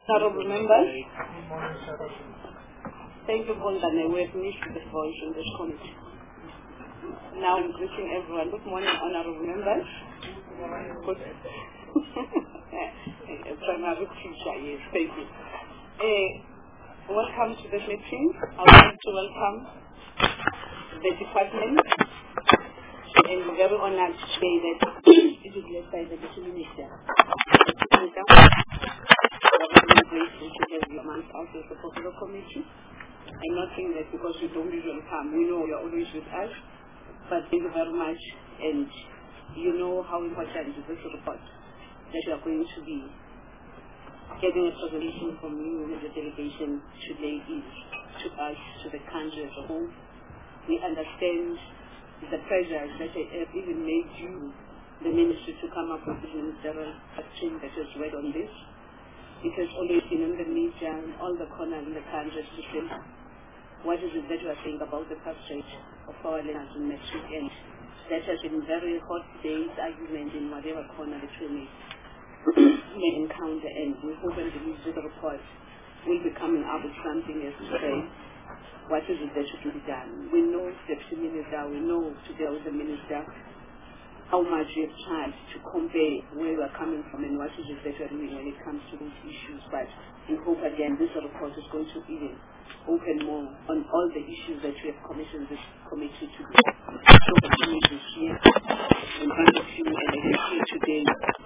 Honorable members, thank you all that we have missed the voice in this committee. Now I'm greeting everyone. Good morning, honorable members. Good. Primary teacher, yes, thank you. Welcome to the meeting. I would like to welcome the department, and we're very honored to say that it is led by the Deputy Minister. I'm grateful to have you amongst us as the Popular Committee. I'm not saying that because you don't usually come. We know you're always with us, but thank you very much, and you know how important this report that you are going to be getting a presentation from you as a delegation today is to us, to the country as a whole. We understand the pressures that have even made you, the ministry, to come up with this ministerial action that has read on this. It has always been in the media and all the corners in the country to say, what is it that you are saying about the past rate of our learners in next weekend? That has been very hot day's argument in whatever corner that we may encounter, and we hope and believe this report will be coming up with something as to say, what is it that should be done? We know Deputy Minister, we know today with the Minister, how much you have tried to compare where you are coming from and what is it that you are doing when it comes to those issues. But we hope again this report is going to even open more on all the issues that we have commissioned this committee to do. So opportunities here in front of you, and I can see today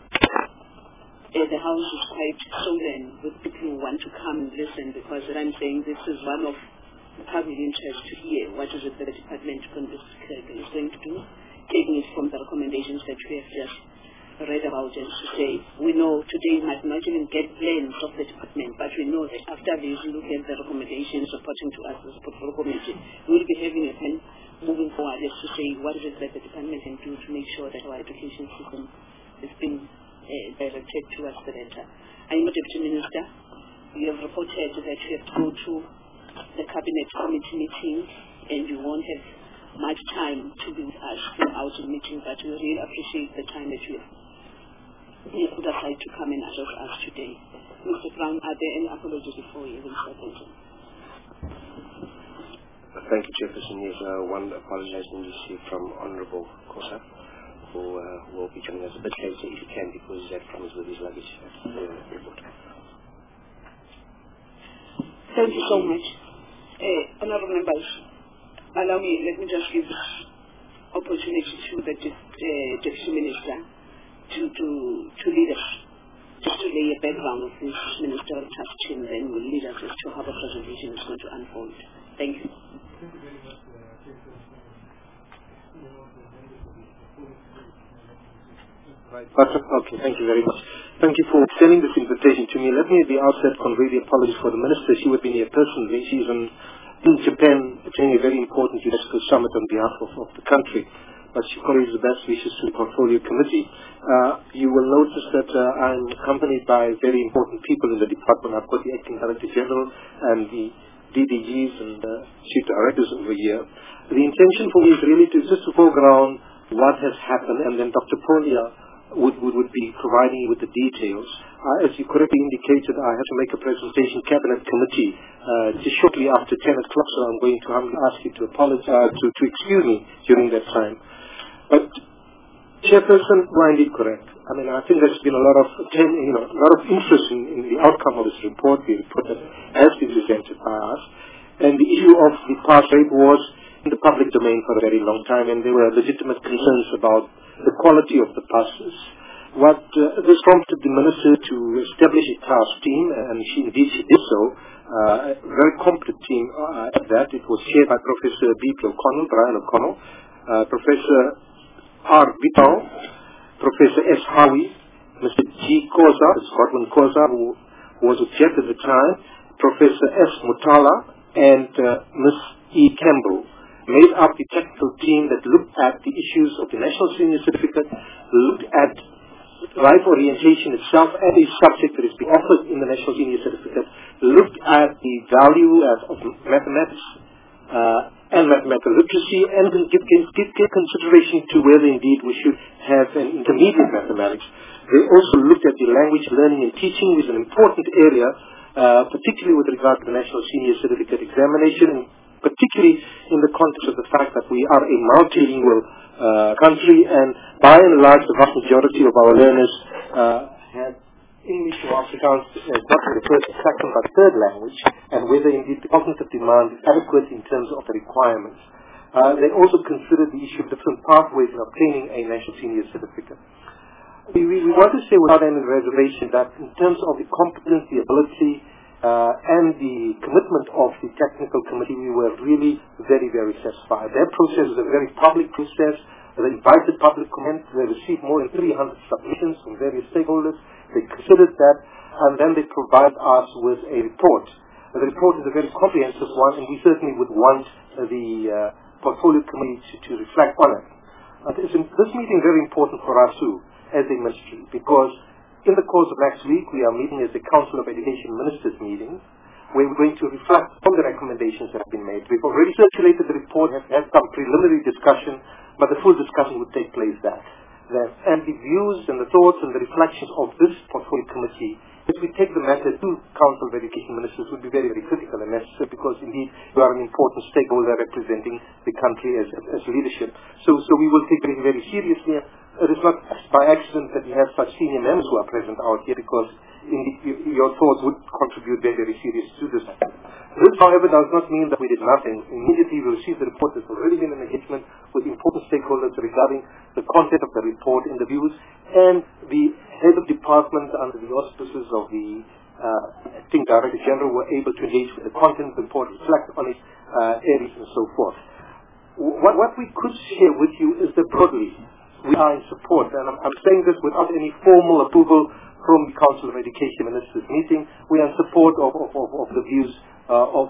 the house is quite swollen with people who want to come and listen, because what I'm saying, this is one of the public interest to hear what is it that the department is going to do, taking it from the recommendations that we have just read about, and to say, we know today we might not even get plans of the department, but we know that after this look at the recommendations reporting to us as a portfolio committee, we'll be having a plan moving forward as to say what is it that the department can do to make sure that our education system is being directed towards the better. I know, Deputy Minister, you have reported that you have to go to the Cabinet Committee meeting and you won't have much time to be with us out in meeting, but we really appreciate the time that you have put aside to come and address us today. Mr. Brown, are there any apologies before you even start? Thank you, Chairperson. Yes, one apology has been received from Honourable Kosa, who will be joining us a bit later if he can, because he had problems with his luggage at the airport. Thank you so much. Honourable members, allow me, let me just give this opportunity to the Deputy Minister to lead us, just to lay a background of this ministerial task team, then will lead us as to how the presentation is going to unfold. Thank you. Right. Okay, thank you very much. Thank you for extending this invitation to me. Let me at the outset convey the apologies for the Minister. She would be here personally. She's in Japan attending a very important UNESCO summit on behalf of the country. But she conveys the best wishes to the Portfolio Committee. You will notice that I'm accompanied by very important people in the department. I've got the Acting Director General and the DDGs and Chief Directors over here. The intention for me is really just to foreground what has happened, and then Dr. Polia would be providing with the details. As you correctly indicated, I have to make a presentation Cabinet Committee just shortly after 10 o'clock, so I'm going to humbly ask you to apologize, to excuse me during that time. But Chairperson, you are indeed correct. I mean, I think there's been a lot of interest in the outcome of this report, the report that has been presented by us. And the issue of the pass rate was in the public domain for a very long time, and there were legitimate concerns about the quality of the passes. What this prompted the Minister to establish a task team, and she did so, a very competent team at that. It was chaired by Professor B.P. O'Connell, Brian O'Connell, Professor R. Vital, Professor S. Howie, Mr. G. Koza, Scotland Koza, who was with JET at the time, Professor S. Mutala, and Ms. E. Campbell, made up the technical team that looked at the issues of the National Senior Certificate, looked at life orientation itself as a subject that is being offered in the National Senior Certificate, looked at the value of mathematics and mathematical literacy, and give consideration to whether indeed we should have an intermediate mathematics, They also looked at the language learning and teaching, which is an important area, particularly with regard to the National Senior Certificate Examination, and particularly in the context of the fact that we are a multilingual country, and by and large the vast majority of our learners have English or Afrikaans not the first, second, but third language, and whether indeed the cognitive demand is adequate in terms of the requirements. They also considered the issue of different pathways in obtaining a National Senior Certificate. We want to say without any reservation that in terms of the competence, the ability, and the commitment of the technical committee, we were really very, very satisfied. Their process was a very public process. They invited public comment. They received more than 300 submissions from various stakeholders. They considered that, and then they provided us with a report. The report is a very comprehensive one, and we certainly would want the portfolio committee to reflect on it. This meeting is very important for us too, as a ministry, because in the course of next week we are meeting as the Council of Education Ministers meeting, where we're going to reflect on the recommendations that have been made. We've already circulated the report, have had some preliminary discussion, but the full discussion would take place there. And the views and the thoughts and the reflections of this portfolio committee, if we take the matter to Council of Education Ministers, would be very, very critical and necessary, because indeed you are an important stakeholder representing the country as leadership. So we will take it very seriously. It is not by accident that we have such senior members who are present out here, because indeed your thoughts would contribute very, very seriously to this. This, however, does not mean that we did nothing. Immediately we received the report. There's already been an engagement with important stakeholders regarding the content of the report and the views, and the head of department under the auspices of the acting Director General were able to engage with the content of the report, reflect on its areas and so forth. What we could share with you is that broadly we are in support, and I'm saying this without any formal approval from the Council of Education Ministers meeting. We are in support of the views of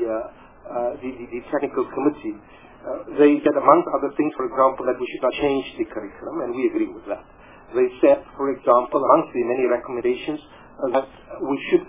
the technical committee. They said, amongst other things, for example, that we should not change the curriculum, and we agree with that. They said, for example, amongst the many recommendations, that we should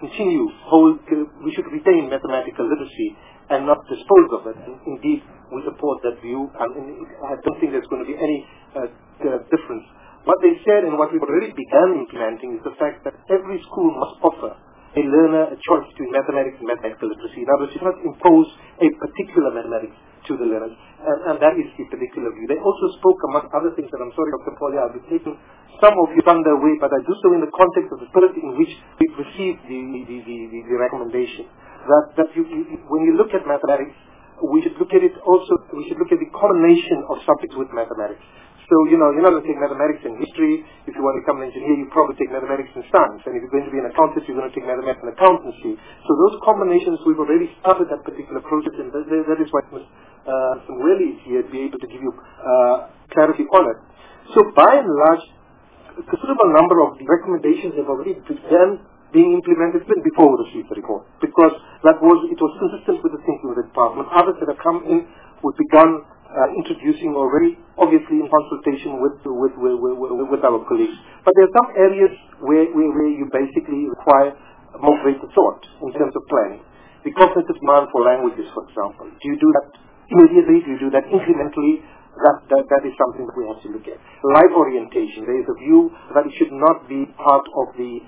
we should retain mathematical literacy and not dispose of it. And indeed, we support that view, and I don't think there's going to be any difference. What they said, and what we've already begun implementing, is the fact that every school must offer a learner a choice between mathematics and mathematical literacy. In other words, you cannot impose a particular mathematics to the learners, and that is the particular view. They also spoke, among other things, and I'm sorry, Dr. Paulia, I'll be taking some of you thunder away, but I do so in the context of the spirit in which we've received the recommendation. That when you look at mathematics, we should look at it also, we should look at the combination of subjects with mathematics. So, you're not going to take mathematics and history. If you want to become an engineer, you probably take mathematics and science. And if you're going to be an accountant, you're going to take mathematics and accountancy. So those combinations, we've already started that particular process, and that is why Ms. Mweli is here to be able to give you clarity on it. So by and large, a considerable number of the recommendations have already begun being implemented even before we received the report, because it was consistent with the thinking of the department. Others that have come in, we've begun introducing already, obviously in consultation with our colleagues. But there are some areas where you basically require more greater thought in terms of planning. The cognitive demand for languages, for example. Do you do that immediately? Do you do that incrementally? That is something that we have to look at. Life orientation. There is a view that it should not be part of the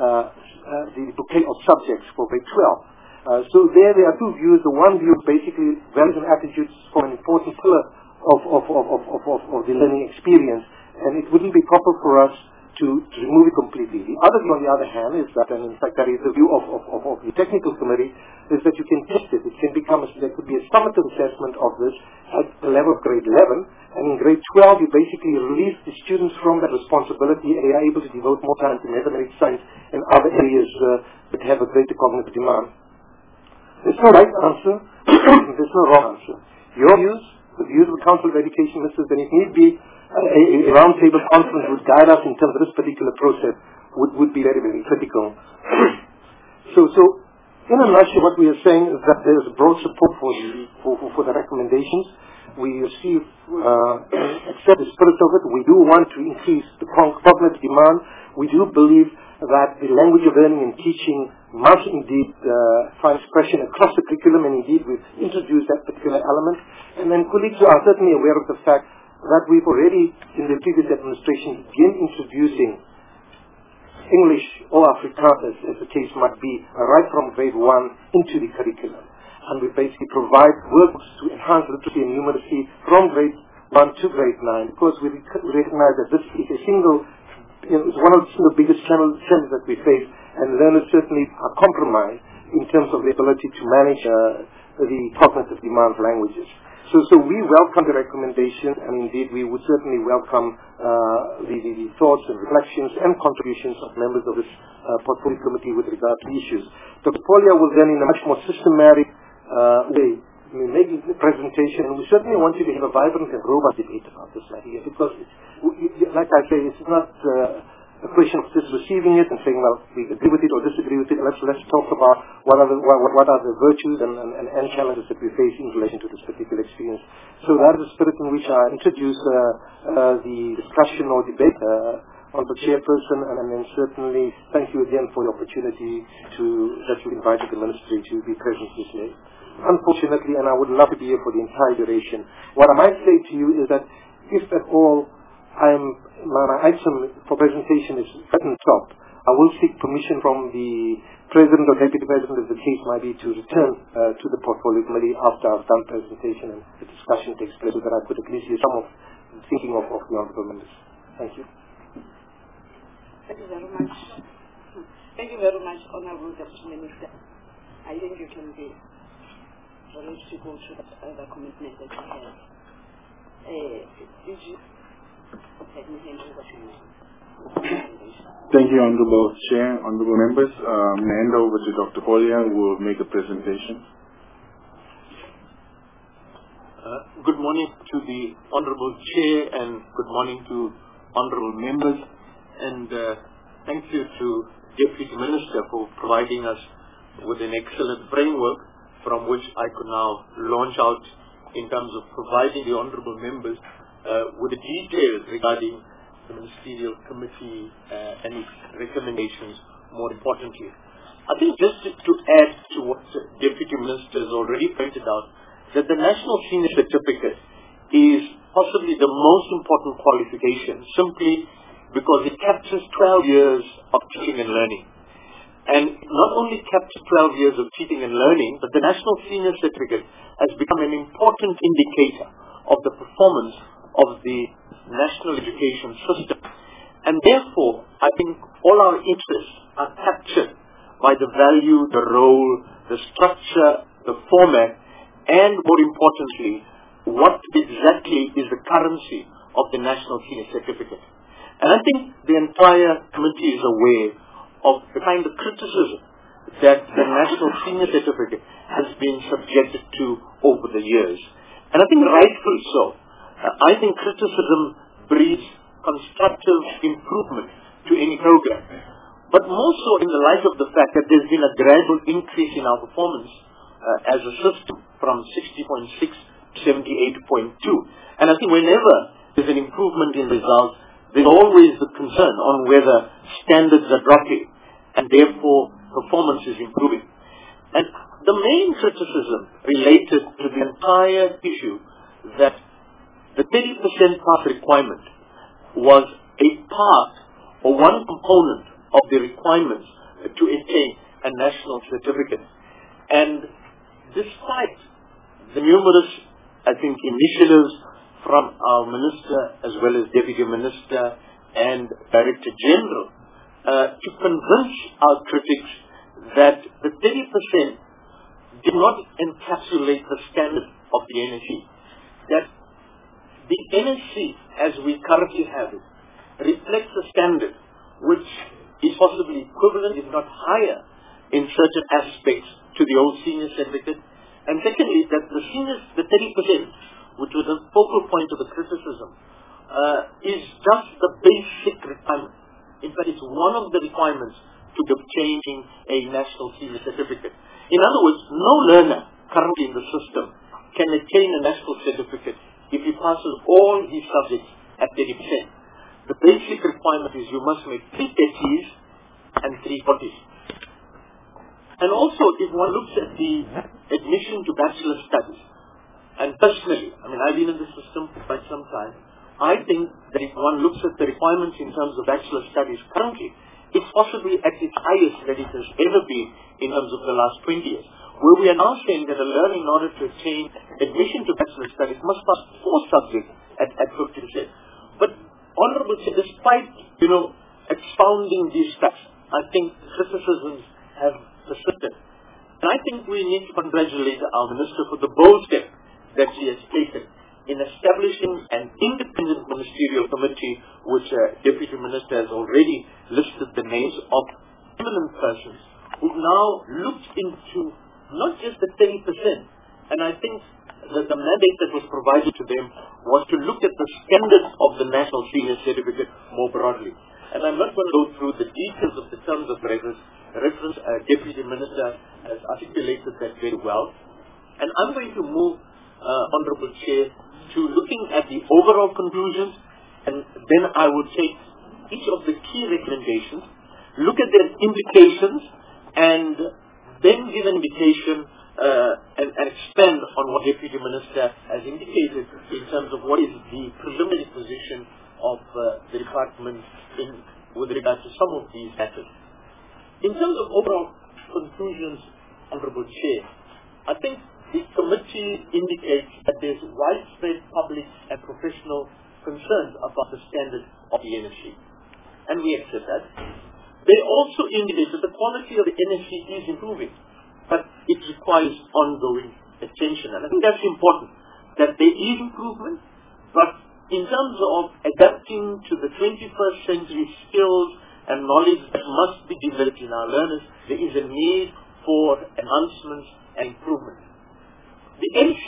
bouquet of subjects for grade 12. So there are two views. The one view basically values and attitudes form an important pillar of the learning experience, and it wouldn't be proper for us to remove it completely. The other view, on the other hand, is that, and in fact that is the view of the technical committee, is that you can test it. It can become, there could be a summative assessment of this at the level of grade 11, and in grade 12 you basically release the students from that responsibility, and they are able to devote more time to mathematics, science, and other areas that have a greater cognitive demand. There's no right answer, there's no wrong answer. Your views, the views of the Council of Education Ministers, and if need be, a roundtable conference would guide us in terms of this particular process would be very, very critical. So in a nutshell, what we are saying is that there is broad support for the recommendations. We receive, accept the spirit of it. We do want to increase the cognitive demand. We do believe that the language of learning and teaching must indeed find expression across the curriculum, and indeed we've introduced that particular element. And then colleagues are certainly aware of the fact that we've already, in the previous administration, begun introducing English or Afrikaans, as the case might be, right from grade 1 into the curriculum. And we basically provide works to enhance literacy and numeracy from grade 1 to grade 9, because we recognize that this is a single, it's one of the single biggest challenges that we face, and learners certainly are compromised in terms of the ability to manage the cognitive demand languages. So we welcome the recommendation, and indeed we would certainly welcome the thoughts and reflections and contributions of members of this portfolio committee with regard to issues. Dr. Polya will then, in a much more systematic way, making the presentation, and we certainly want you to have a vibrant and robust debate about this matter, because, like I say, it's not a question of just receiving it and saying, well, we agree with it or disagree with it. Let's talk about what are the virtues and challenges that we face in relation to this particular experience. So that is the spirit in which I introduce the discussion or debate on the chairperson, and then certainly thank you again for the opportunity that you invited the ministry to be present this day. Unfortunately, and I would love to be here for the entire duration, what I might say to you is that if at all my item for presentation is at the top, I will seek permission from the President or Deputy President, as the case might be, to return to the portfolio committee after I've done presentation and the discussion takes place, so that I could at least hear some of the thinking of the honourable members. Thank you. Thank you very much. Thank you very much, Honourable Deputy Minister. I think you can be ready to go to the other commitment that you have. Did you let me hand over to you? Thank you, Honourable Chair, Honourable Members. Hand over to Dr. Polya, who will make a presentation. Good morning to the Honourable Chair, and good morning to Honourable Members, and thank you to Deputy Minister for providing us with an excellent framework from which I could now launch out in terms of providing the Honourable Members with the details regarding the Ministerial Committee and its recommendations, more importantly. I think just to add to what the Deputy Minister has already pointed out, that the National Senior Certificate is possibly the most important qualification, simply because it captures 12 years of teaching and learning. And not only captures 12 years of teaching and learning, but the National Senior Certificate has become an important indicator of the performance of the national education system. And therefore, I think all our interests are captured by the value, the role, the structure, the format, and more importantly, what exactly is the currency of the National Senior Certificate. And I think the entire committee is aware of the kind of criticism that the National Senior Certificate has been subjected to over the years. And I think rightfully so. I think criticism breeds constructive improvement to any program. But more so in the light of the fact that there's been a gradual increase in our performance as a system from 60.6 to 78.2. And I think whenever there's an improvement in results, there's always the concern on whether standards are dropping and therefore performance is improving. And the main criticism related to the entire issue that the 30% pass requirement was a part or one component of the requirements to attain a national certificate. And despite the numerous, I think, initiatives from our Minister as well as Deputy Minister and Director General to convince our critics that the 30% did not encapsulate the standard of the NSC, that the NSC, as we currently have it, reflects a standard which is possibly equivalent, if not higher, in certain aspects to the old senior certificate. And secondly, that the 30%, which was a focal point of the criticism, is just the basic requirement. In fact, it's one of the requirements to obtaining a national senior certificate. In other words, no learner currently in the system can attain a national certificate if he passes all his subjects at 30%. The basic requirement is you must make 3 30s and 3 40s. And also, if one looks at the admission to bachelor studies, and personally, I mean, I've been in the system for quite some time, I think that if one looks at the requirements in terms of bachelor studies currently, is possibly at its highest that it has ever been in terms of the last 20 years, where we are now saying that a learner, in order to attain admission to bachelor studies, must pass 4 subjects at 50%. But, Honorable Chair, despite, expounding these facts, I think criticisms have persisted. And I think we need to congratulate our Minister for the bold step that she has taken in establishing an independent ministerial committee, which Deputy Minister has already listed the names of eminent persons who now looked into not just the 30%, and I think that the mandate that was provided to them was to look at the standards of the National Senior Certificate more broadly. And I'm not going to go through the details of the terms of reference. Deputy Minister has articulated that very well. And I'm going to move, Honorable Chair, to looking at the overall conclusions, and then I would take each of the key recommendations, look at their implications, and then give an indication and expand on what Deputy Minister has indicated in terms of what is the preliminary position of the department with regard to some of these matters. In terms of overall conclusions, Honorable Chair, I think the committee indicates that there's widespread public and professional concerns about the standard of the NSC, and we accept that. They also indicate that the quality of the NSC is improving, but it requires ongoing attention. And I think that's important, that there is improvement, but in terms of adapting to the 21st century skills and knowledge that must be developed in our learners, there is a need for enhancements and improvement. The NC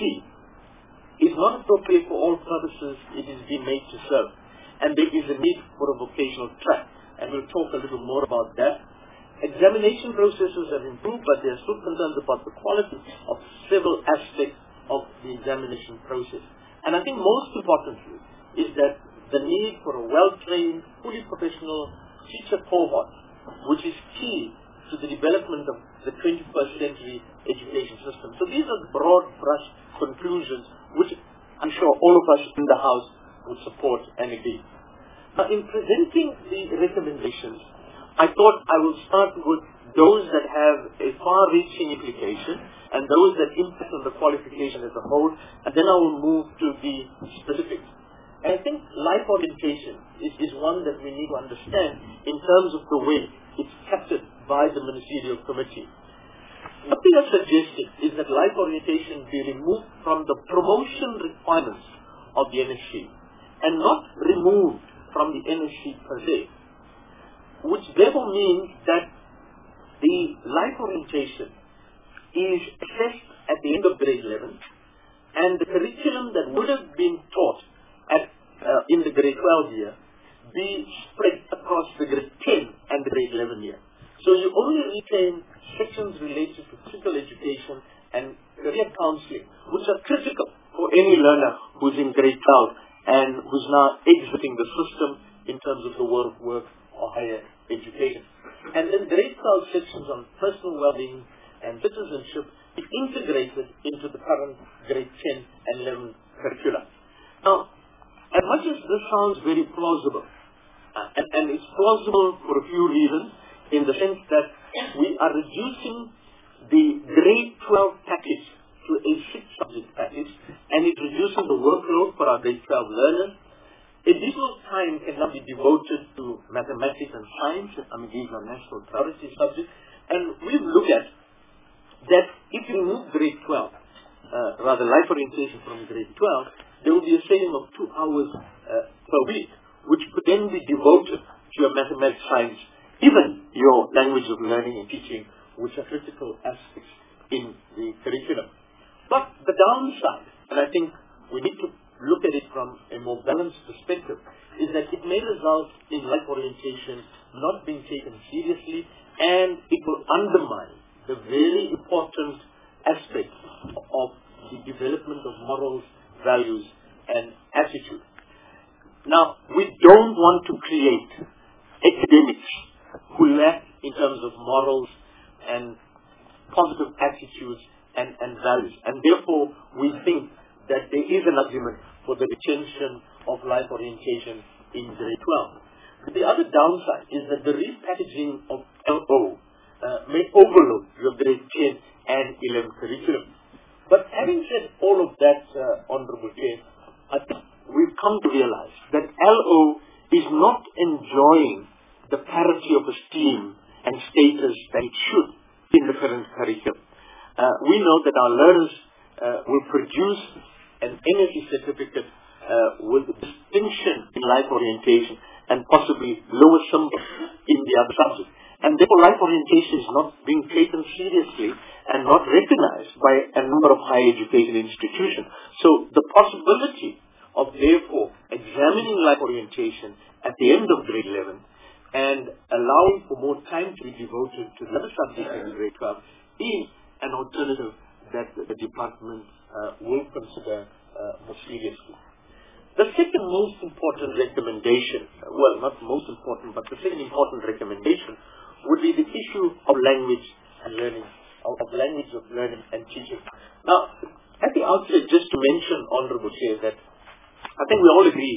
is not appropriate for all purposes it is being made to serve, and there is a need for a vocational track, and we'll talk a little more about that. Examination processes have improved, but there are still concerns about the quality of several aspects of the examination process. And I think most importantly is that the need for a well-trained, fully professional teacher cohort, which is key to the development of the 21st century education system. So these are the broad brush conclusions which I'm sure all of us in the House would support and agree. Now, in presenting the recommendations, I thought I will start with those that have a far-reaching implication and those that impact on the qualification as a whole, and then I will move to the specifics. And I think life orientation is one that we need to understand in terms of the way it's captured by the Ministerial Committee. What we are suggesting is that life orientation be removed from the promotion requirements of the NSC and not removed from the NSC per se, which therefore means that the life orientation is assessed at the end of grade 11, and the curriculum that would have been taught in the grade 12 year be spread across the grade 10 and the grade 11 year. So you only retain sections related to physical education and career counseling, which are critical for any learner who's in grade 12 and who's now exiting the system in terms of the world of work or higher education. And then grade 12 sections on personal well-being and citizenship is integrated into the current grade 10 and 11 curricula. Now, as much as this sounds very plausible, and it's plausible for a few reasons, in the sense that we are reducing the grade 12 package to a 6-subject package, and it reduces the workload for our grade 12 learners. Additional time can now be devoted to mathematics and science. I mean, these are national priority subjects. And we look at that if you remove grade 12, rather life orientation from grade 12, there will be a saving of 2 hours per week, which could then be devoted to your mathematics, science, even your language of learning and teaching, which are critical aspects in the curriculum. But the downside, and I think we need to look at it from a more balanced perspective, is that it may result in life orientation not being taken seriously, and it will undermine the very important aspect of the development of morals, values, and attitude. Now, we don't want to create academics who lack in terms of morals and positive attitudes and values. And therefore, we think that there is an argument for the retention of life orientation in grade 12. The other downside is that the repackaging of LO may overload your grade 10 and 11 curriculum. But having said all of that, Honorable Chair, I think we've come to realize that LO is not enjoying the parity of esteem and status that it should in the current curriculum. We know that our learners will produce an NSE certificate with distinction in life orientation and possibly lower symbol in the other subjects. And therefore life orientation is not being taken seriously and not recognized by a number of higher education institutions. So the possibility of therefore examining life orientation at the end of grade 11 and allowing for more time to be devoted to the other subjects in grade 12 is an alternative that the department will consider more seriously. The second most important recommendation, well, not most important, but the second important recommendation would be the issue of language and learning, of language of learning and teaching. Now, at the outset, just to mention, Honorable Chair, that I think we all agree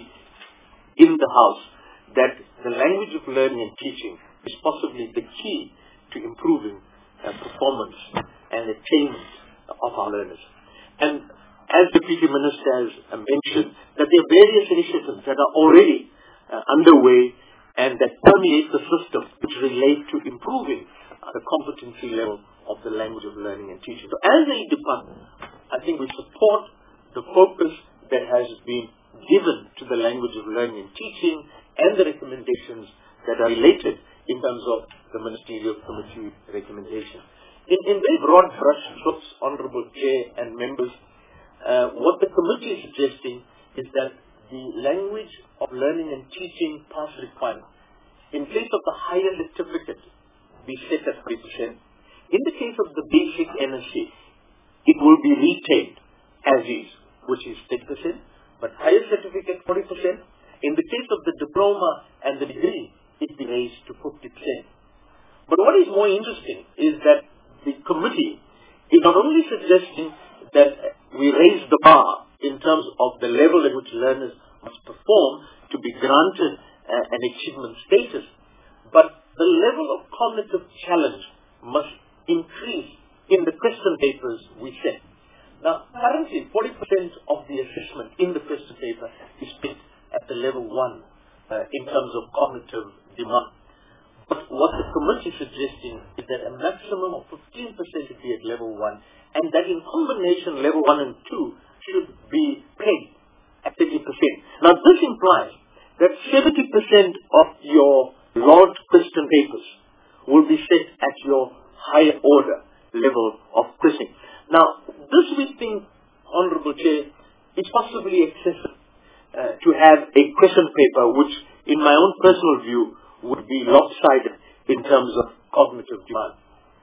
in the House that the language of learning and teaching is possibly the key to improving performance and attainment of our learners. And as the Deputy Minister has mentioned, that there are various initiatives that are already underway and that permeate the system which relate to improving the competency level of the language of learning and teaching. So as a department, I think we support the focus that has been given to the language of learning and teaching and the recommendations that are related in terms of the Ministerial Committee recommendation. In very broad brush strokes, Honorable Chair and members, what the committee is suggesting is that the language of learning and teaching pass requirement, in place of the higher certificate, be set at 3%. In the case of the basic NSC, it will be retained as is, which is 10%, but higher certificate 40%. In the case of the diploma and the degree, it be raised to 50%. But what is more interesting is that the committee is not only suggesting that we raise the bar in terms of the level at which learners must perform to be granted an achievement status, but the level of cognitive challenge must increase in the question papers we set. Now, currently, 40% of the assessment in the question paper is picked at the level 1 in terms of cognitive demand. But what the committee is suggesting is that a maximum of 15% should be at level 1, and that in combination level 1 and 2 should be paid at 30%. Now this implies that 70% of your large question papers will be set at your higher order level of questioning. Now this we think, Honorable Chair, is possibly excessive to have a question paper which in my own personal view would be lopsided in terms of cognitive demand.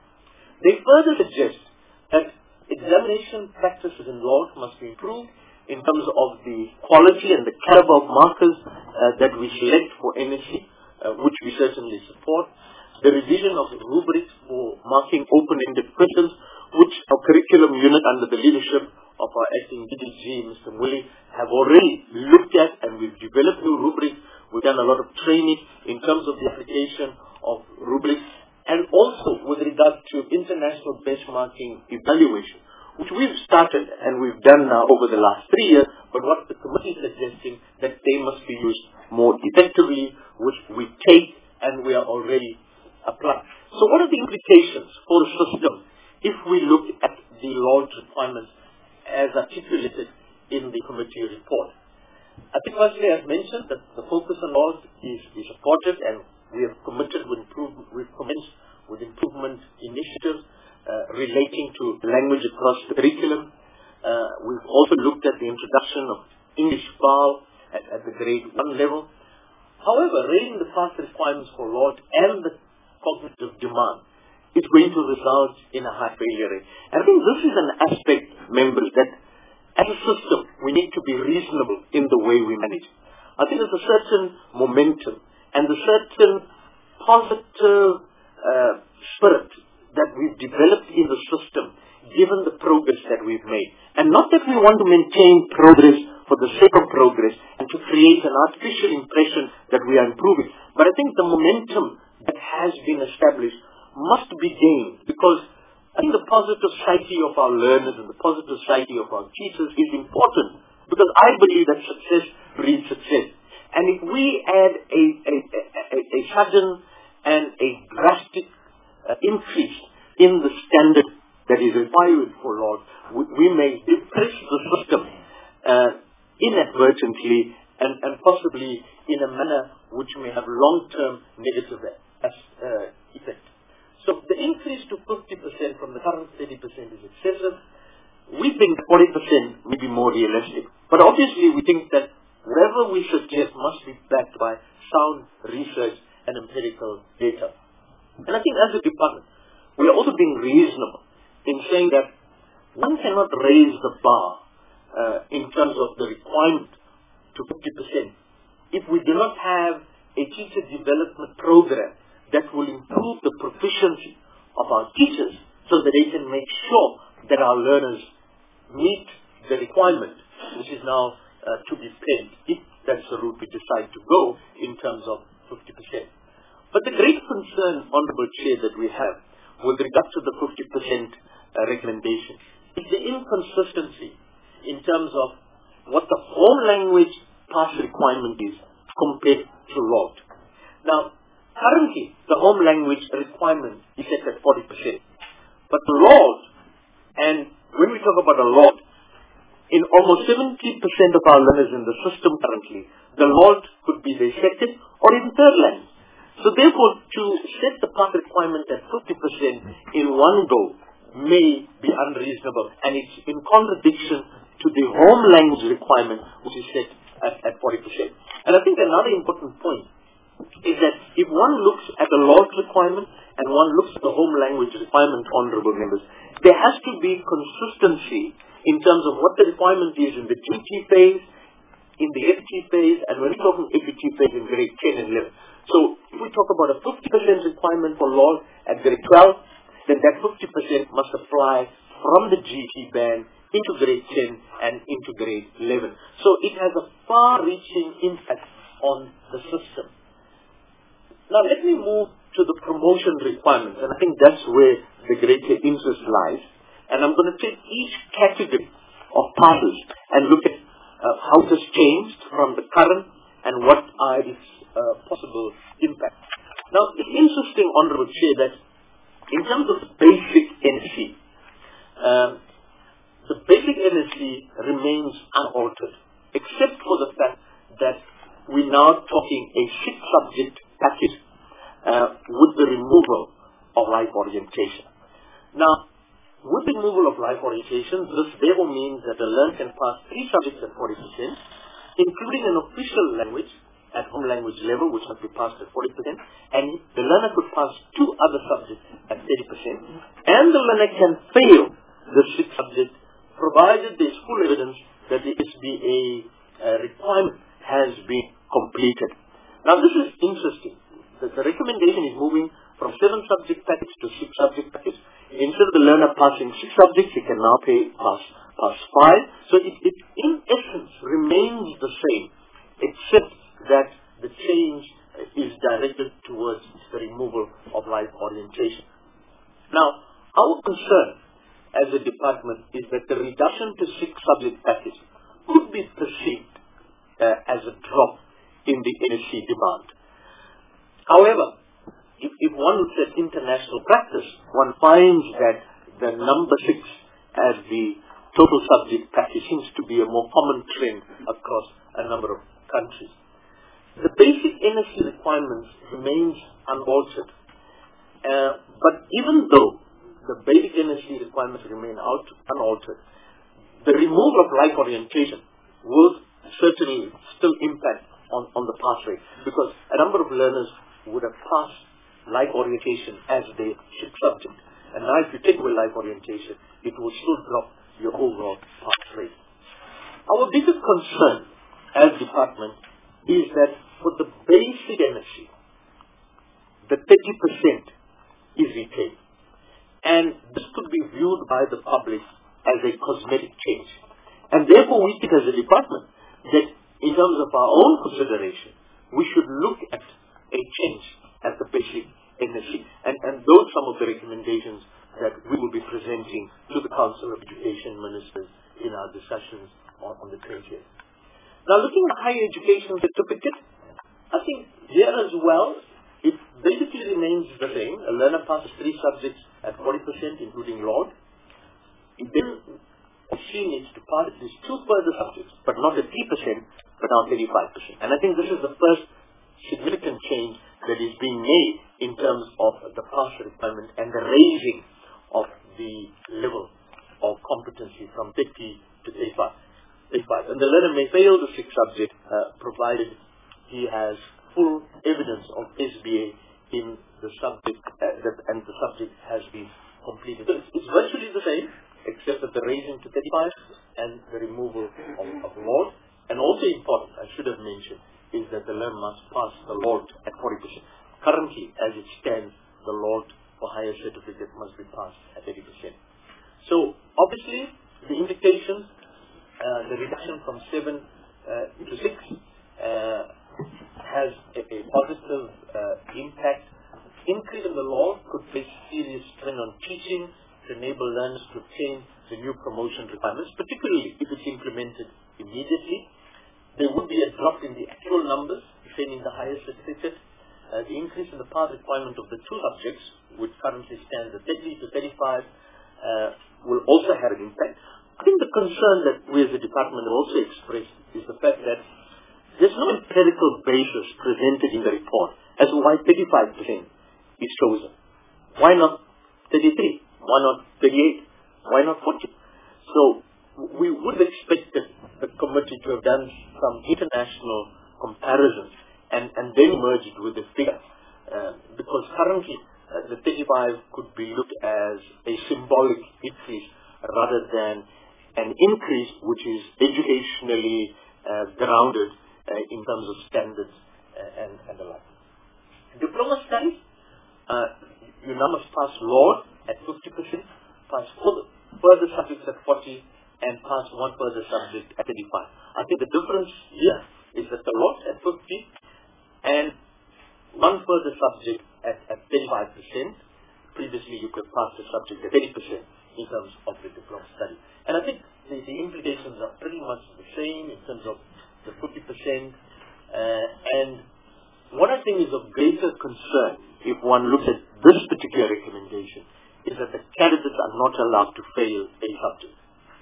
They further suggest that examination practices in law must be improved in terms of the quality and the caliber of markers that we select for NSC, which we certainly support. The revision of rubrics for marking open-ended questions, which our curriculum unit under the leadership of our acting DDG, Mr. Mully, have already looked at, and we've developed new rubrics. We've done a lot of training in terms of the application of rubrics, and also with regard to international benchmarking evaluation, which we've started and we've done now over the last 3 years, but what the committee is suggesting that they must be used more effectively, which we take and we are already applying. So what are the implications for the system if we look at the law requirements as articulated in the committee report? I think firstly, as mentioned, that the focus on laws is supported, and we have committed with we've commenced with improvement initiatives relating to language across the curriculum. We've also looked at the introduction of English PAL at the grade 1 level. However, raising the past requirements for law and the cognitive demand is going to result in a high failure rate. And I think this is an aspect, members, that as a system, we need to be reasonable in the way we manage. I think there's a certain momentum and a certain positive spirit that we've developed in the system, given the progress that we've made. And not that we want to maintain progress for the sake of progress and to create an artificial impression that we are improving, But I think the momentum that has been established must be gained, because I think the positive psyche of our learners and the positive psyche of our teachers is important, because I believe that success breeds success. And if we add a sudden and a drastic increase in the standard that is required for law, we may depress the system inadvertently and possibly in a manner which may have long-term negative effect. So the increase to 50% from the current 30% is excessive. We think 40% may be more realistic. But obviously we think that whatever we suggest must be backed by sound research and empirical data. And I think as a department, we are also being reasonable in saying that one cannot raise the bar in terms of the requirement to 50% if we do not have a teacher development program that will improve the proficiency of our teachers so that they can make sure that our learners meet the requirement, which is now to be paid, if that's the route we decide to go in terms of 50%. But the great concern, Honorable Chair, that we have with regard to the 50% recommendation is the inconsistency in terms of what the home language pass requirement is compared to LORD. Now, currently, the home language requirement is set at 40%. But the LORD, and when we talk about a LORD, in almost 70% of our learners in the system currently, the LORD could be their second or even third language. So therefore, to set the pass requirement at 50% in one go may be unreasonable, and it's in contradiction to the home language requirement, which is set at 40%. And I think another important point is that if one looks at the LORD requirement and one looks at the home language requirement, honorable members, there has to be consistency in terms of what the requirement is in the GT phase, in the FT phase, and when we're talking FT phase in grade 10 and 11. So if we talk about a 50% requirement for LORD at grade 12, then that 50% must apply from the GT band into grade 10 and into grade 11. So it has a far-reaching impact on the system. Now let me move to the promotion requirements, and I think that's where the greater interest lies. And I'm going to take each category of passes and look at how it has changed from the current and what are its possible impacts. Now, it's interesting, Honorable Chair, that in terms of basic NSC, the basic NSC remains unaltered, except for the fact that we're now talking a 6-subject package with the removal of life orientation. Now, with the removal of life orientation, this therefore means that the learner can pass 3 subjects at 40%, including an official language at home language level, which must be passed at 40%, and the learner could pass 2 other subjects at 30%, and the learner can fail the 6th subject, provided there is full evidence that the SBA requirement has been completed. Now, this is interesting. The recommendation is moving from 7-subject package to 6-subject package. Instead of the learner passing 6 subjects, he can now pass 5. So it in essence remains the same, except that the change is directed towards the removal of life orientation. Now, our concern as a department is that the reduction to 6-subject package could be perceived as a drop in the NSC demand. However, if one looks at international practice, one finds that the number 6 as the total subject package seems to be a more common trend across a number of countries. The basic NSC requirements remains unaltered. But even though the basic NSC requirements remain unaltered, the removal of life orientation will certainly still impact on the pass rate, because a number of learners would have passed life orientation as their 6th subject. And now if you take away life orientation, it will still drop your overall pass rate. Our biggest concern as department is that for the basic NSC, the 30% is retained. And this could be viewed by the public as a cosmetic change. And therefore we think as a department that in terms of our own consideration, we should look at a change at the basic NSC. And those are some of the recommendations that we will be presenting to the Council of Education Ministers in our discussions on the 20th. Now, looking at higher education certificate, I think here as well, it basically remains the same. A learner passes 3 subjects at 40%, including law. Then she needs to pass at least 2 further subjects, but not at 3%, but now 35%. And I think this is the first significant change that is being made in terms of the pass requirement and the raising of the level of competency from 50 to 35. And the learner may fail the 6th subject, provided he has full evidence of SBA in the subject, and the subject has been completed. So it's virtually the same, except that the raising to 35 and the removal of law. And also important, I should have mentioned, is that the learner must pass the law at 40%. Currently, as it stands, the law for higher certificate must be passed at 30%. So, obviously, the implications, the reduction from 7 to 6 has a positive impact. Increase in the law could place serious strain on teaching to enable learners to obtain the new promotion requirements, particularly if it's implemented immediately. There would be a drop in the actual numbers defending the higher certificate. The increase in the pass requirement of the 2 subjects, which currently stands at 30 to 35, will also have an impact. I think the concern that we as a department have also expressed is the fact that there's no empirical basis presented in the report as to why 35% is chosen. Why not 33? Why not 38? Why not 40? So we would expect the committee to have done some international comparisons and then merged with the figure. Because currently the 35 could be looked as a symbolic increase rather than an increase which is educationally grounded in terms of standards and the like. Diploma studies, you now must pass law at 50%, pass further subjects at 40%, and pass 1 further subject at 35%. I think the difference here is that the law at 50% and 1 further subject at 35%. Previously, you could pass the subject at 30% in terms of the diploma study. And I think the implications are pretty much the same in terms of the 50%. And what I think is of greater concern, if one looks at this particular recommendation, is that the candidates are not allowed to fail a subject.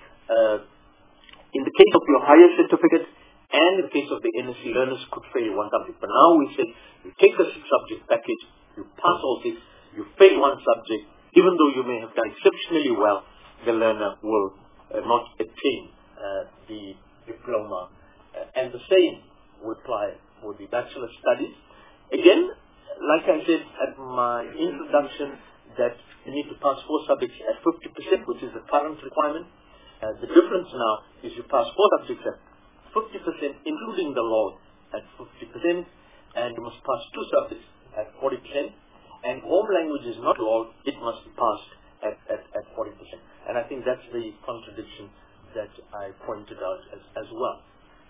In the case of your higher certificate and in the case of the NSC, learners could fail 1 subject. But now we say you take the 6-subject package, you pass all 6, you fail 1 subject, even though you may have done exceptionally well, the learner will not attain the diploma. And the same would apply for the bachelor studies. Again, like I said at my introduction, that you need to pass 4 subjects at 50%, which is the current requirement. The difference now is you pass 4 subjects at 50%, including the law at 50%, and you must pass 2 subjects at 40%. And home language is not law, it must be passed at 40%. And I think that's the contradiction that I pointed out as well.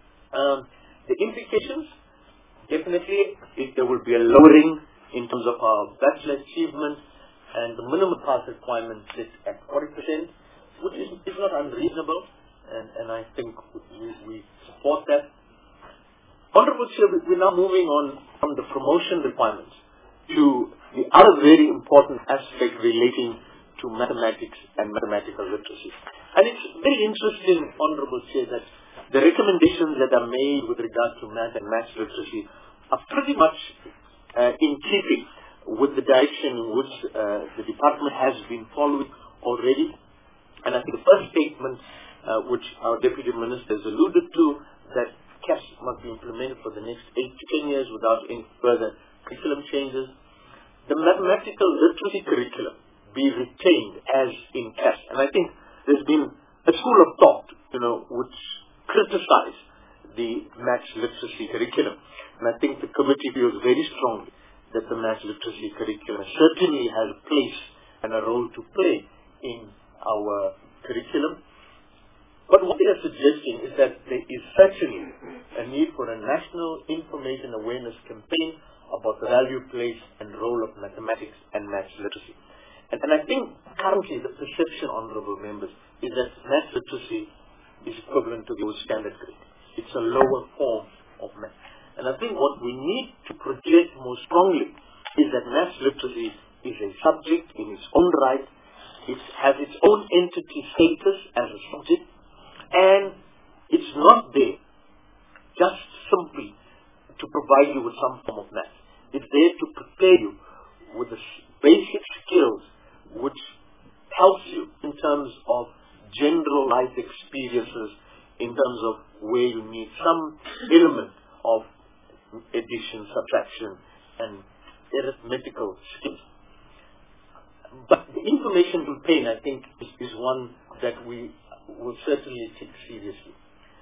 The implications, definitely, if there will be a lowering in terms of our bachelor achievement, and the minimum pass requirement sits at 40%, which is not unreasonable, and I think we support that. Honorable Chair, we're now moving on from the promotion requirements to the other very important aspect relating to mathematics and mathematical literacy. And it's very interesting, Honorable Chair, that the recommendations that are made with regard to math and maths literacy are pretty much in keeping with the direction in which the department has been following already. And I think the first statement, which our Deputy Minister has alluded to, that CAS must be implemented for the next 8 to 10 years without any further curriculum changes. The mathematical literacy curriculum be retained as in CAS. And I think there's been a school of thought, which criticized the maths literacy curriculum. And I think the committee feels very strongly that the maths literacy curriculum certainly has a place and a role to play in our curriculum. But what they are suggesting is that there is certainly a need for a national information awareness campaign about the value, place, and role of mathematics and maths literacy. And I think currently the perception, honourable members, is that maths literacy is equivalent to the old standard grade. It's a lower form of maths. And I think what we need to project more strongly is that maths literacy is a subject in its own right. It has its own entity status as a subject, and it's not there just simply to provide you with some form of maths. It's there to prepare you with the basic skills which helps you in terms of general life experiences, in terms of where you need some element of addition, subtraction, and arithmetical skills. But the information campaign, I think, is one that we will certainly take seriously.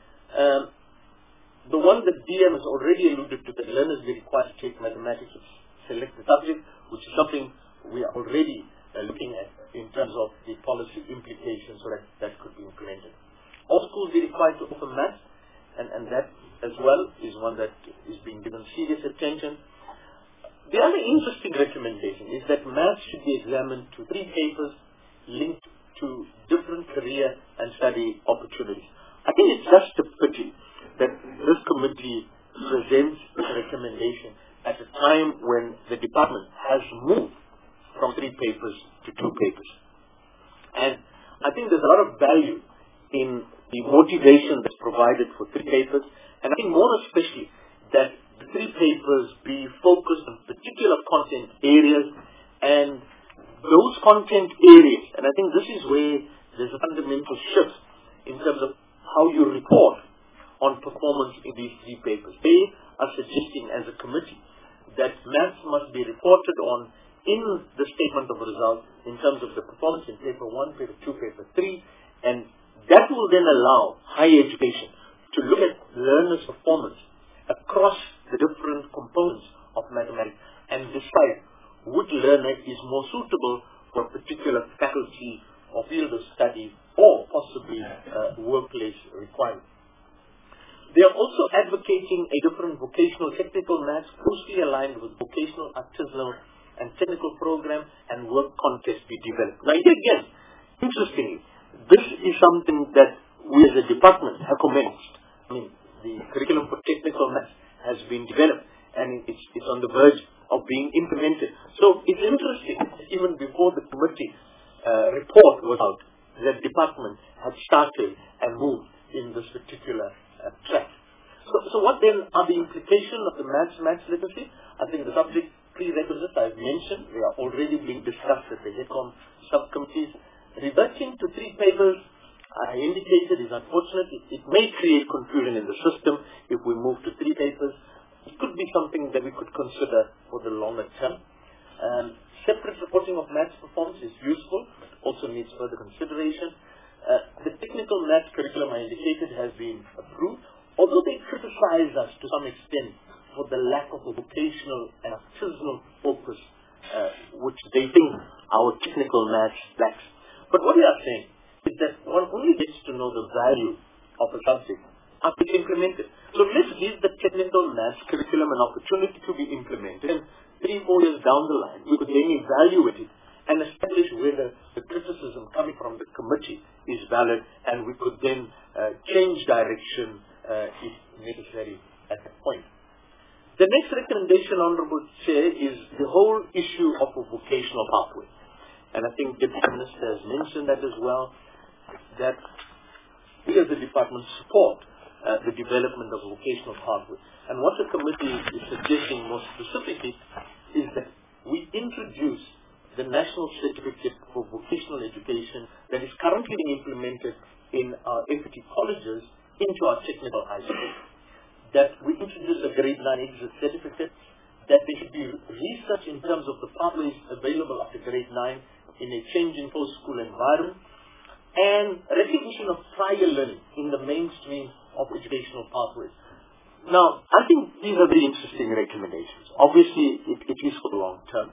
The one that DM has already alluded to, that learners be required to take mathematics, select the subject, which is something we are already looking at in terms of the policy implications, so that could be implemented. All schools be required to offer maths, and that as well is one that is being given serious attention. The other interesting recommendation is that maths should be examined to 3 papers linked to different career and study opportunities. I think it's just a pity that this committee presents a recommendation at a time when the department has moved from 3 papers to 2 papers. And I think there's a lot of value in the motivation that's provided for 3 papers, and I think more especially that the 3 papers be focused on particular content areas, and those content areas, and I think this is where there's a fundamental shift in terms of how you report on performance in these 3 papers. They are suggesting as a committee that maths must be reported on in the statement of results in terms of the performance in paper 1, paper 2, paper 3, and that will then allow higher education to look at learners' performance across the different components of mathematics and decide which learner is more suitable for a particular faculty or field of study or possibly workplace requirement. They are also advocating a different vocational technical maths closely aligned with vocational artisanal and technical program and work context be developed. Now here again, interestingly, this is something that we as a department have commenced. I mean, the curriculum for technical maths has been developed and it's on the verge of being implemented. So it's interesting, even before the committee report was out, that department had started and moved in this particular track. So what then are the implications of the maths literacy? I think the subject prerequisites I've mentioned, they are already being discussed at the HECOM subcommittees. Reverting to 3 papers, I indicated, is unfortunate. It may create confusion in the system if we move to 3 papers. It could be something that we could consider for the longer term. Separate reporting of maths performance is useful, but also needs further consideration. The technical maths curriculum I indicated has been approved, although they criticize us to some extent for the lack of a vocational and artisanal focus, which they think our technical maths lacks. But what we are saying is that one only gets to know the value of a subject after it's implemented. So let's give the technical maths curriculum an opportunity to be implemented, and 3-4 years down the line, we could then evaluate it and establish whether the criticism coming from the committee is valid, and we could then change direction if necessary at that point. The next recommendation, Honourable Chair, is the whole issue of a vocational pathway. And I think the Deputy Minister has mentioned that as well, that we as the department support the development of a vocational pathway. And what the committee is suggesting more specifically is that we introduce the National Certificate for Vocational Education that is currently being implemented in our FET colleges into our technical high school. That we introduce a grade 9 exit certificate, that there should be research in terms of the pathways available after grade 9 in a changing post-school environment, and recognition of prior learning in the mainstream of educational pathways. Now, I think these are very interesting recommendations. Obviously, it is for the long term.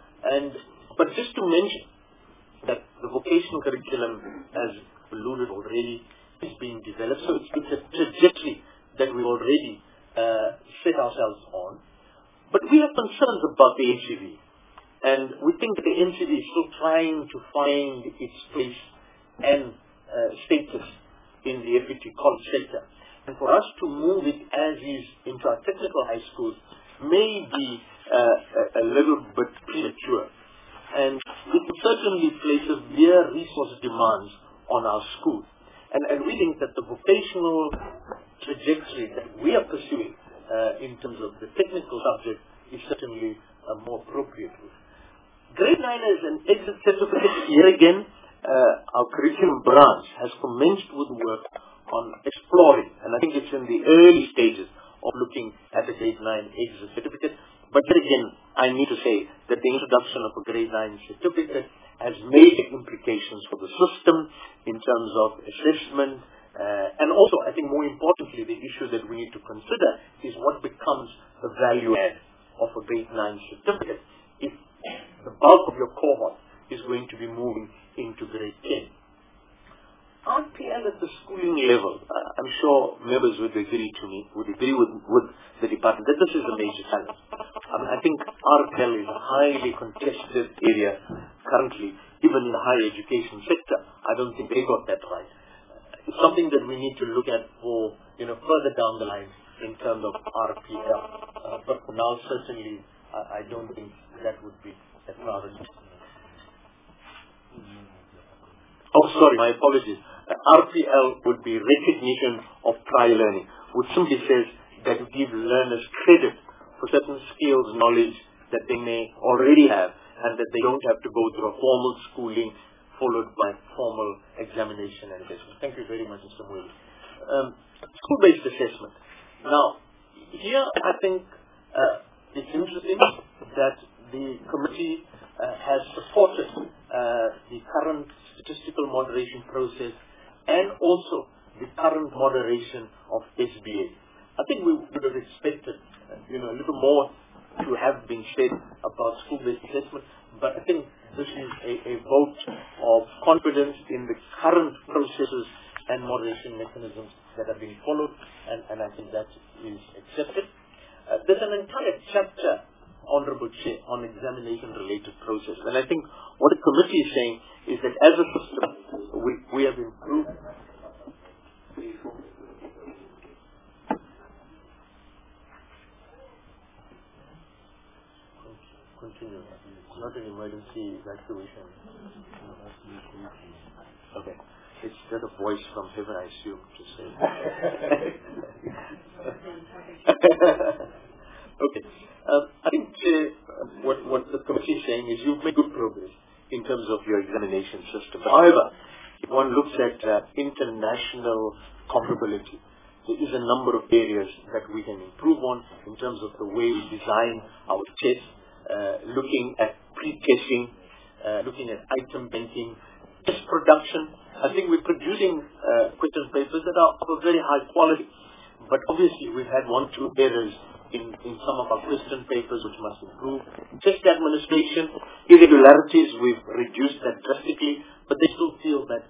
But just to mention that the vocational curriculum, as alluded already, is being developed. So it's a trajectory that we already set ourselves on. But we have concerns about the NCD. And we think that the NCD is still trying to find its place and status in the FET college sector. And for us to move it as is into our technical high schools may be a little bit premature. And it certainly places severe resource demands on our schools. And we think that the vocational trajectory that we are pursuing in terms of the technical subject is certainly more appropriate. Grade 9 is an exit certificate. Here again, our curriculum branch has commenced with work on exploring, and I think it's in the early stages of looking at the grade 9 exit certificate. But then again, I need to say that the introduction of a grade 9 certificate has major implications for the system in terms of assessment, and also, I think more importantly, the issue that we need to consider is what becomes the value add of a grade 9 certificate if the bulk of your cohort is going to be moving into grade 10. RPL at the schooling level, I'm sure members would agree with the department that this is a major challenge. I think RPL is a highly contested area currently, even in the higher education sector. I don't think they got that right. It's something that we need to look at for further down the line in terms of RPL. But for now, certainly, I don't think that would be a priority. Oh, sorry, my apologies. RPL would be recognition of prior learning, which simply says that we give learners credit for certain skills, knowledge that they may already have, and that they don't have to go through a formal schooling followed by formal examination and assessment. Thank you very much, Mr. Mweli. School-based assessment. Now, here I think it's interesting that the committee has supported the current statistical moderation process and also the current moderation of SBA. I think we would have expected a little more to have been said about school-based assessment, but I think this is a vote of confidence in the current processes and moderation mechanisms that are being followed, and I think that is accepted. There's an entire chapter, Honorable Chair, on examination-related process, and I think what the committee is saying is that as a system, we have improved. Continue. It's not an emergency evacuation. Okay. It's just a voice from heaven, I assume, to say. Okay. I think what the committee is saying is you've made good progress in terms of your examination system. However, if one looks at international comparability, there is a number of areas that we can improve on in terms of the way we design our tests, looking at pre-testing, looking at item banking, test production. I think we're producing question papers that are of a very high quality, but obviously we've had 1-2 errors in some of our question papers which must improve. Test administration, irregularities, we've reduced that drastically, but they still feel that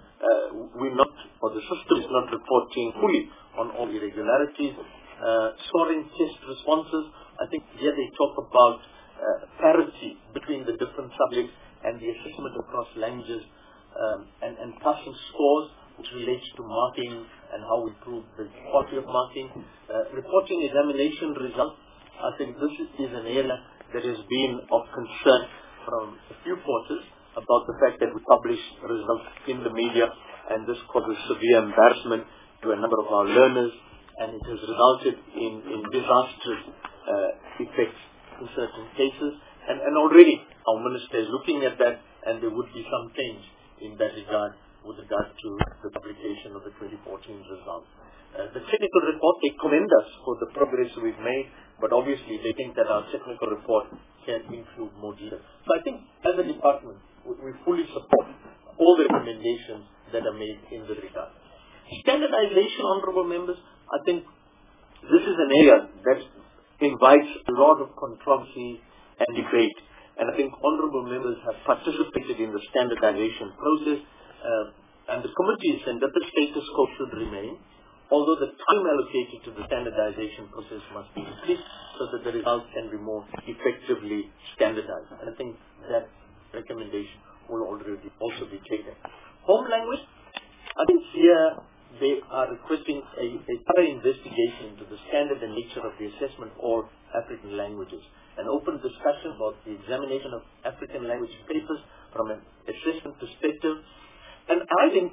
the system is not reporting fully on all irregularities. Scoring test responses, I think here they talk about parity between the different subjects and the assessment across languages, and passing scores, which relates to marking and how we improve the quality of marking. Reporting examination results, I think this is an area that has been of concern from a few quarters about the fact that we publish results in the media, and this causes severe embarrassment to a number of our learners, and it has resulted in disastrous effects in certain cases. And already our minister is looking at that, and there would be some change in that regard with regard to the publication of the 2014 results. The technical report, they commend us for the progress we've made, but obviously they think that our technical report can include more detail. So I think as a department, we fully support all the recommendations that are made in this regard. Standardization, honorable members, I think this is an area that invites a lot of controversy and debate. And I think honorable members have participated in the standardization process, and the committee said that the status quo should remain. although the time allocated to the standardization process must be increased so that the results can be more effectively standardized. And I think that recommendation will already also be taken. Home language, I think here they are requesting a thorough investigation into the standard and nature of the assessment of African languages, an open discussion about the examination of African language papers from an assessment perspective. And I think,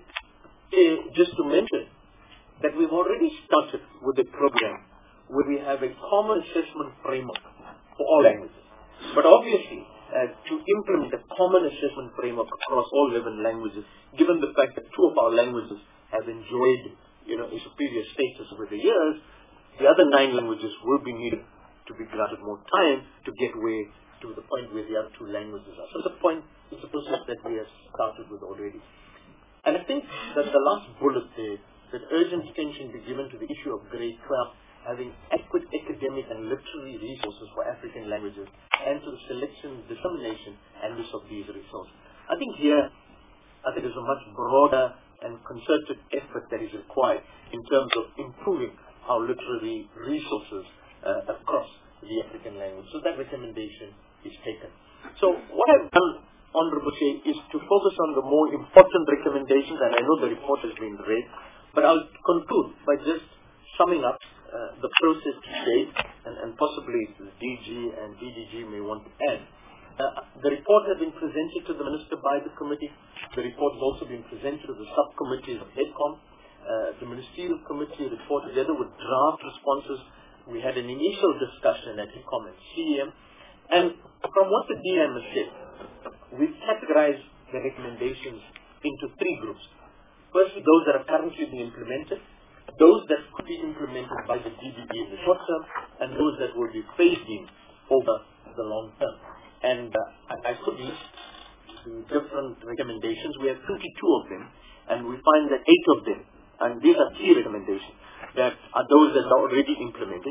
just to mention, that we've already started with a program where we have a common assessment framework for all languages. But obviously, to implement a common assessment framework across all 11 languages, given the fact that 2 of our languages have enjoyed, a superior status over the years, the other 9 languages will be needed to be granted more time to get to the point where the other 2 languages are. So it's a process that we have started with already. And I think that the last bullet there, that urgent attention be given to the issue of grade 12 having adequate academic and literary resources for African languages and to the selection, dissemination, and use of these resources. I think here, there's a much broader and concerted effort that is required in terms of improving our literary resources across the African language. So that recommendation is taken. So what I've done, Honorable Chair, is to focus on the more important recommendations, and I know the report has been read, but I'll conclude by just summing up the process to date, and possibly the DG and DDG may want to add. The report has been presented to the Minister by the committee. The report has also been presented to the subcommittees of HEDCOM. The Ministerial Committee report, together with draft responses, we had an initial discussion at HEDCOM and CEM. And from what the DM has said, we've categorized the recommendations into 3 groups. Firstly, those that are currently being implemented, those that could be implemented by the DBE in the short term, and those that will be phased in over the long term. And I could list the different recommendations. We have 22 of them, and we find that 8 of them, and these are key recommendations, that are those that are already implementing.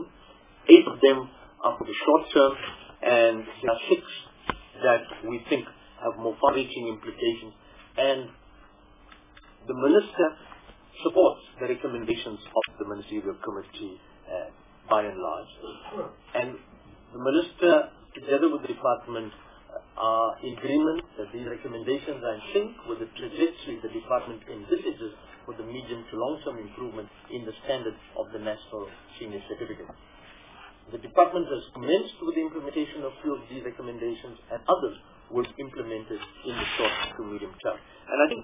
8 of them are for the short term, and there are 6 that we think have more far-reaching implications. And the Minister supports the recommendations of the Ministerial Committee by and large. And the Minister, together with the Department, are in agreement that these recommendations are in sync with the trajectory the Department envisages for the medium to long-term improvement in the standards of the National Senior Certificate. The Department has commenced with the implementation of few of these recommendations, and others will be implemented in the short to medium term. And I think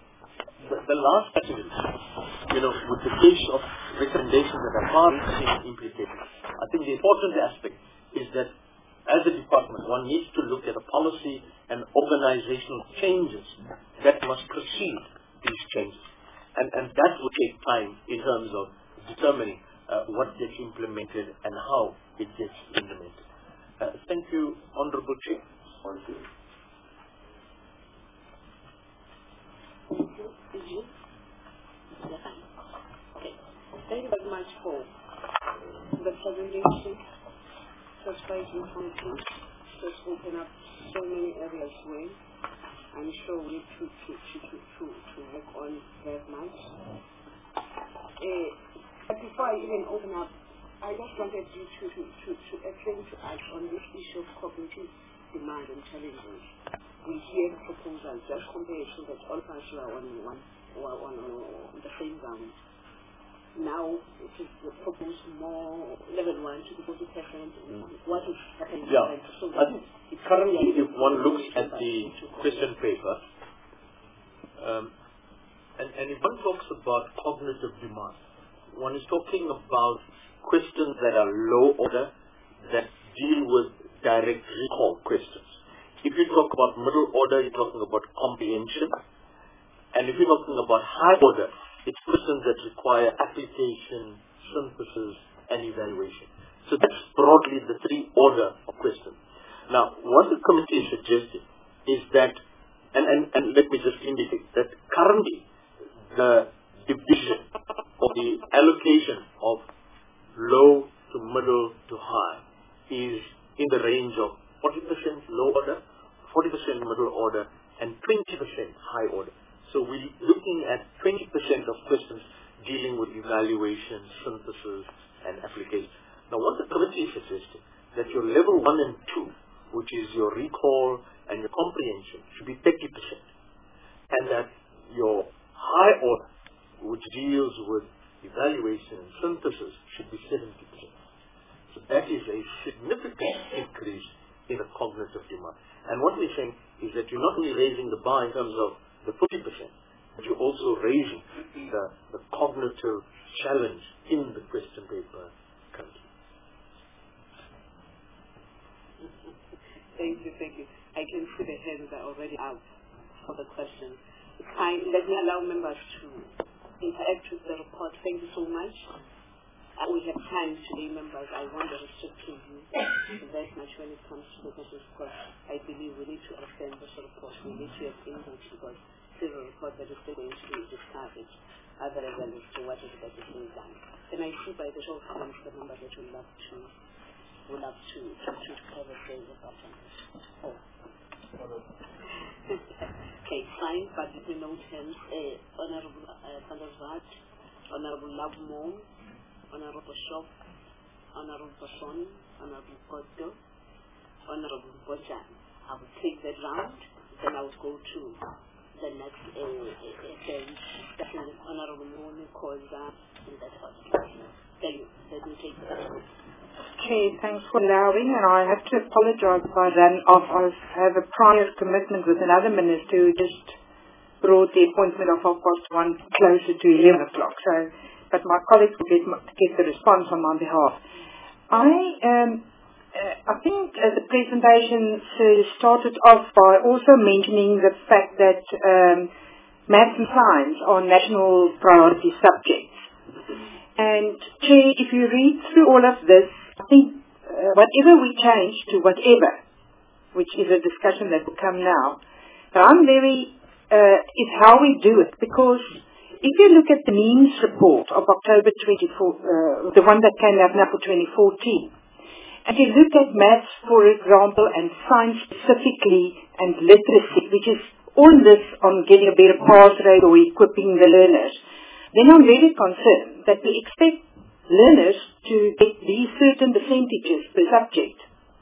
the last category, with the case of recommendations that are far-reaching implications, I think the important aspect is that as a department, one needs to look at the policy and organizational changes that must precede these changes. And that will take time in terms of determining what gets implemented and how it gets implemented. Thank you, Honorable Chair. Thank you. Thank you very much for the presentation. That's quite informative. Just open up so many areas where I'm sure we need to work on very much. But before I even open up, I just wanted you to attend to us on this issue of cognitive demand and challenges. We hear proposals, just compare so that all countries are on the same ground. Now it is proposed more level 1 to the 40%. What is happening? Yeah. So I think currently, if one looks at the question paper, and if one talks about cognitive demand, one is talking about questions that are low order, that deal with direct recall questions. If you talk about middle order, you're talking about comprehension. And if you're talking about high order, it's questions that require application, synthesis, and evaluation. So that's broadly the 3 order of questions. Now, what the committee is suggesting is that, and let me just indicate that currently the division or the allocation of low to middle to high is in the range of 40% low order, 40% middle order, and 20% high order. So we're looking at 20% of questions dealing with evaluation, synthesis, and application. Now, what the committee is suggesting, that your level 1 and 2, which is your recall and your comprehension, should be 30%. And that your high order, which deals with evaluation and synthesis, should be 70%. So that is a significant increase in a cognitive demand. And what we're saying is that you're not only raising the bar in terms of the 40%, but you're also raising the cognitive challenge in the question paper currently. Thank you. I can see the hands are already up for the questions. Let me allow members to interact with the report. Thank you so much. We have time today, members. I want to restrict to you very much when it comes to the questions, because I believe we need to understand this report. We need to have input, because this is a report that is still going to be discovered other than as to what is that is being done. And I see by the show of hands the members that would love to have a say about this. Okay, fine, but let me note hands. Honorable Pandavat, Honorable Labmo, Honorable Shop, Honorable Person, Honorable Kodo, Honorable Bojan. I will take that round, then I will go to the next bench. Definitely Honorable Moni, Koza, and that order. Thank you. Let me take that round. Okay, thanks for allowing, and I have to apologize if I ran off. I have a prior commitment with another minister who just brought the appointment of 1:30 closer to 11 o'clock. So, but my colleagues will get the response on my behalf. I think the presentation started off by also mentioning the fact that maths and science are national priority subjects. And Chair, if you read through all of this, I think whatever we change to whatever, which is a discussion that will come now, but I'm very, is how we do it, because if you look at the NEEMS report of October 24, the one that came out now for 2014, and you look at maths, for example, and science specifically, and literacy, which is all this on getting a better pass rate or equipping the learners, then I'm very concerned that we expect learners to get these certain percentages per subject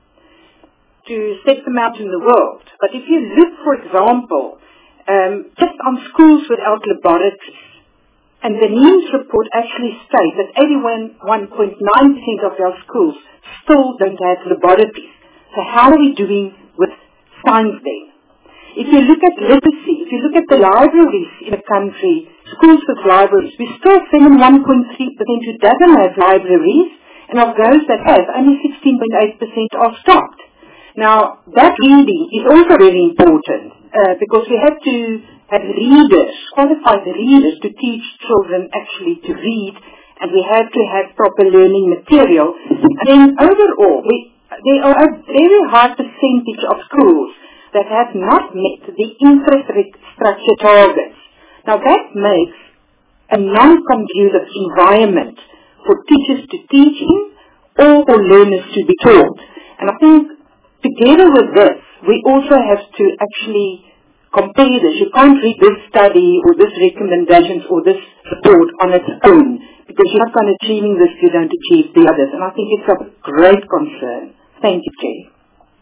to set them out in the world. But if you look, for example, just on schools without laboratories, and the NEEMS report actually states that 81.9% of our schools still don't have laboratories. So how are we doing with science then? If you look at literacy, if you look at the libraries in a country, schools with libraries, we still 71.3% who doesn't have libraries, and of those that have, only 16.8% are stocked. Now, that reading is also very important, because we have to have readers, qualified readers, to teach children actually to read, and we have to have proper learning material. And then overall, there are a very high percentage of schools that have not met the infrastructure targets. Now that makes a non-conducive environment for teachers to teach in or for learners to be taught. And I think together with this, we also have to actually compare this. You can't read this study or this recommendations or this report on its own, because you're not going to achieving this, you don't achieve the others. And I think it's of great concern. Thank you, Chair.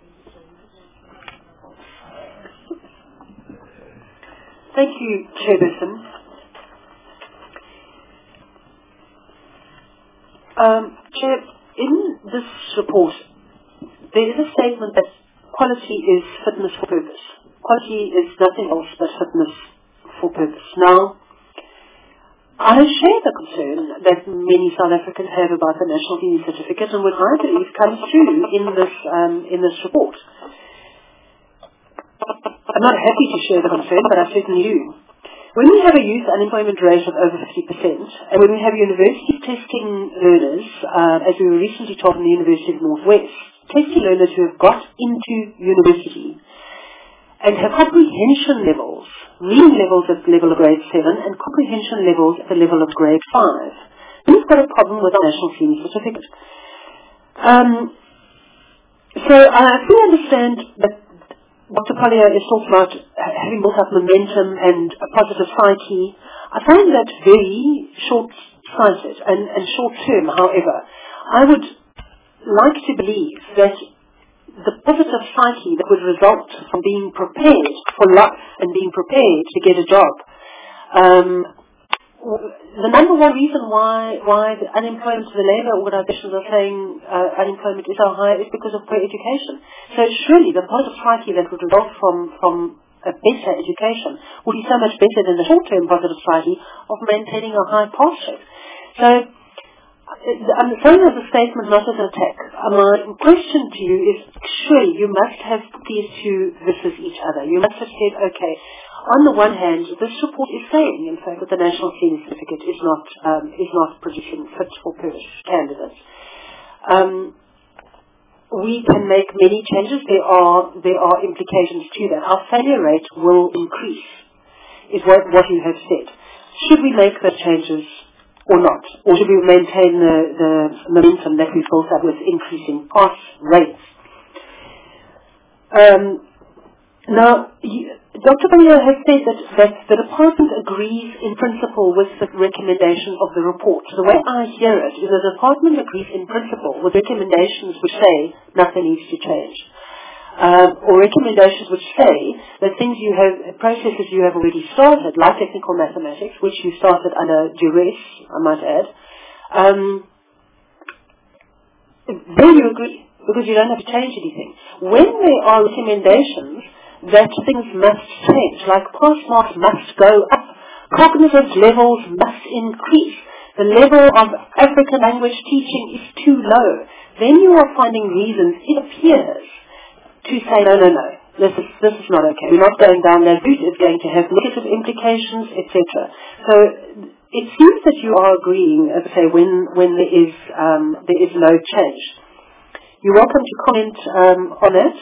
Thank you, Chairperson. Chair, in this report, there is a statement that quality is fitness for purpose. Quality is nothing else but fitness for purpose. Now, I share the concern that many South Africans have about the National Cleaning Certificate, and what I believe comes through in this report. I'm not happy to share the concern, but I certainly do. When we have a youth unemployment rate of over 50%, and when we have universities testing learners, as we were recently told in the University of North West, testing learners who have got into university and have comprehension levels, reading levels at the level of grade 7 and comprehension levels at the level of grade 5, we've got a problem with our National Cleaning Certificate. So I fully understand that Dr. Polya is talking about having built up momentum and a positive psyche. I find that very cited, and short term, however, I would like to believe that the positive psyche that would result from being prepared for life and being prepared to get a job. The number one reason why the unemployment, the labour organisations are saying unemployment is so high is because of poor education. So surely the positive psyche that would result from a better education would be so much better than the short-term positive psyche of maintaining a high pass rate. So I'm saying as a statement, not as an attack. My question to you is, surely you must have put these two versus each other. You must have said, okay, on the one hand, this report is saying, in fact, that the National Senior Certificate is not producing fit-for-purpose candidates. We can make many changes. There are implications to that. Our failure rate will increase, is what you have said. Should we make those changes or not? Or should we maintain the momentum that we've built up with increasing pass rates? Now, Dr. Banya has said that the department agrees in principle with the recommendation of the report. The way I hear it is the department agrees in principle with recommendations which say nothing needs to change. Or recommendations which say that processes you have already started, like technical mathematics, which you started under duress, I might add, then you agree, because you don't have to change anything. When there are recommendations that things must change, like pass marks must go up, cognitive levels must increase, the level of African language teaching is too low, then you are finding reasons, it appears, to say, no, this is not okay. We're not going down that route. It's going to have negative implications, etc. So it seems that you are agreeing, as I say, when there is no change. You're welcome to comment on it.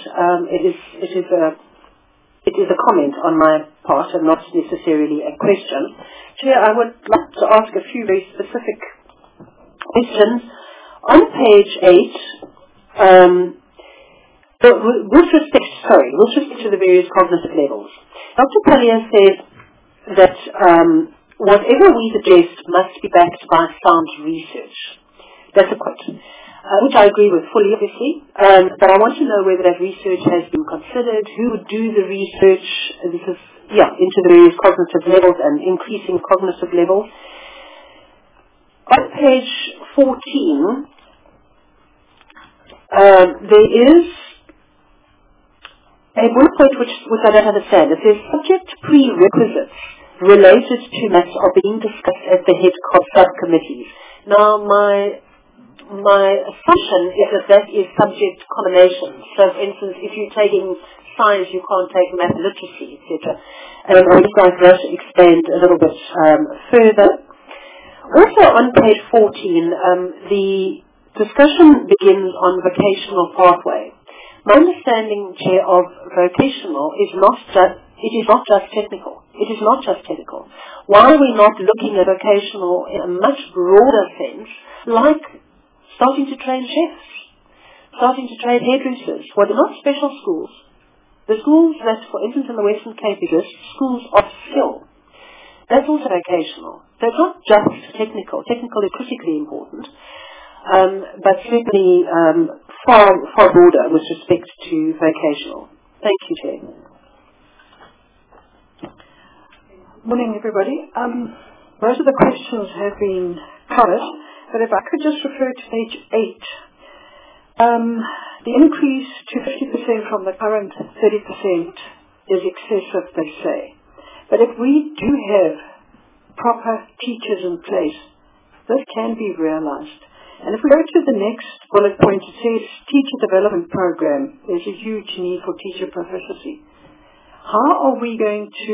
It is a comment on my part and not necessarily a question. Chair, I would like to ask a few very specific questions. On page 8, with respect to the various cognitive levels, Dr. Palia said that whatever we suggest must be backed by sound research. That's a quote, which I agree with fully, obviously, but I want to know whether that research has been considered, who would do the research, into the various cognitive levels and increasing cognitive levels. On page 14, there is a bullet point which I don't understand. It says subject prerequisites related to maths are being discussed at the head subcommittees. Now, my assumption is that is subject combination. So, for instance, if you're taking science, you can't take math literacy, etc. And I would like that to expand a little bit further. Also, on page 14, the discussion begins on vocational pathway. My understanding, Chair, of vocational is not just technical. It is not just technical. Why are we not looking at vocational in a much broader sense, like starting to train chefs, starting to train hairdressers? Well, they're not special schools. The schools that, for instance, in the Western Cape exist, schools of skill. That's also vocational. So it's not just technical. Technical is critically important. But certainly far broader with respect to vocational. Thank you, Chair. Morning, everybody. Most of the questions have been covered, but if I could just refer to page 8. The increase to 50% from the current 30% is excessive, they say. But if we do have proper teachers in place, this can be realized. And if we go to the next bullet point, it says teacher development program. There's a huge need for teacher proficiency. How are we going to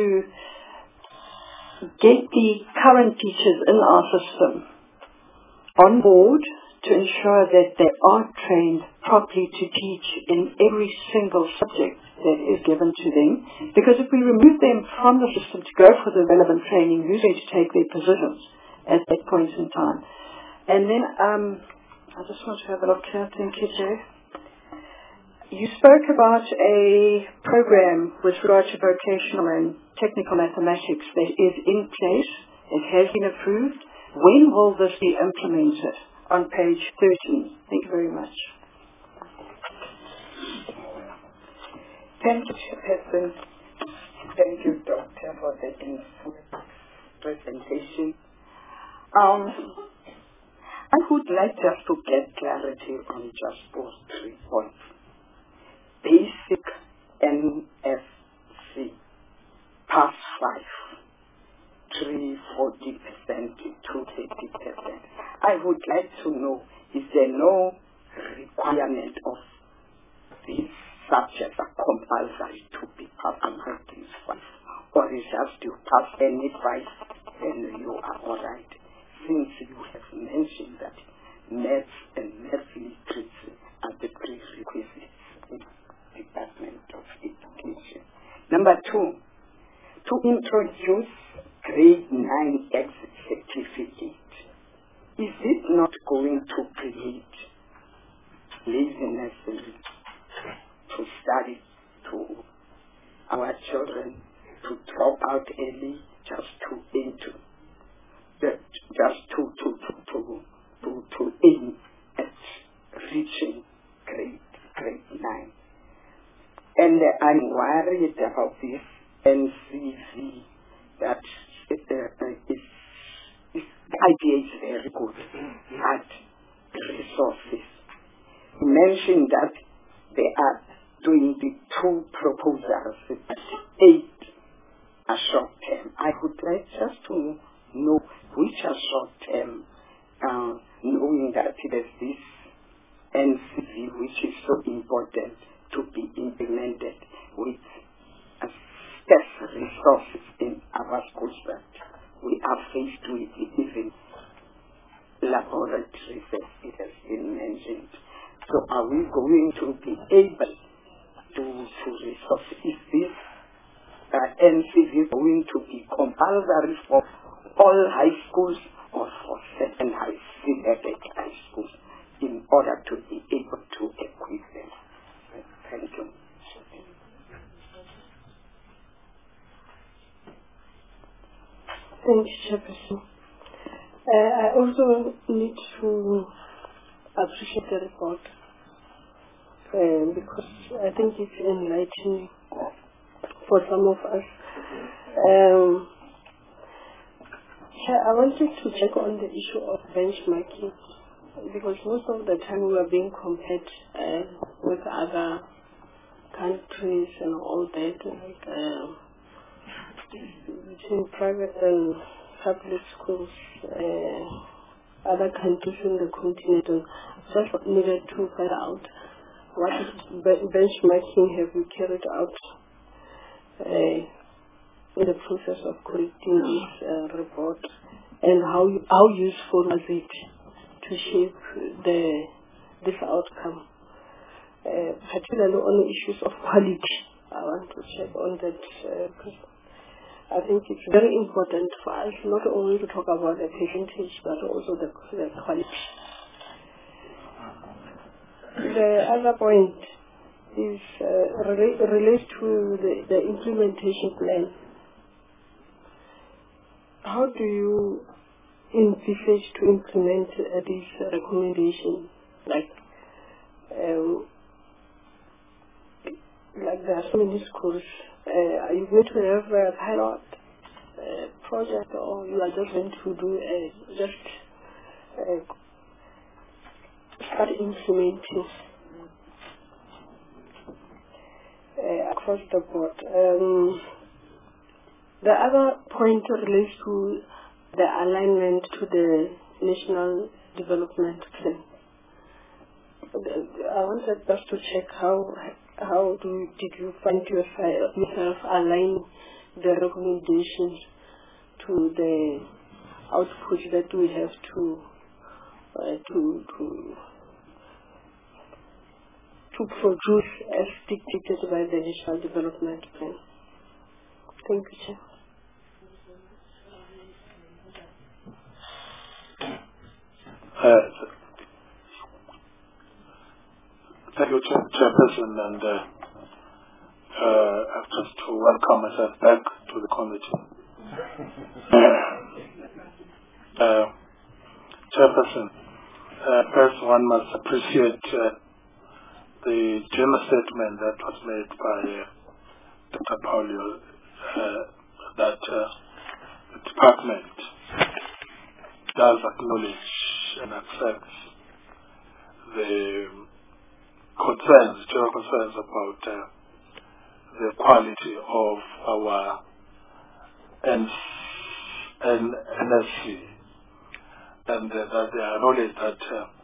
get the current teachers in our system on board to ensure that they are trained properly to teach in every single subject that is given to them? Because if we remove them from the system to go for the relevant training, who's going to take their positions at that point in time? And then I just want to have a look here. Thank you, Jay. You spoke about a program with regard to vocational and technical mathematics that is in place. It has been approved. When will this be implemented? On page 13. Thank you very much. Thank you, Chairperson. Thank you, Doctor, for the presentation. I would like just to get clarity on just those 3 points. Basic NFC, pass 5, 40% to 30%. I would like to know, is there no requirement of these subjects are compulsory to be passed among these 5? Or is just you pass any 5 and you are all right? Since you have mentioned that maths and math literacy are the prerequisites in the Department of Education. Number 2, to introduce grade 9 exit certificate. Is it not going to create laziness to study to our children to drop out early just to aim at reaching grade 9? And I'm worried about this NCV that the idea is very good, but resources. You mentioned that they are doing the 2 proposals, 8 are short term. I would like just to know which are short term, knowing that there's this NCV which is so important to be implemented with scarce resources in our schools that we are faced with, even laboratories as it has been mentioned. So are we going to be able to resource? Is this NCV going to be compulsory for all high schools or for certain selected high schools in order to be able to equip them? Thank you. Thank you, Chairperson. I also need to appreciate the report because I think it's enlightening for some of us. I wanted to check on the issue of benchmarking because most of the time we are being compared with other countries and all that, like between private and public schools, other countries in the continent. And just needed to find out what benchmarking have you carried out in the process of collecting this report, and how useful was it to shape this outcome, particularly on issues of quality. I want to check on that because I think it's very important for us not only to talk about the percentage but also the quality. The other point is relates to the implementation plan. How do you envisage to implement these recommendations? Like there are so many schools. Are you going to have a pilot project, or you are just going to do start implementing across the board? The other point relates to the alignment to the National Development Plan. I wanted just to check how did you find yourself align the recommendations to the output that we have to produce as dictated by the National Development Plan? Thank you, Chair. Thank you, Chairperson, and just to welcome myself back to the committee. Chairperson, first one must appreciate the general statement that was made by Dr. Paulio, that the department does acknowledge and accepts the general concerns about the quality of our NSC, and that they acknowledge that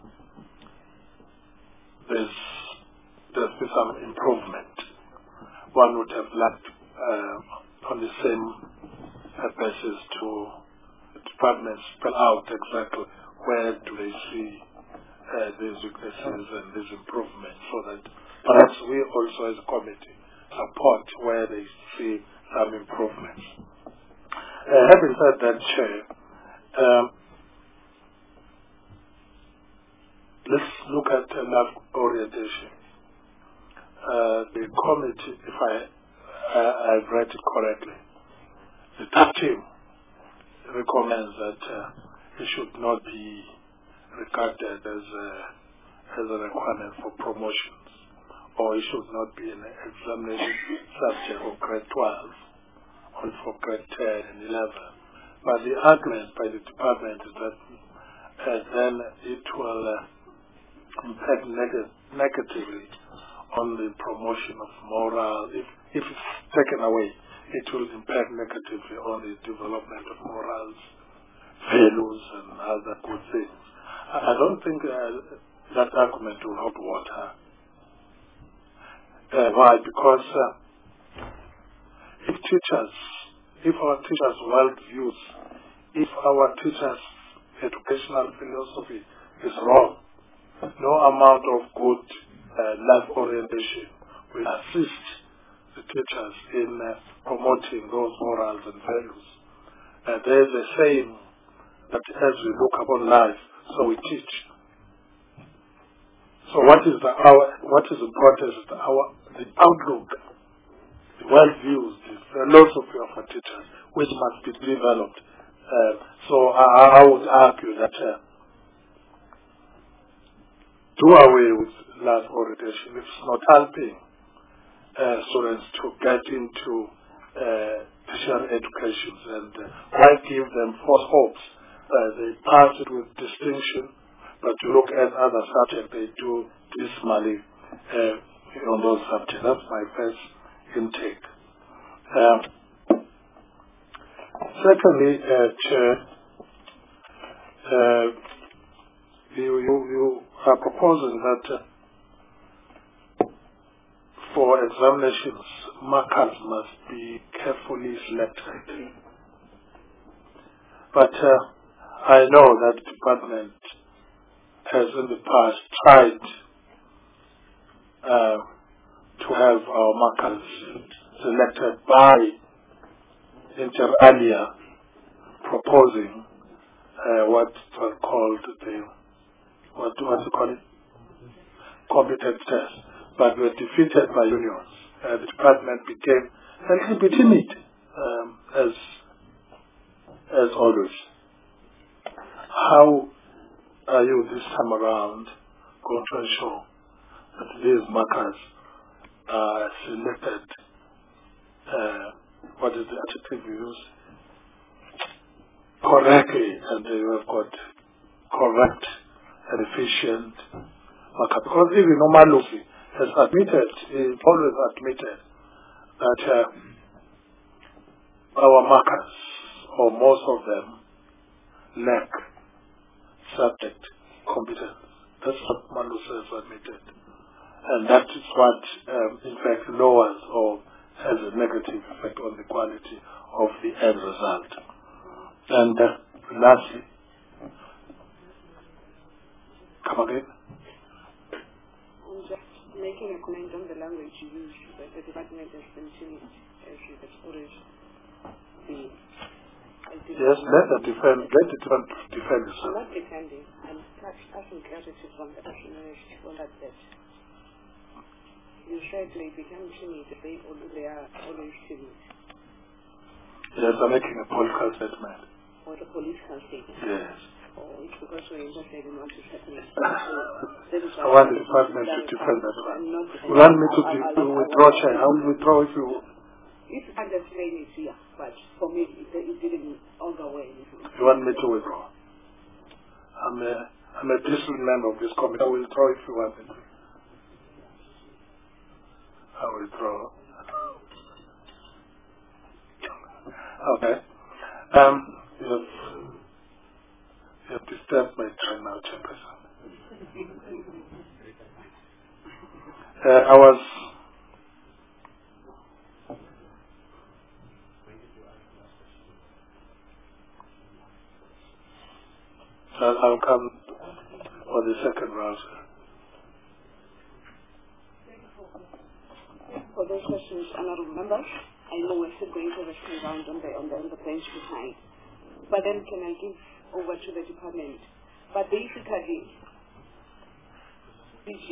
there's been some improvement. One would have liked on the same basis to the departments spell out exactly where do they see these weaknesses and these improvements, so that perhaps we also as a committee support where they see some improvements. Having said that, Chair, let's look at enough orientation. The committee, if I've read it correctly, the TAP team recommends that it should not be regarded as a requirement for promotions, or it should not be an examination subject for grade 12 or for grade 10 and 11. But the argument by the department is that then it will impact negatively on the promotion of morale. If it's taken away, it will impact negatively on the development of morals, values, and other good things. I don't think that argument will hold water. Why? Because if our teachers' worldviews, if our teachers' educational philosophy is wrong, no amount of good life orientation will assist the teachers in promoting those morals and values. There is a saying that as we look upon life, so we teach. So what is important is the outlook, the worldviews, the philosophy of our teachers, which must be developed. So I would argue that do away with life orientation. It's not helping students to get into tertiary education, and why give them false hopes? They pass it with distinction, but to look at other subjects, they do dismally on those subjects. That's my first intake. Secondly, Chair, you are proposing that for examinations, markers must be carefully selected. But I know that the department has in the past tried to have our markers selected by inter alia, proposing what are called what do you call it? Competence test. But were defeated by unions. The department became a little bit timid, as always. How are you this time around going to ensure that these markers are selected? What is the adjective you use? Correctly, and you have got correct and efficient marker. Because even Omalusi has admitted, always admitted, that our markers, or most of them, lack subject competence. That's what Malusi has admitted. And that is what, in fact, lowers or has a negative effect on the quality of the end result. And lastly, come again? I'm just making a comment on the language you use, that the department has continued as you express the... Yes, let the defend itself. I'm not defending. I'm asking clarity from the nationalist on that. You said they become timid. They are always timid. Yes, I'm making a political statement. or the political statement? Yes. Or it's because we're interested in what is happening. I want the department to defend that one. You want me to withdraw, Chair? I will withdraw if you... If you can't explain it here, but for me, it didn't augur well. You want me to withdraw? I'm a disciplined member of this committee. I will withdraw if you want me to. I will withdraw. Okay. You have disturbed my train now, Chairperson. I'll come on the second round, sir. For those questions, honorable members, I know we're still going to the second round on the bench behind. But then can I give over to the department? But basically, DG,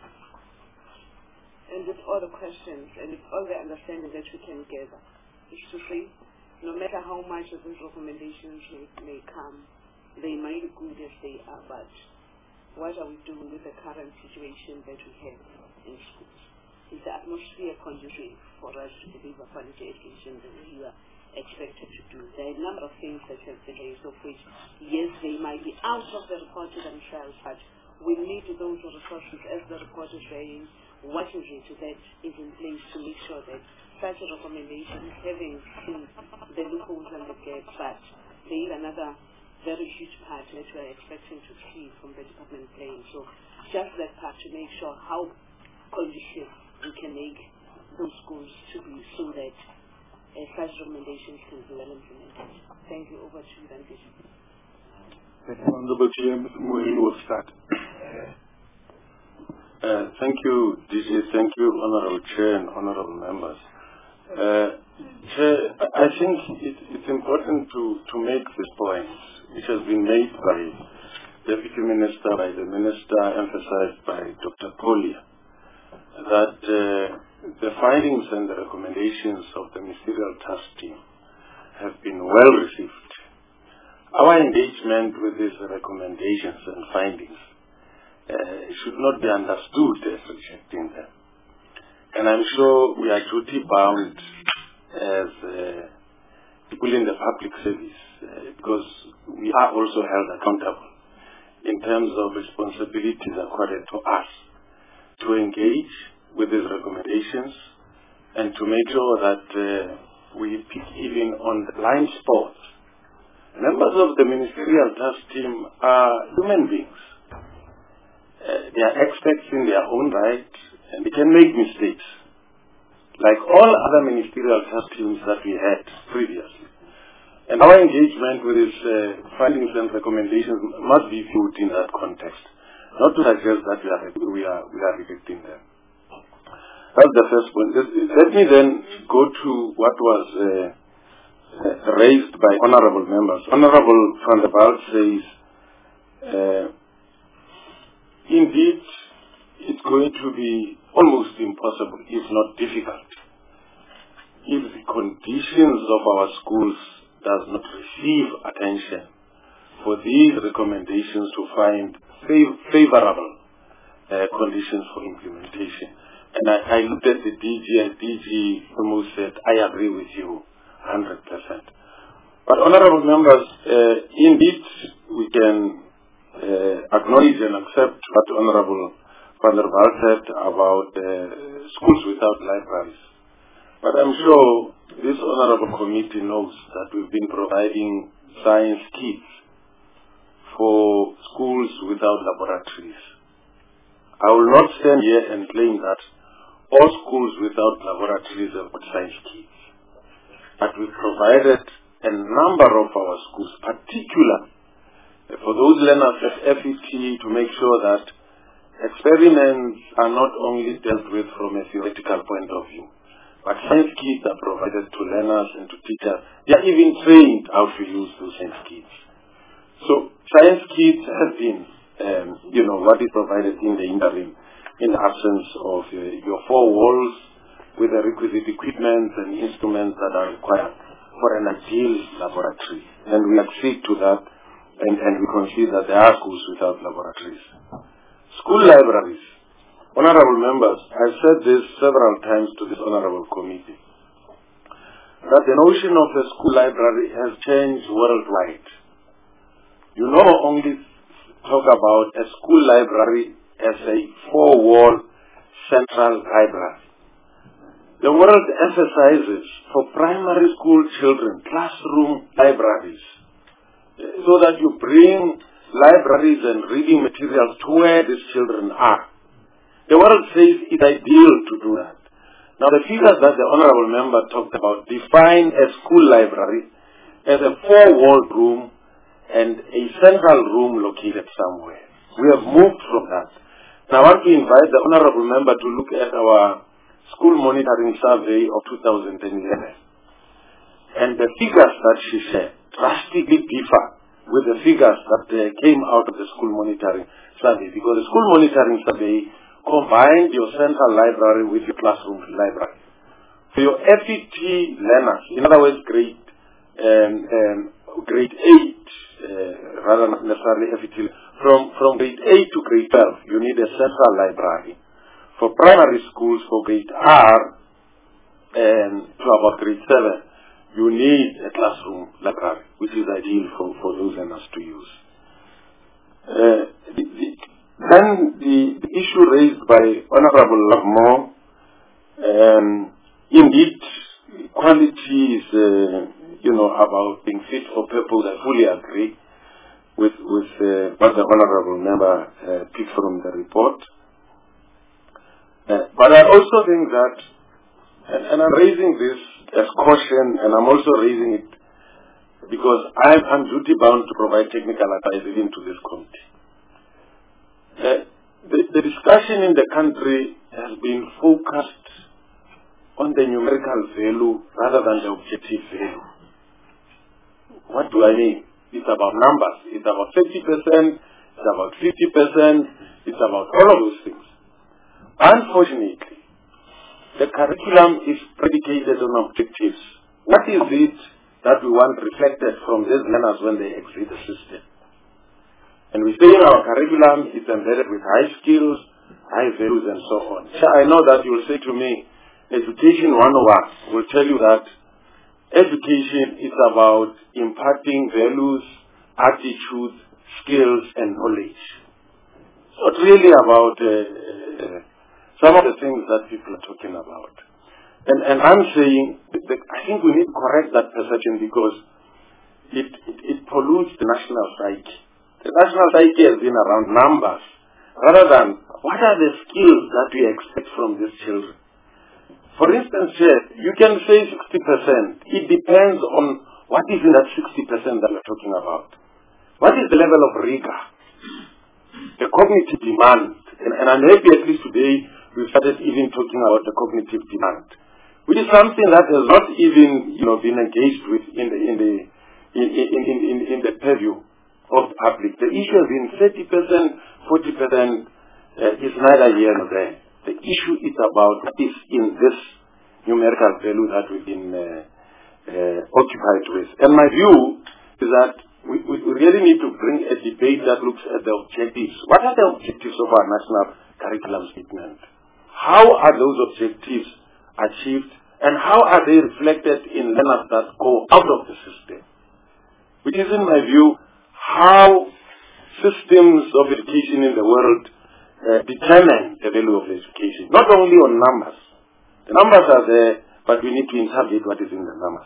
and with all the questions and with all the understanding that we can gather, is to say, no matter how much of these recommendations may come, they might be good as they are, but what are we doing with the current situation that we have in schools? Is the atmosphere conducive for us to deliver quality education that we are expected to do? There are a number of things that have been raised, of which, yes, they might be out of the report themselves, but we need those resources, as the report is saying, what is it that is in place to make sure that such a recommendation, having seen the loopholes and the gaps, but there is another very huge part that we are expecting to see from the department playing. So just that part to make sure how conducive we can make those schools to be so that such recommendations can be well implemented. Thank you. Over to you, then, Bishop. Honorable Chair, we will start. Thank you, DG. Thank you, Honorable Chair and Honorable members. Chair, I think it's important to make this point, which has been made by Deputy Minister, by the Minister, emphasized by Dr. Polia, that the findings and the recommendations of the Ministerial Task Team have been well received. Our engagement with these recommendations and findings should not be understood as rejecting them. And I'm sure we are duty-bound as people in the public service because we are also held accountable in terms of responsibilities accorded to us to engage with these recommendations and to make sure that we pick even on the blind spots. Members of the Ministerial Task Team are human beings. They are experts in their own right, and they can make mistakes, like all other ministerial task teams that we had previously. And our engagement with these findings and recommendations must be viewed in that context, not to suggest that we are rejecting them. That's the first point. Let me then go to what was raised by honorable members. Honorable Van der Walt says, indeed, it's going to be almost impossible, if not difficult, if the conditions of our schools does not receive attention for these recommendations to find favorable conditions for implementation. And I looked at the DG, and DG almost said, I agree with you 100%. But honorable members, indeed, we can acknowledge and accept what Honorable Van der Walt said about schools without libraries. But I'm sure this honorable committee knows that we've been providing science kits for schools without laboratories. I will not stand here and claim that all schools without laboratories have got science kits. But we provided a number of our schools, particularly for those learners at FET, to make sure that experiments are not only dealt with from a theoretical point of view, but science kits are provided to learners and to teachers. They are even trained how to use those science kits. So science kits have been, what is provided in the interim in the absence of your four walls with the requisite equipment and instruments that are required for an ideal laboratory. and we accede to that, and we concede that there are schools without laboratories. School libraries. Honorable members, I've said this several times to this honorable committee, that the notion of a school library has changed worldwide. You no only talk about a school library as a four-wall central library. The world emphasizes for primary school children classroom libraries, so that you bring libraries and reading materials to where these children are. The world says it's ideal to do that. Now, the figures that the honorable member talked about define a school library as a four-walled room and a central room located somewhere. We have moved from that. Now, I want to invite the honorable member to look at our school monitoring survey of 2011. And the figures that she said drastically differ with the figures that came out of the school monitoring survey, because the school monitoring survey combined your central library with your classroom library. For your FET learners, in other words, grade 8, rather not necessarily FET, from grade 8 to grade 12, you need a central library. For primary schools, for grade R to about grade 7, you need a classroom library, which is ideal for those learners to use. Then the issue raised by Honorable Lamont, indeed, quality is, about being fit for purpose. I fully agree with what the Honorable member picked from the report. But I also think that, and I'm raising this as caution, and I'm also raising it because I'm duty bound to provide technical advice even to this committee. The discussion in the country has been focused on the numerical value rather than the objective value. What do I mean? It's about numbers. It's about 50%, it's about 50%, it's about all of those things. Unfortunately, the curriculum is predicated on objectives. What is it that we want reflected from these learners when they exit the system? And we say in our curriculum it's embedded with high skills, high values, and so on. So I know that you will say to me, Education 101 will tell you that education is about imparting values, attitudes, skills, and knowledge. It's not really about some of the things that people are talking about. And I'm saying, I think we need to correct that perception because it pollutes the national psyche. The national psyche has been around numbers rather than what are the skills that we expect from these children. For instance, you can say 60%. It depends on what is in that 60% that we're talking about. What is the level of rigor? The cognitive demand. And I'm happy at least today we started even talking about the cognitive demand, which is something that has not even been engaged with in the purview of the public. The issue has been 30%, 40% is neither here nor there. The issue is about what is in this numerical value that we've been occupied with. And my view is that we really need to bring a debate that looks at the objectives. What are the objectives of our national curriculum statement? How are those objectives achieved? And how are they reflected in learners that go out of the system? Which is, in my view, how systems of education in the world determine the value of education. Not only on numbers. The numbers are there, but we need to interpret what is in the numbers.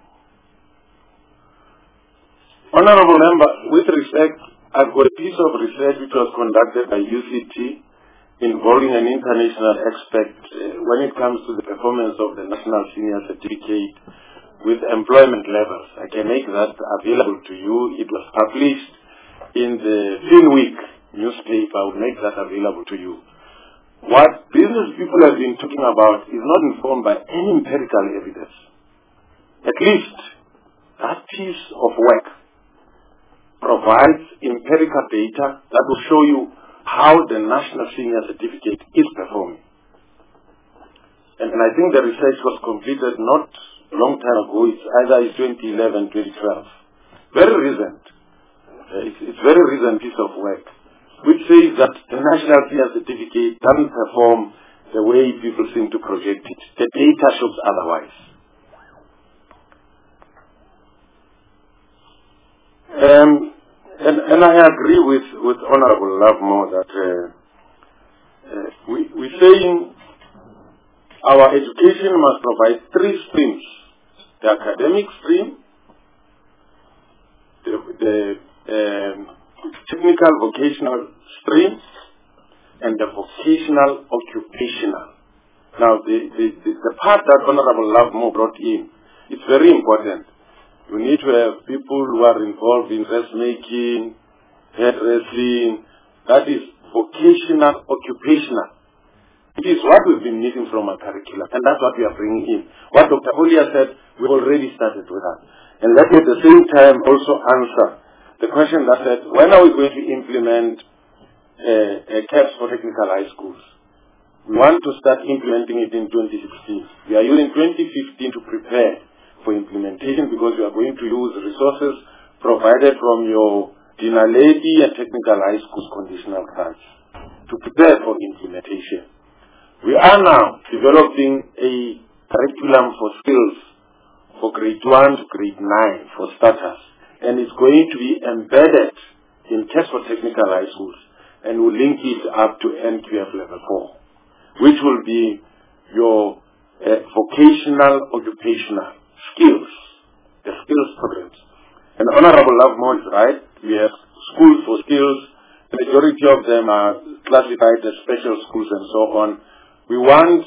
Honorable Member, with respect, I've got a piece of research which was conducted by UCT involving an international expert when it comes to the performance of the National Senior Certificate with employment levels. I can make that available to you. It was published in the FinWeek newspaper. I would make that available to you. What business people have been talking about is not informed by any empirical evidence. At least that piece of work provides empirical data that will show you how the National Senior Certificate is performing. And I think the research was completed not a long time ago. It's either 2011, 2012. very recent. It's very recent piece of work, which says that the National Senior Certificate doesn't perform the way people seem to project it. The data shows otherwise. And I agree with Honorable Lovemore that we're saying our education must provide three streams: the academic stream, the technical vocational stream, and the vocational occupational. Now, the part that Honorable Lovemore brought in, it's very important. You need to have people who are involved in dressmaking, hairdressing. That is vocational, occupational. It is what we've been missing from our curriculum, and that's what we are bringing in. What Dr. Polia said, we've already started with that. And let me at the same time also answer the question that said, when are we going to implement CAPS for technical high schools? We want to start implementing it in 2016. We are using 2015 to prepare for implementation because we are going to use resources provided from your Dinaledi and technical high schools conditional grants to prepare for implementation. We are now developing a curriculum for skills for grade 1 to grade 9 for starters, and it's going to be embedded in tests for technical high schools, and we'll link it up to NQF level 4, which will be your vocational occupational skills, the skills programs. And Honorable Lovemore is right. We have schools for skills. The majority of them are classified as special schools and so on. We want,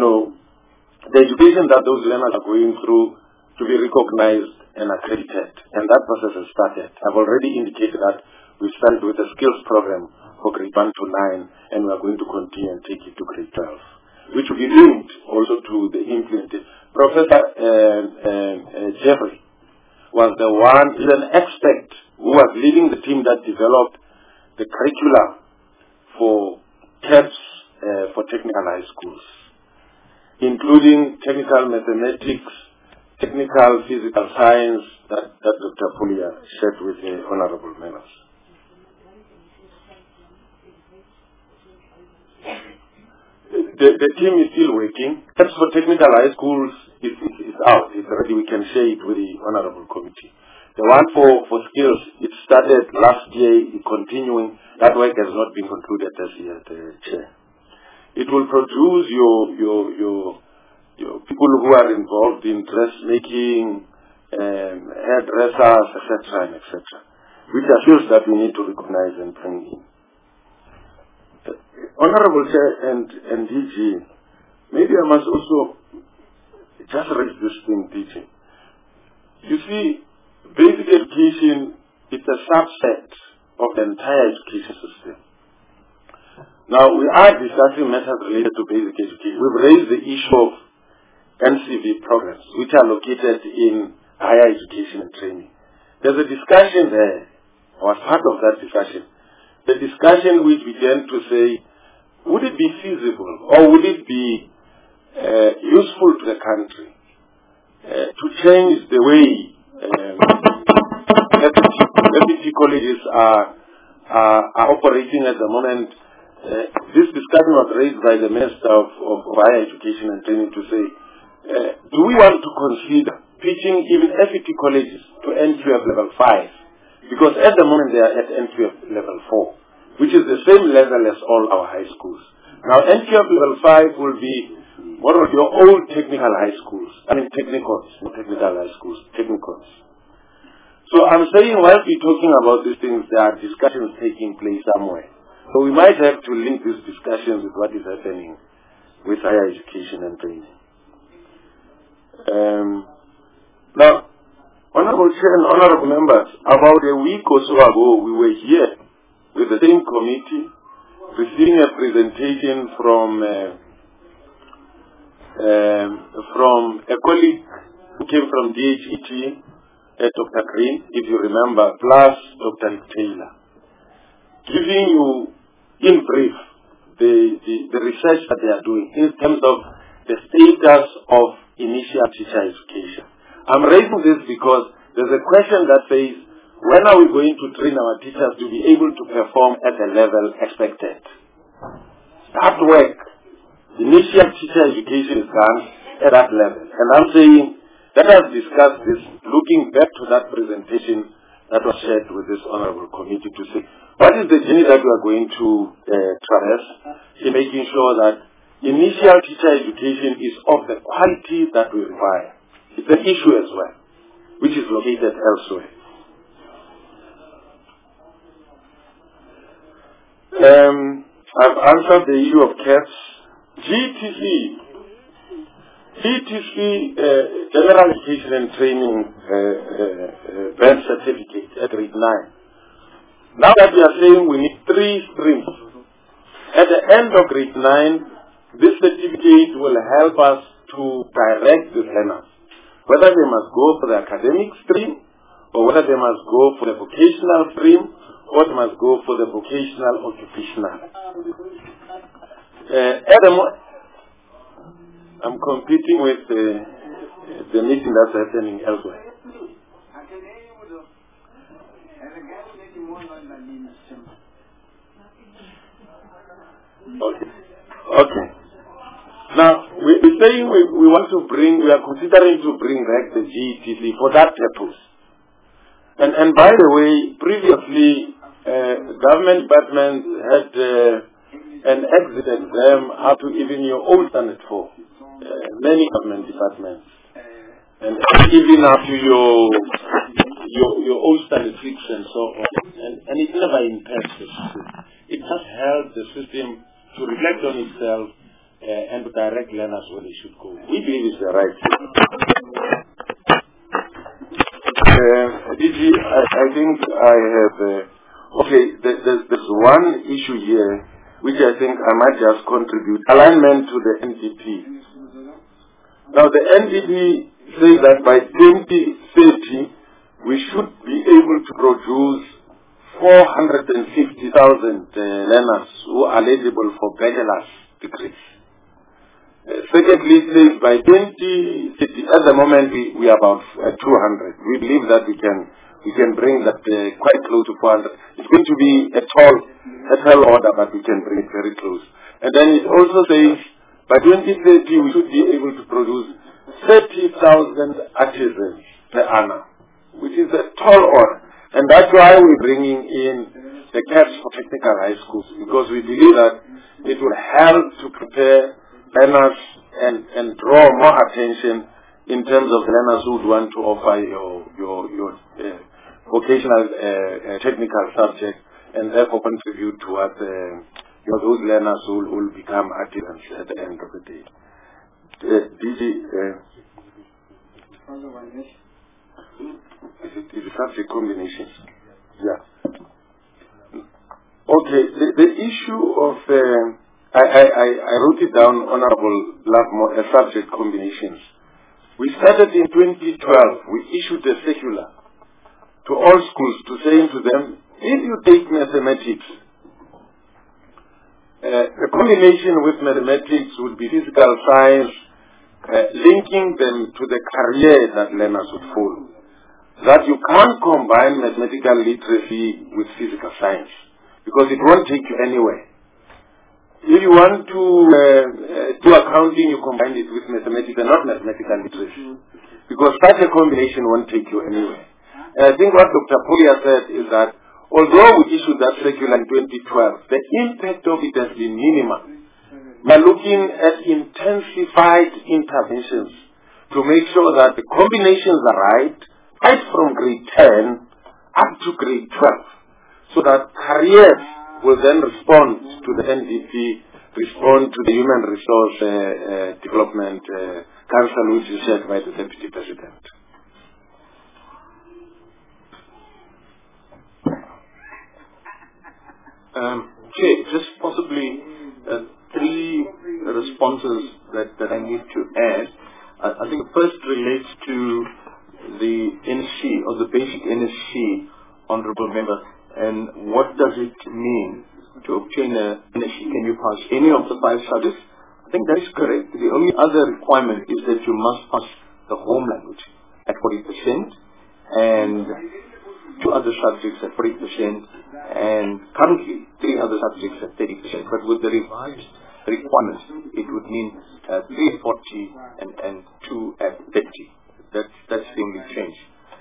the education that those learners are going through to be recognized and accredited. And that process has started. I've already indicated that we started with a skills program for grade 1 to 9, and we are going to continue and take it to grade 12, which will be linked also to the implementation. Professor Jeffrey was the one, he's an expert who was leading the team that developed the curricula for CAPS for technical high schools, including technical mathematics, technical physical science that Dr. Polia shared with the honorable members. The team is still working. CAPS for technical high schools is out. It's ready. We can share it with the honorable committee. The one for skills, it started last year, it's continuing. That work has not been concluded this year, Chair. It will produce your people who are involved in dressmaking, hairdressers, etc., which are skills that we need to recognize and bring in. Honorable Chair and DG, maybe I must also just raise this thing, DG. You see, basic education is a subset of the entire education system. Now, we are discussing matters related to basic education. We've raised the issue of NCV programs, which are located in higher education and training. There's a discussion there, or as part of that discussion, the discussion which began to say, would it be feasible or would it be useful to the country to change the way FET colleges are operating at the moment? This discussion was raised by the Minister of Higher Education and Training to say, do we want to consider teaching even FET colleges to NQF level 5? Because at the moment they are at NQF level 4. Which is the same level as all our high schools. Now, NQF level 5 will be one of your old technical high schools. I mean, technicals, not technical high schools, technicals. So I'm saying while we're talking about these things, there are discussions taking place somewhere. So we might have to link these discussions with what is happening with higher education and training. Now, Honorable Chair and Honorable Members, about a week or so ago, we were here with the same committee, receiving a presentation from a colleague who came from DHET, Dr. Green, if you remember, plus Dr. Taylor, giving you, in brief, the research that they are doing in terms of the status of initial teacher education. I'm raising this because there's a question that says, when are we going to train our teachers to be able to perform at the level expected? Start work. Initial teacher education is done at that level. And I'm saying, let us discuss this, looking back to that presentation that was shared with this honorable committee to say, what is the journey that we are going to traverse in making sure that initial teacher education is of the quality that we require. It's an issue as well, which is located elsewhere. I've answered the issue of CAPS. GTC, General Education and Training Band Certificate at grade 9. Now that we are saying we need 3 streams, at the end of grade 9, this certificate will help us to direct the learners, whether they must go for the academic stream, or whether they must go for the vocational stream, or they must go for the vocational occupational. I'm competing with the meeting that's happening elsewhere. Okay. Now, we're saying we are considering to bring back the GTC for that purpose. And by the way, previously, government departments had an exit exam up to even your old standard 4. Many government departments. And even up to your old standard 6 and so on. And it never impacts the system. It just helps the system to reflect on itself and to direct learners where they should go. We believe it's the right thing. DG, I think I have... there's one issue here which I think I might just contribute. Alignment to the NDP. Now the NDP says that by 2030 we should be able to produce 450,000 learners who are eligible for bachelor's degrees. Secondly, it says by 2030, at the moment we are about 200. We believe that we can bring that quite close to 400. It's going to be a tall order, but we can bring it very close. And then it also says by 2030 we should be able to produce 30,000 artisans per annum, which is a tall order. And that's why we're bringing in the CAPS for technical high schools, because we believe that it will help to prepare learners and draw more attention in terms of learners who would want to offer your vocational technical subject, and therefore contribute towards those learners who will become artisans at the end of the day. Is it subject combinations? Yeah. Okay, the issue of, I wrote it down, Honorable Lovemore, subject combinations. We started in 2012. We issued a circular to all schools to say to them, if you take mathematics, the combination with mathematics would be physical science, linking them to the career that learners would follow. That you can't combine mathematical literacy with physical science, because it won't take you anywhere. If you want to do accounting, you combine it with mathematics and not mathematical literacy, because such a combination won't take you anywhere. And I think what Dr. Polia said is that although we issued that circular in 2012, the impact of it has been minimal. We are looking at intensified interventions to make sure that the combinations are right from grade 10 up to grade 12, so that careers will then respond to the NDP, respond to the Human Resource Development Council, which is chaired by the Deputy President. Chair, just possibly 3 responses that I need to add. I think first relates to the NSC, or the basic NSC, Honorable Member, and what does it mean to obtain a NSC? Can you pass any of the 5 subjects? I think that is correct. The only other requirement is that you must pass the home language at 40%, and 2 other subjects at 40%, and currently 3 other subjects at 30%. But with the revised requirements, it would mean 3 at 40 and 2 at 30. That's the only change.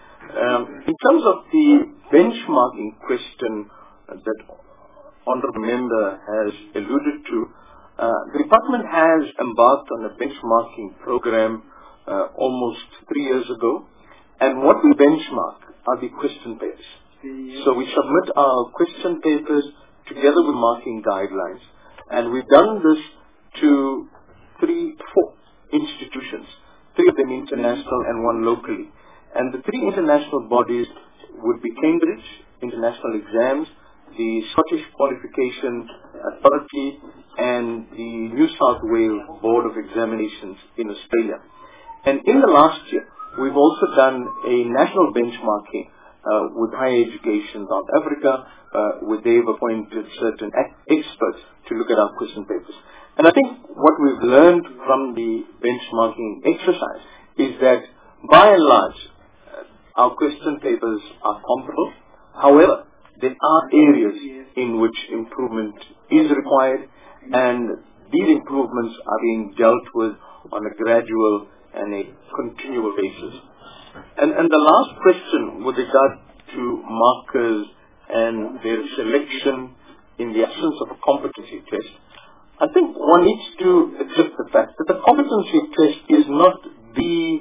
In terms of the benchmarking question that Honourable Member has alluded to, the department has embarked on a benchmarking program almost 3 years ago, and what we benchmark are the question papers. So we submit our question papers together with marking guidelines, and we've done this to 4 institutions, 3 of them international and 1 locally. And the 3 international bodies would be Cambridge International Exams, the Scottish Qualification Authority, and the New South Wales Board of Examinations in Australia. And in the last year, we've also done a national benchmarking with Higher Education South Africa, where they've appointed certain experts to look at our question papers. And I think what we've learned from the benchmarking exercise is that, by and large, our question papers are comparable. However, there are areas in which improvement is required, and these improvements are being dealt with on a gradual and a continual basis. And the last question with regard to markers and their selection in the absence of a competency test, I think one needs to accept the fact that the competency test is not the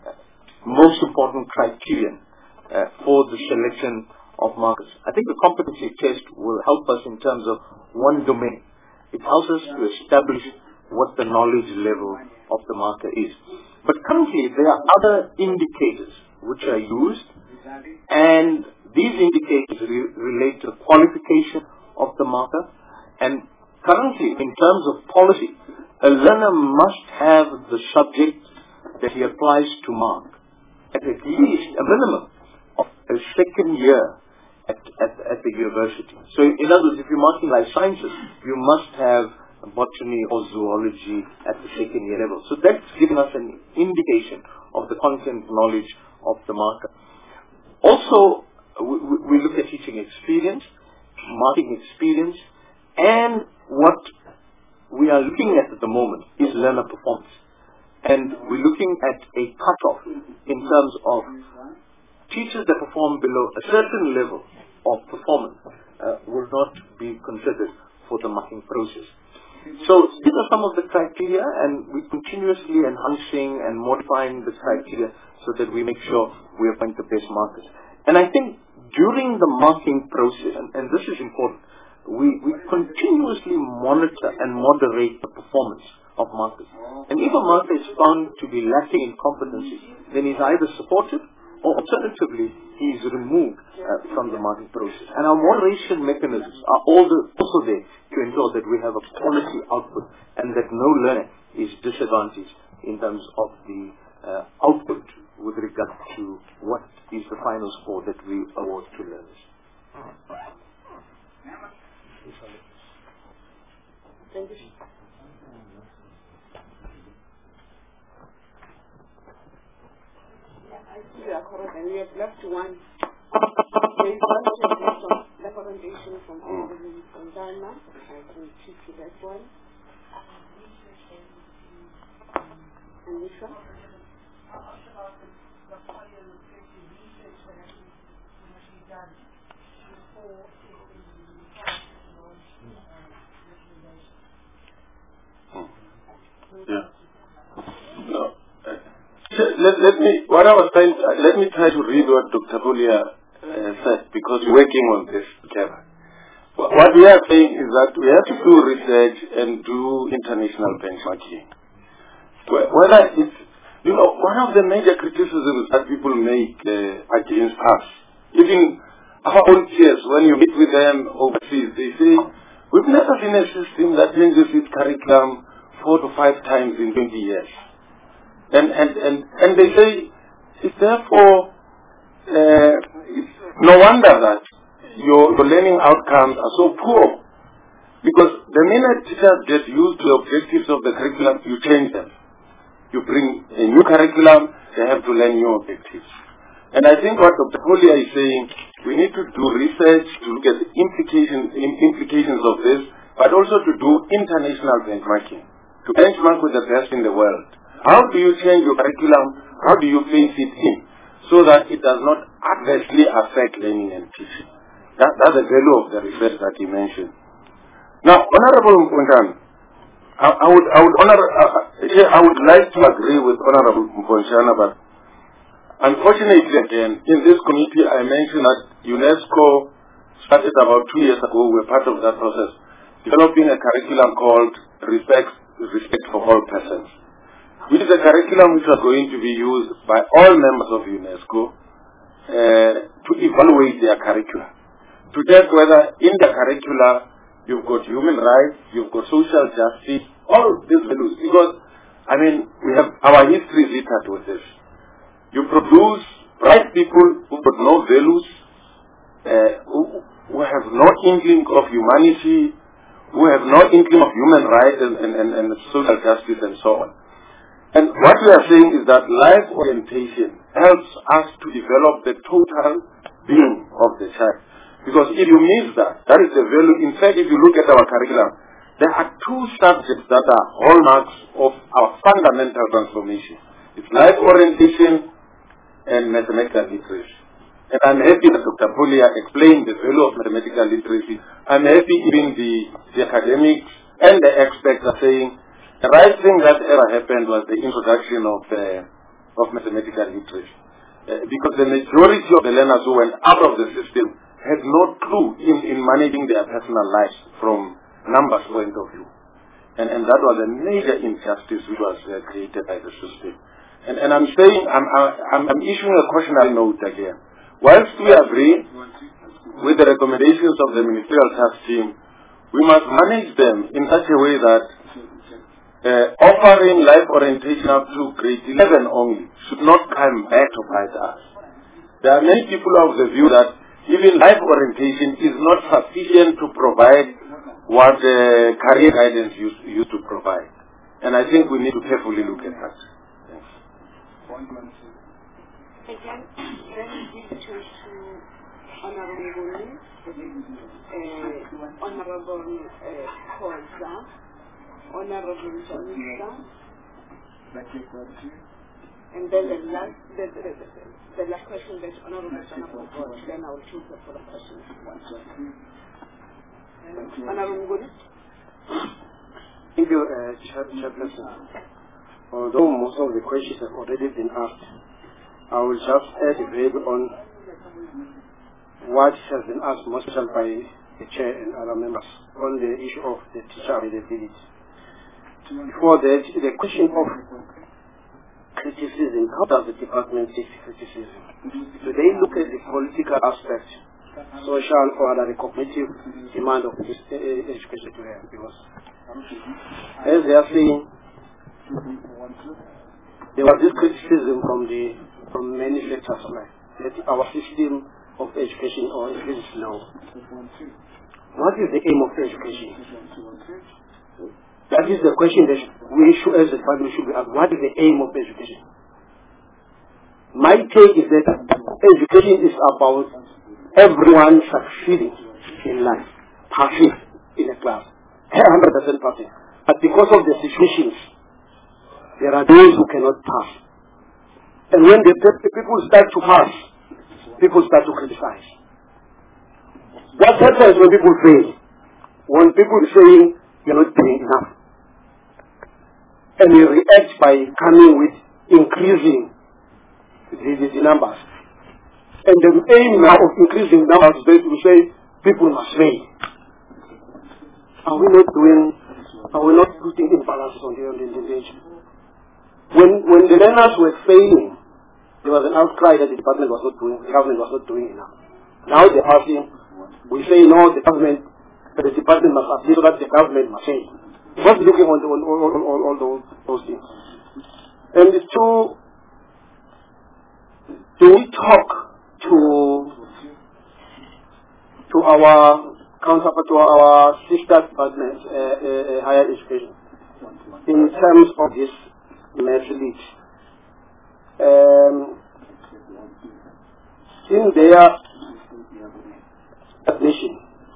most important criterion for the selection of markers. I think the competency test will help us in terms of one domain. It helps us to establish what the knowledge level of the marker is. But currently, there are other indicators which are used, and these indicators relate to the qualification of the marker. And currently, in terms of policy, a learner must have the subject that he applies to mark at least a minimum of a second year at the university. So in other words, if you're marking life sciences, you must have botany or zoology at the second year level. So that's given us an indication of the content knowledge of the marker. Also, we look at teaching experience, marking experience, and what we are looking at the moment is learner performance. And we're looking at a cutoff in terms of teachers that perform below a certain level of performance will not be considered for the marking process. So these are some of the criteria, and we're continuously enhancing and modifying the criteria so that we make sure we appoint the best markers. And I think during the marking process, and this is important, we continuously monitor and moderate the performance of markers. And if a marker is found to be lacking in competency, then he's either supported or alternatively he is removed from the marking process. And our moderation mechanisms are also there to ensure that we have a quality output and that no learner is disadvantaged in terms of the output with regard to what is the final score that we award to learners. Thank you. You are correct, and we have left one. There is one recommendation from Honorable Ghana. I can speak to that one. And which one? Yeah. No. Let me try to read what Dr. Polia said, because we're working on this together. What we are saying is that we have to do research and do international benchmarking. Whether it's, one of the major criticisms that people make against us, even our own peers, when you meet with them overseas, they say, we've never seen a system that changes its curriculum 4 to 5 times in 20 years. And they say, it's therefore no wonder that your learning outcomes are so poor. Because the minute teachers get used to the objectives of the curriculum, you change them. You bring a new curriculum, they have to learn new objectives. And I think what Dr. Polia is saying We need to do research to look at the implications of this, but also to do international benchmarking, to benchmark with the best in the world. How do you change your curriculum? How do you phase it in so that it does not adversely affect learning and teaching? That's the value of the research that he mentioned. Now, Honorable Mponjana, I would like to agree with Honorable Mponjana, but unfortunately, again, in this committee, I mentioned that UNESCO started about 2 years ago. We're part of that process, developing a curriculum called Respect for All Persons, which is a curriculum which is going to be used by all members of UNESCO to evaluate their curricula, to test whether in the curricula you've got human rights, you've got social justice, all these values. Because, I mean, we have our history littered with this. You produce bright people who got no values, who have no inkling of humanity, who have no inkling of human rights and social justice and so on. And what we are saying is that life orientation helps us to develop the total being of the child. Because if you miss that, that is the value. In fact, if you look at our curriculum, there are 2 subjects that are hallmarks of our fundamental transformation. It's life orientation and mathematical literacy. And I'm happy that Dr. Polia explained the value of mathematical literacy. I'm happy even the academics and the experts are saying the right thing that ever happened was the introduction of mathematical literacy. Because the majority of the learners who went out of the system had no clue in managing their personal lives from numbers point of view. And that was a major injustice which was created by the system. And I'm saying, I'm issuing a cautionary note again. Whilst we agree with the recommendations of the Ministerial Task Team, we must manage them in such a way that offering life orientation up to grade 11 only should not come back to bite us. There are many people of the view that even life orientation is not sufficient to provide what career guidance used to provide. And I think we need to carefully look at that. Again, then we switch to Honorable Nguni, Honorable Khoza, Honorable Janisa, and then the last question that Honorable Janisa got, then I will choose the follow questions. Honorable Nguni. Thank you, Chairperson. Although most of the questions have already been asked, I will just add a bit on what has been asked most by the Chair and other members on the issue of the teacher availability. Before that, the question of criticism, how does the department take criticism? Do they look at the political aspect, social or the cognitive demand of this education to have? Because as they are saying, there was this criticism from many sectors that our system of education or education is low. What is the aim of education? That is the question that we should, as a family, should be asked. What is the aim of education? My take is that education is about everyone succeeding in life, passing in a class, 100% passing. But because of the situations, there are those who cannot pass. And when the people start to pass, people start to criticize. What happens when people fail? When people are saying, you're not doing enough. And you react by coming with increasing the numbers. And the aim now of increasing numbers is to say, people must fail. Are we not putting imbalances on the education? When the learners were failing, there was an outcry that the government was not doing enough. Now they're asking, we say no, the department must assist so that the government must say. What's looking on all those things? And do we talk to our counterpart, to our sister departments, higher education, in terms of this message? In their nation.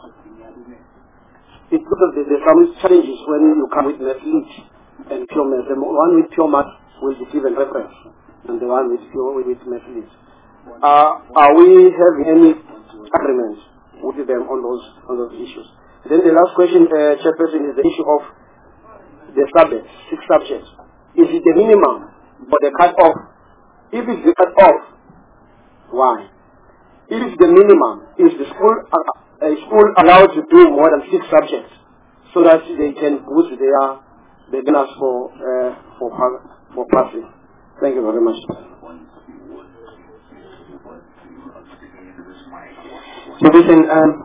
It's because there's some challenges when you come with math lead and pure math. The one with pure math will be given reference, and the one with math lead. Are we having any agreement with them on those issues? Then the last question, Chairperson, is the issue of the subjects, 6 subjects. Is it the minimum or the cut-off? If it's the cut-off, why? If it's the minimum, is the school allowed to do more than 6 subjects so that they can boost their beginners for passing? Thank you very much. So listen,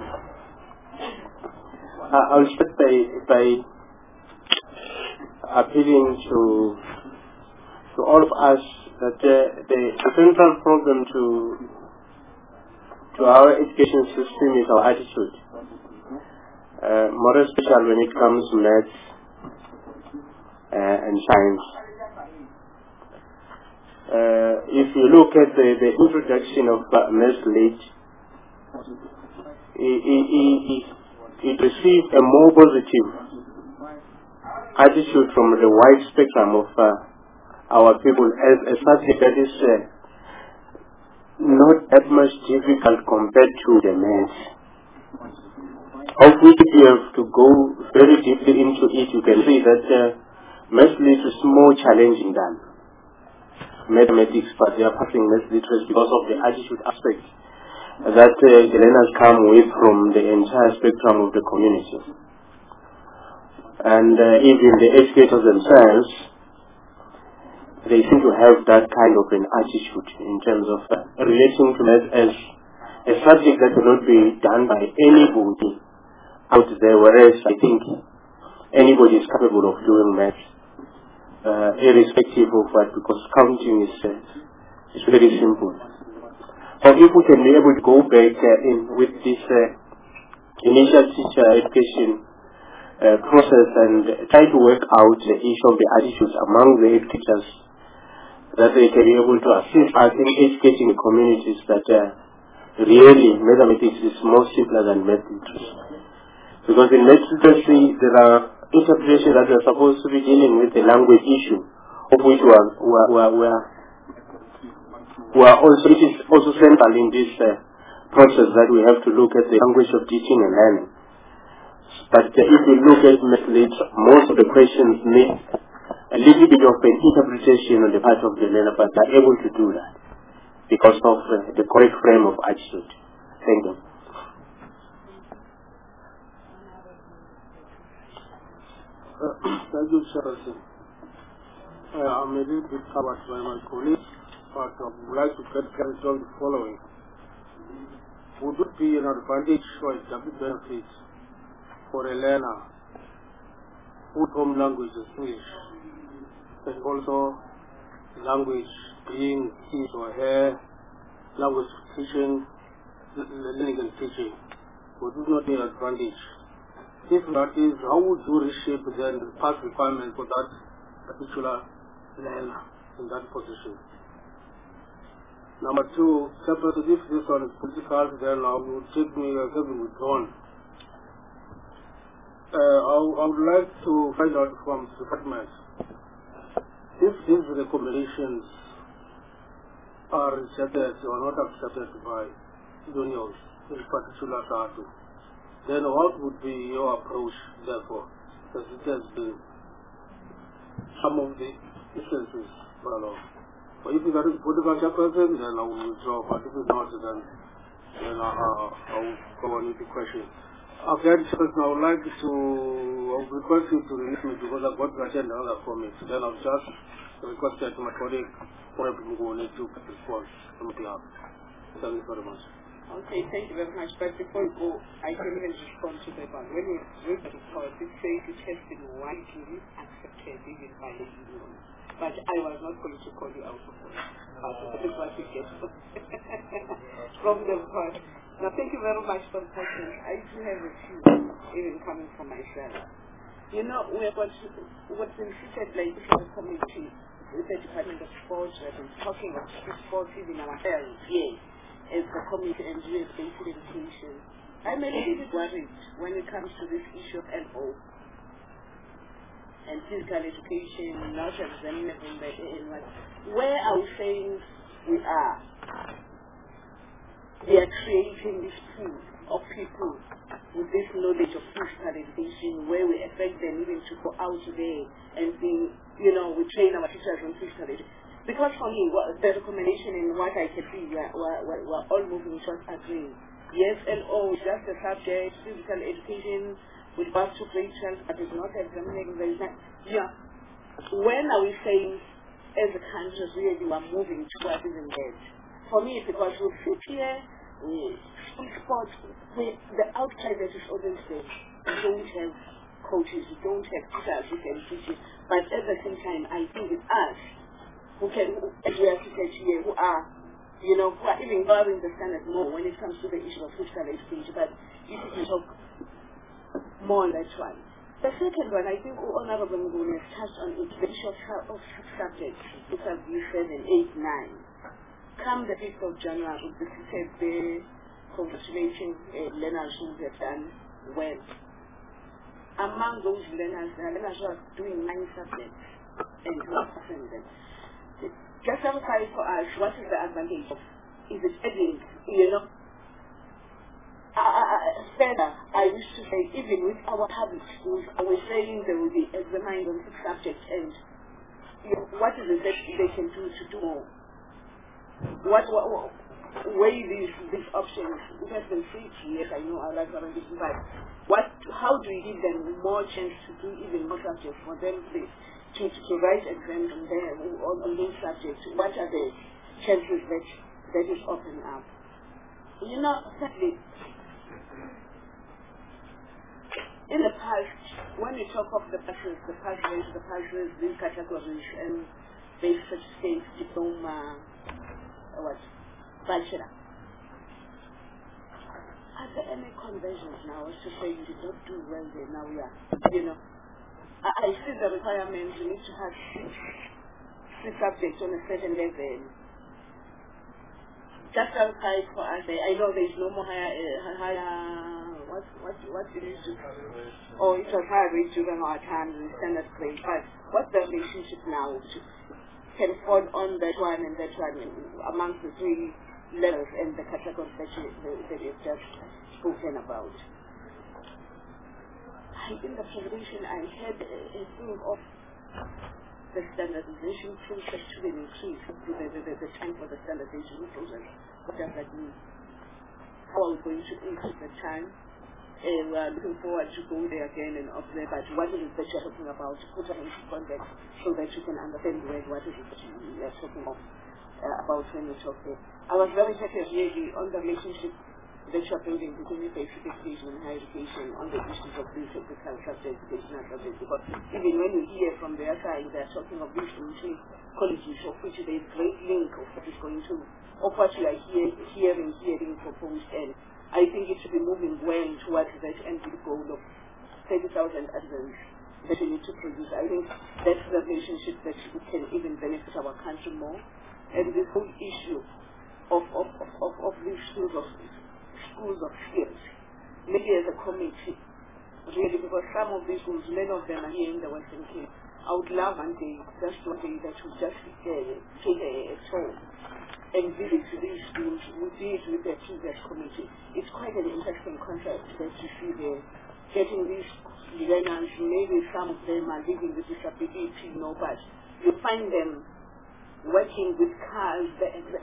I'll start by appealing to all of us that the central problem to our education system is our attitude, more especially when it comes to maths and science. If you look at the introduction of maths late, it received a more positive attitude from the wide spectrum of our people as a subject that is not that much difficult compared to the maths. Of which if you have to go very deeply into it, you can see that maths lit is more challenging than mathematics, but they are passing maths literacy because of the attitude aspect that the learners come with from the entire spectrum of the community. And even the educators themselves, they seem to have that kind of an attitude in terms of relating to math as a subject that cannot be done by anybody out there, whereas I think anybody is capable of doing math, irrespective of what, because counting is very simple. So if we can be able to go back with this initial teacher education process and try to work out the issue of the attitudes among the teachers, that they can be able to assist, I think, educating the communities that really mathematics is more simpler than math literacy. Because in math literacy, there are interpretations that are supposed to be dealing with the language issue, of which it is also central in this process that we have to look at the language of teaching and learning. But if you look at math lit, most of the questions need a little bit of an interpretation on the part of the learner, but they are able to do that because of the correct frame of attitude. Thank you. Thank you, Chairperson. I'm a little bit covered by my colleagues, but I would like to get clarity on the following. Would it be an advantage or a double benefit for a learner whose home language is English, and also language being his or her language teaching, learning and teaching? Would it not be an advantage? If that is, how would you reshape then the past requirement for that particular learner in that position? Number 2, separate if this one is political, then I would take me as having withdrawn. I would like to find out from the department if these recommendations are rejected or not accepted by unions, in particular SADU. Then what would be your approach, therefore? Because it has been some of the instances, well, but if you got a political chairperson, then I will withdraw. But if it's not, then I will go on with the question. After this question, I would request you to release me because I've got to attend another comment. Then I'll just request that my colleague, probably will need to respond on my behalf. Thank you very much. Okay, thank you very much. But before we go, I can even respond to that one. When we read the report, it says it has been widely accepted even by the union. But I was not going to call you out of it. But this is what you get from the report. Now, thank you very much for the questions. I do have a few, even coming from myself. You know, we have what's been treated like this as a committee with the Department of Sports. We have been talking of sports even ourselves, yes, as a committee, and we have basic education I'm a little bit worried when it comes to this issue of LO and physical education, not examinable. Where are we saying we are? We are creating this pool of people with this knowledge of physical education, where we expect them even to go out there and think, we train our teachers on physical education. Because for me, the recommendation and what I can see, we're all moving towards agreeing. Yes, LO is just a subject, physical education with back to grade 12, but it's not examining. When are we saying, as a country, really we are moving towards even that? For me, because we sit here, sports, the outside that is always there. We don't have coaches, we don't have teachers who can teach it. But at the same time, I think it's us who can, as we are seated here, who are even lowering the standard more when it comes to the issue of physical education. But if we can talk more on that one. The second one, I think Honorable Nguni has touched on it, the issue of subjects, which are B7, 8, 9. Come the 5th of January, the said the congratulating learners who have done well. Among those learners, the learners who are doing 9 subjects and not passing them. Just clarify for us, what is the advantage of? Is it adding, further, I wish to say, even with our public schools, I was saying they will be examined on 6 subjects, and what is it that they can do to do more? What weigh these options? It has been free, yes, I know, I like what I'm doing, but how do we give them more chance to do even more subjects for them to write exams on them on those subjects? What are the chances that is opening up? Sadly, in the past, when we talk of the passes, these categories, and they such things, diploma, bachelor. Are there any conventions now as to say you did not do well there, now we are, I see the requirements, you need to have 6 subjects on a certain level. Just outside for us, I know there is no more higher what it is to, or it was higher rate during our time in standard grade, but what's the relationship now? Can fall on that one and that one amongst the 3 levels and the categories that you've just spoken about. In the presentation, I had a thing of the standardization process to be increased, the time for the standardization process. What does that mean? How are we going to increase the time? We are looking forward to go there again and observe, but what is it that you're talking about? Put it into context so that you can understand what is it that you are talking about when you talk there. I was very happy really on the relationship that you're building between basic education and higher education on the issues of these physical subjects, educational subjects, because even when you hear from their side, they're talking of these colleges of which there is great link of what is going to, of what you are hearing proposed, and I think it should be moving well towards that end goal of 30,000 adults that we need to produce. I think that's the relationship that can even benefit our country more. And this whole issue of these schools of skills, maybe as a committee, really, because some of these schools, many of them are here in the Western Cape. I would love one day, just one day, that we just take a tour and visit these schools. We did with the previous committee. It's quite an interesting concept that you see there. Getting these learners, maybe some of them are living with disability, but you find them working with cars,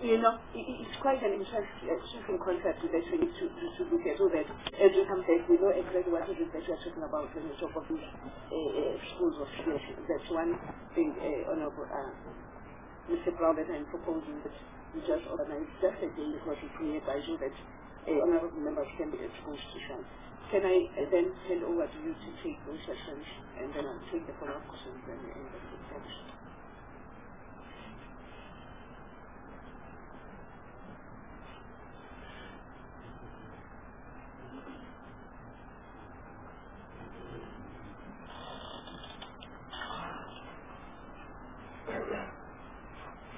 it's quite an interesting concept that we need to look at, so that as we come back, we know exactly what it is that we are talking about when we talk of these schools of skills. That's one thing, Honorable Mr. Brown, that I'm proposing that we just organize just a day because it's nearby, so that honorable members can be exposed to some. Can I then hand over to you to take those sessions, and then I'll take the follow-up questions and the end of the session.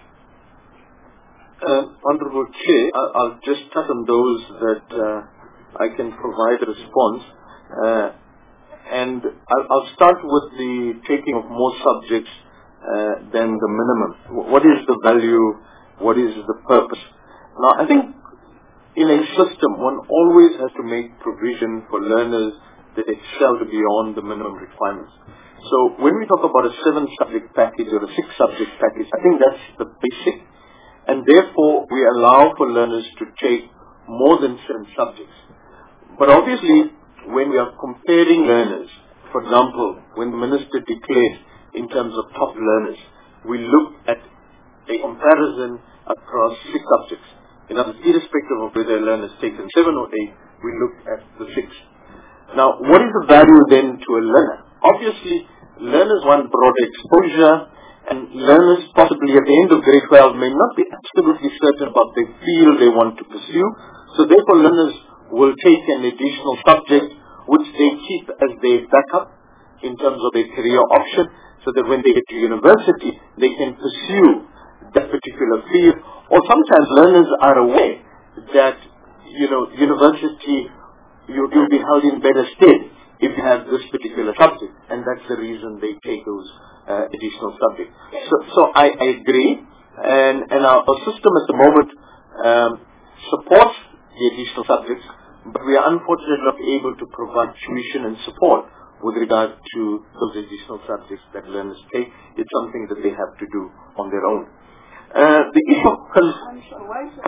Honorable Chair, I'll just touch on those that I can provide a response. And I'll start with the taking of more subjects than the minimum. What is the value? What is the purpose? Now, I think in a system, one always has to make provision for learners that excel beyond the minimum requirements. So when we talk about a 7-subject package or a 6-subject package, I think that's the basic. And therefore, we allow for learners to take more than 7 subjects. But obviously, when we are comparing learners, for example, when the minister declares in terms of top learners, we look at a comparison across 6 subjects. In other words, irrespective of whether a learner has taken 7 or 8, we look at the 6. Now, what is the value then to a learner? Obviously, learners want broader exposure, and learners possibly at the end of grade 12 may not be absolutely certain about the field they want to pursue. So therefore, learners will take an additional subject which they keep as their backup in terms of their career option, so that when they get to university, they can pursue that particular field. Or sometimes learners are aware that, university, you'll be held in better stead if you have this particular subject, and that's the reason they take those additional subjects. So I agree, and our system at the moment supports the additional subjects, but we are unfortunately not able to provide tuition and support with regard to those additional subjects that learners take. It's something that they have to do on their own. The issue of why should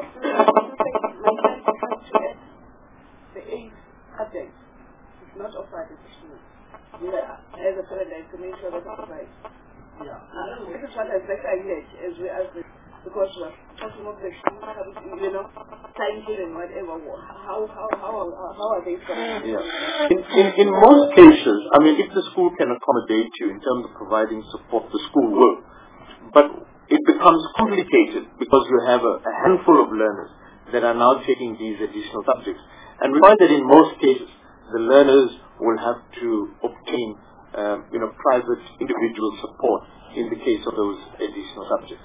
the 8 subjects is not offered additional? As a parent, to make sure that it's right. Yeah. This is what I expected as we ask this, because we're talking about the time and whatever. How are they from? Yeah. In most cases, I mean, if the school can accommodate you in terms of providing support, the school will. But it becomes complicated because you have a handful of learners that are now taking these additional subjects. And we find that in most cases, the learners will have to obtain, private individual support in the case of those additional subjects.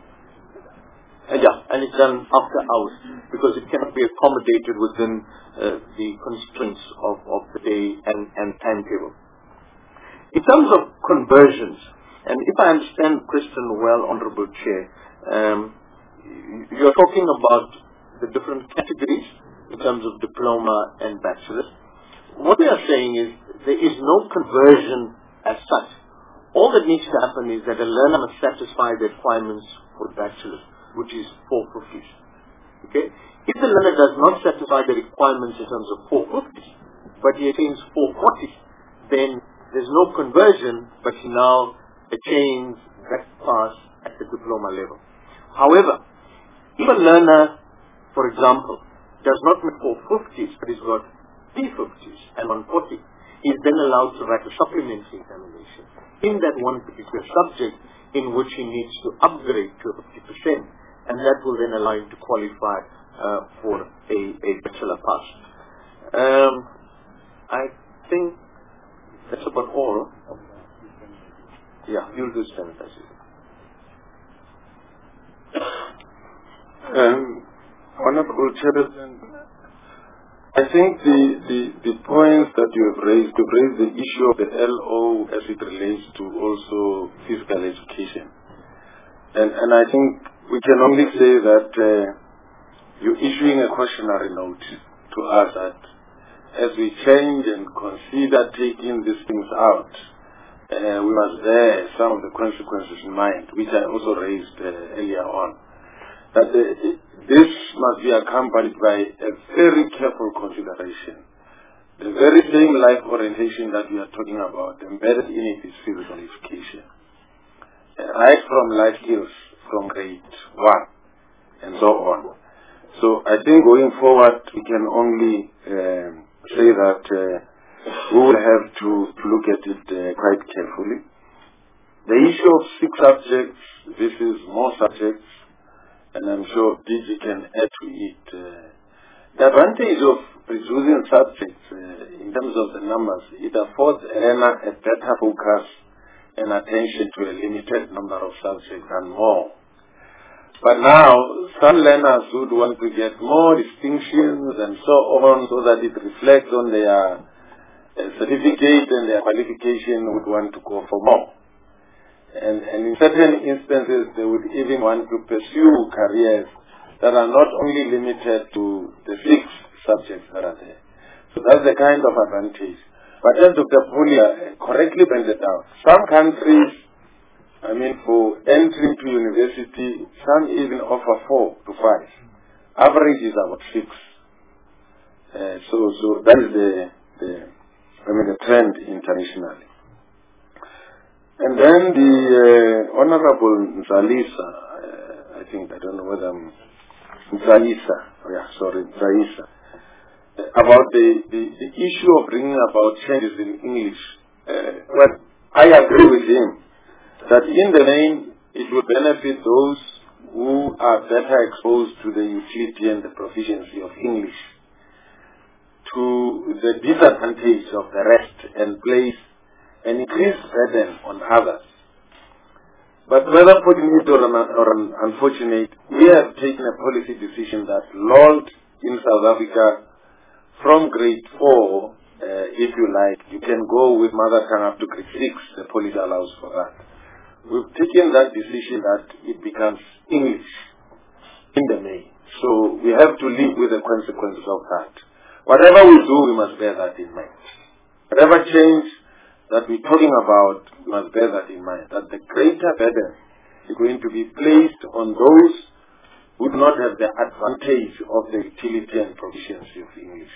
And it's done after hours because it cannot be accommodated within the constraints of the day and timetable. In terms of conversions, and if I understand question well, Honorable Chair, you're talking about the different categories in terms of diploma and bachelor's. What we are saying is there is no conversion as such. All that needs to happen is that a learner must satisfy the requirements for bachelor's, which is 450s. Okay? If the learner does not satisfy the requirements in terms of 450s, but he attains 440s, then there's no conversion, but he now attains that pass at the diploma level. However, if a learner, for example, does not make 450s, but he's got 350s and 140, he is then allowed to write a supplementary examination in that one particular subject in which he needs to upgrade to 50%, and that will then allow him to qualify for a bachelor pass. I think that's about all. Yeah, you'll do standardization. Honorable Chairperson, I think the points that you have raised, the issue of the LO as it relates to also physical education. And I think we can only say that you're issuing a cautionary note to us that as we change and consider taking these things out, we must bear some of the consequences in mind, which I also raised earlier on. That this must be accompanied by a very careful consideration. The very same life orientation that we are talking about, embedded in it is physical education. Right from life skills, from grade 1, and so on. So I think going forward, we can only say that we will have to look at it quite carefully. The issue of 6 subjects, this is more subjects, and I'm sure DG can add to it. The advantage of reducing subjects in terms of the numbers, it affords a learner a better focus and attention to a limited number of subjects and more. But now, some learners would want to get more distinctions and so on, so that it reflects on their certificate and their qualification, would want to go for more. And in certain instances, they would even want to pursue careers that are not only limited to the 6 subjects that are there. So that's the kind of advantage. But as Dr. Polia correctly pointed out, some countries, I mean, for entry to university, some even offer 4 to 5. Average is about 6. So that is the trend internationally. And then the Honorable Nzalisa, I think, I don't know whether I'm Nzalisa, Nzalisa, about the issue of bringing about changes in English. Well, I agree with him that in the main it will benefit those who are better exposed to the utility and the proficiency of English, to the disadvantage of the rest, and place an increased burden on others. But whether fortunate or unfortunate, we have taken a policy decision that lulled in South Africa from grade 4, if you like, you can go with mother tongue up to grade 6, the policy allows for that. We've taken that decision that it becomes English in the main. So we have to live with the consequences of that. Whatever we do, we must bear that in mind. Whatever change that we're talking about, we must bear that in mind, that the greater burden is going to be placed on those who do not have the advantage of the utility and proficiency of English.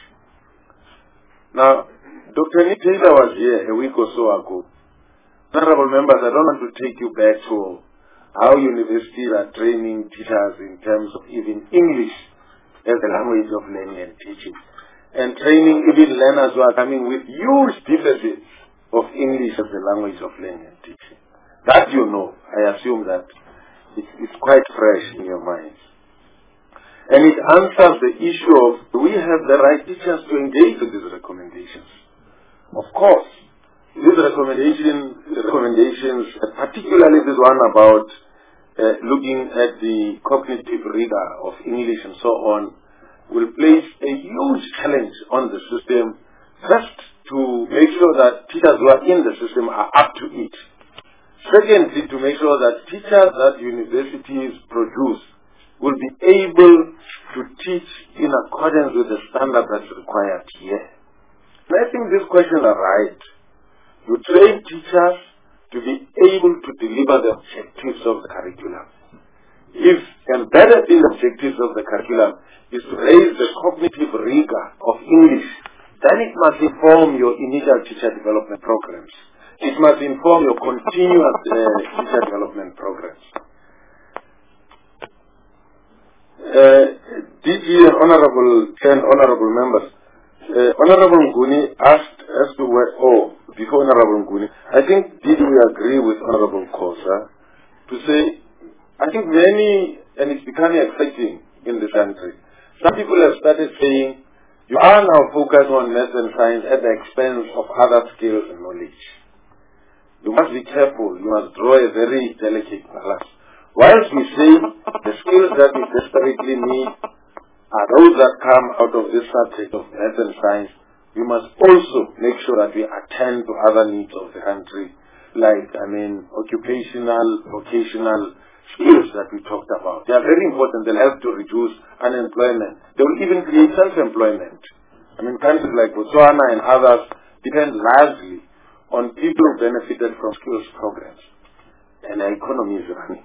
Now, Dr. Nick Taylor was here a week or so ago. Honorable members, I don't want to take you back to how universities are training teachers in terms of even English as the language of learning and teaching, and training even learners who are coming with huge deficits of English as the language of learning and teaching. That you know, I assume that it's quite fresh in your minds. And it answers the issue of, do we have the right teachers to engage with these recommendations? Of course. These recommendations, particularly this one about looking at the cognitive rigor of English and so on, will place a huge challenge on the system, first to make sure that teachers who are in the system are up to it. Secondly, to make sure that teachers that universities produce will be able to teach in accordance with the standard that's required here. And I think these questions are right. You train teachers to be able to deliver the objectives of the curriculum. If embedded in the objectives of the curriculum is to raise the cognitive rigor of English, then it must inform your initial teacher development programs. It must inform your continuous teacher development programs. DG and honorable members, Honorable Nguni asked as to where, before Honorable Nguni, I think did we agree with Honorable Kosa to say, I think many, and it's becoming exciting in this country, some people have started saying, you are now focused on math and science at the expense of other skills and knowledge. You must be careful. You must draw a very delicate balance. Whilst we say the skills that we desperately need are those that come out of this subject of math and science, we must also make sure that we attend to other needs of the country, like, occupational, vocational skills that we talked about. They are very important. They'll help to reduce unemployment. They will even create self-employment. Countries like Botswana and others depend largely on people who benefited from skills programs. And the economy is running.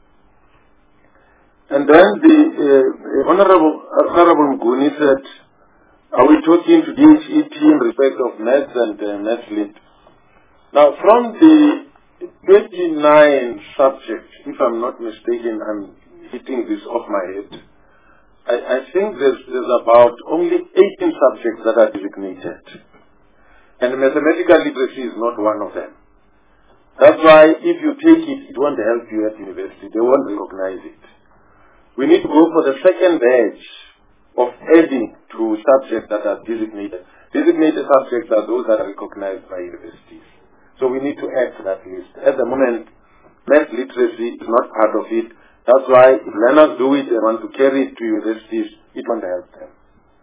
And then the Honorable Nguni said, are we talking to DHET in respect of maths and maths lit? Now, from the 29 subjects, if I'm not mistaken, I'm hitting this off my head, I think there's about only 18 subjects that are designated. And mathematical literacy is not one of them. That's why if you take it, it won't help you at university. They won't recognize it. We need to go for the second batch of adding to subjects that are designated. Designated subjects are those that are recognized by universities. So we need to add to that list. At the moment, math literacy is not part of it. That's why if learners do it and want to carry it to universities, it won't help them.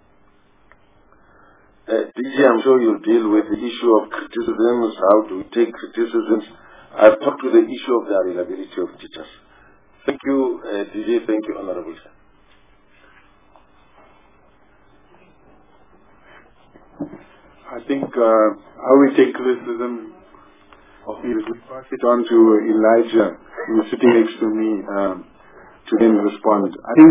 DG, I'm sure you'll deal with the issue of criticisms, how to take criticisms. I've talked to the issue of the availability of teachers. Thank you, DG. Thank you, Honorable Chair. I think how we take criticism, we pass it on to Elijah, who's sitting next to me, to then respond. I think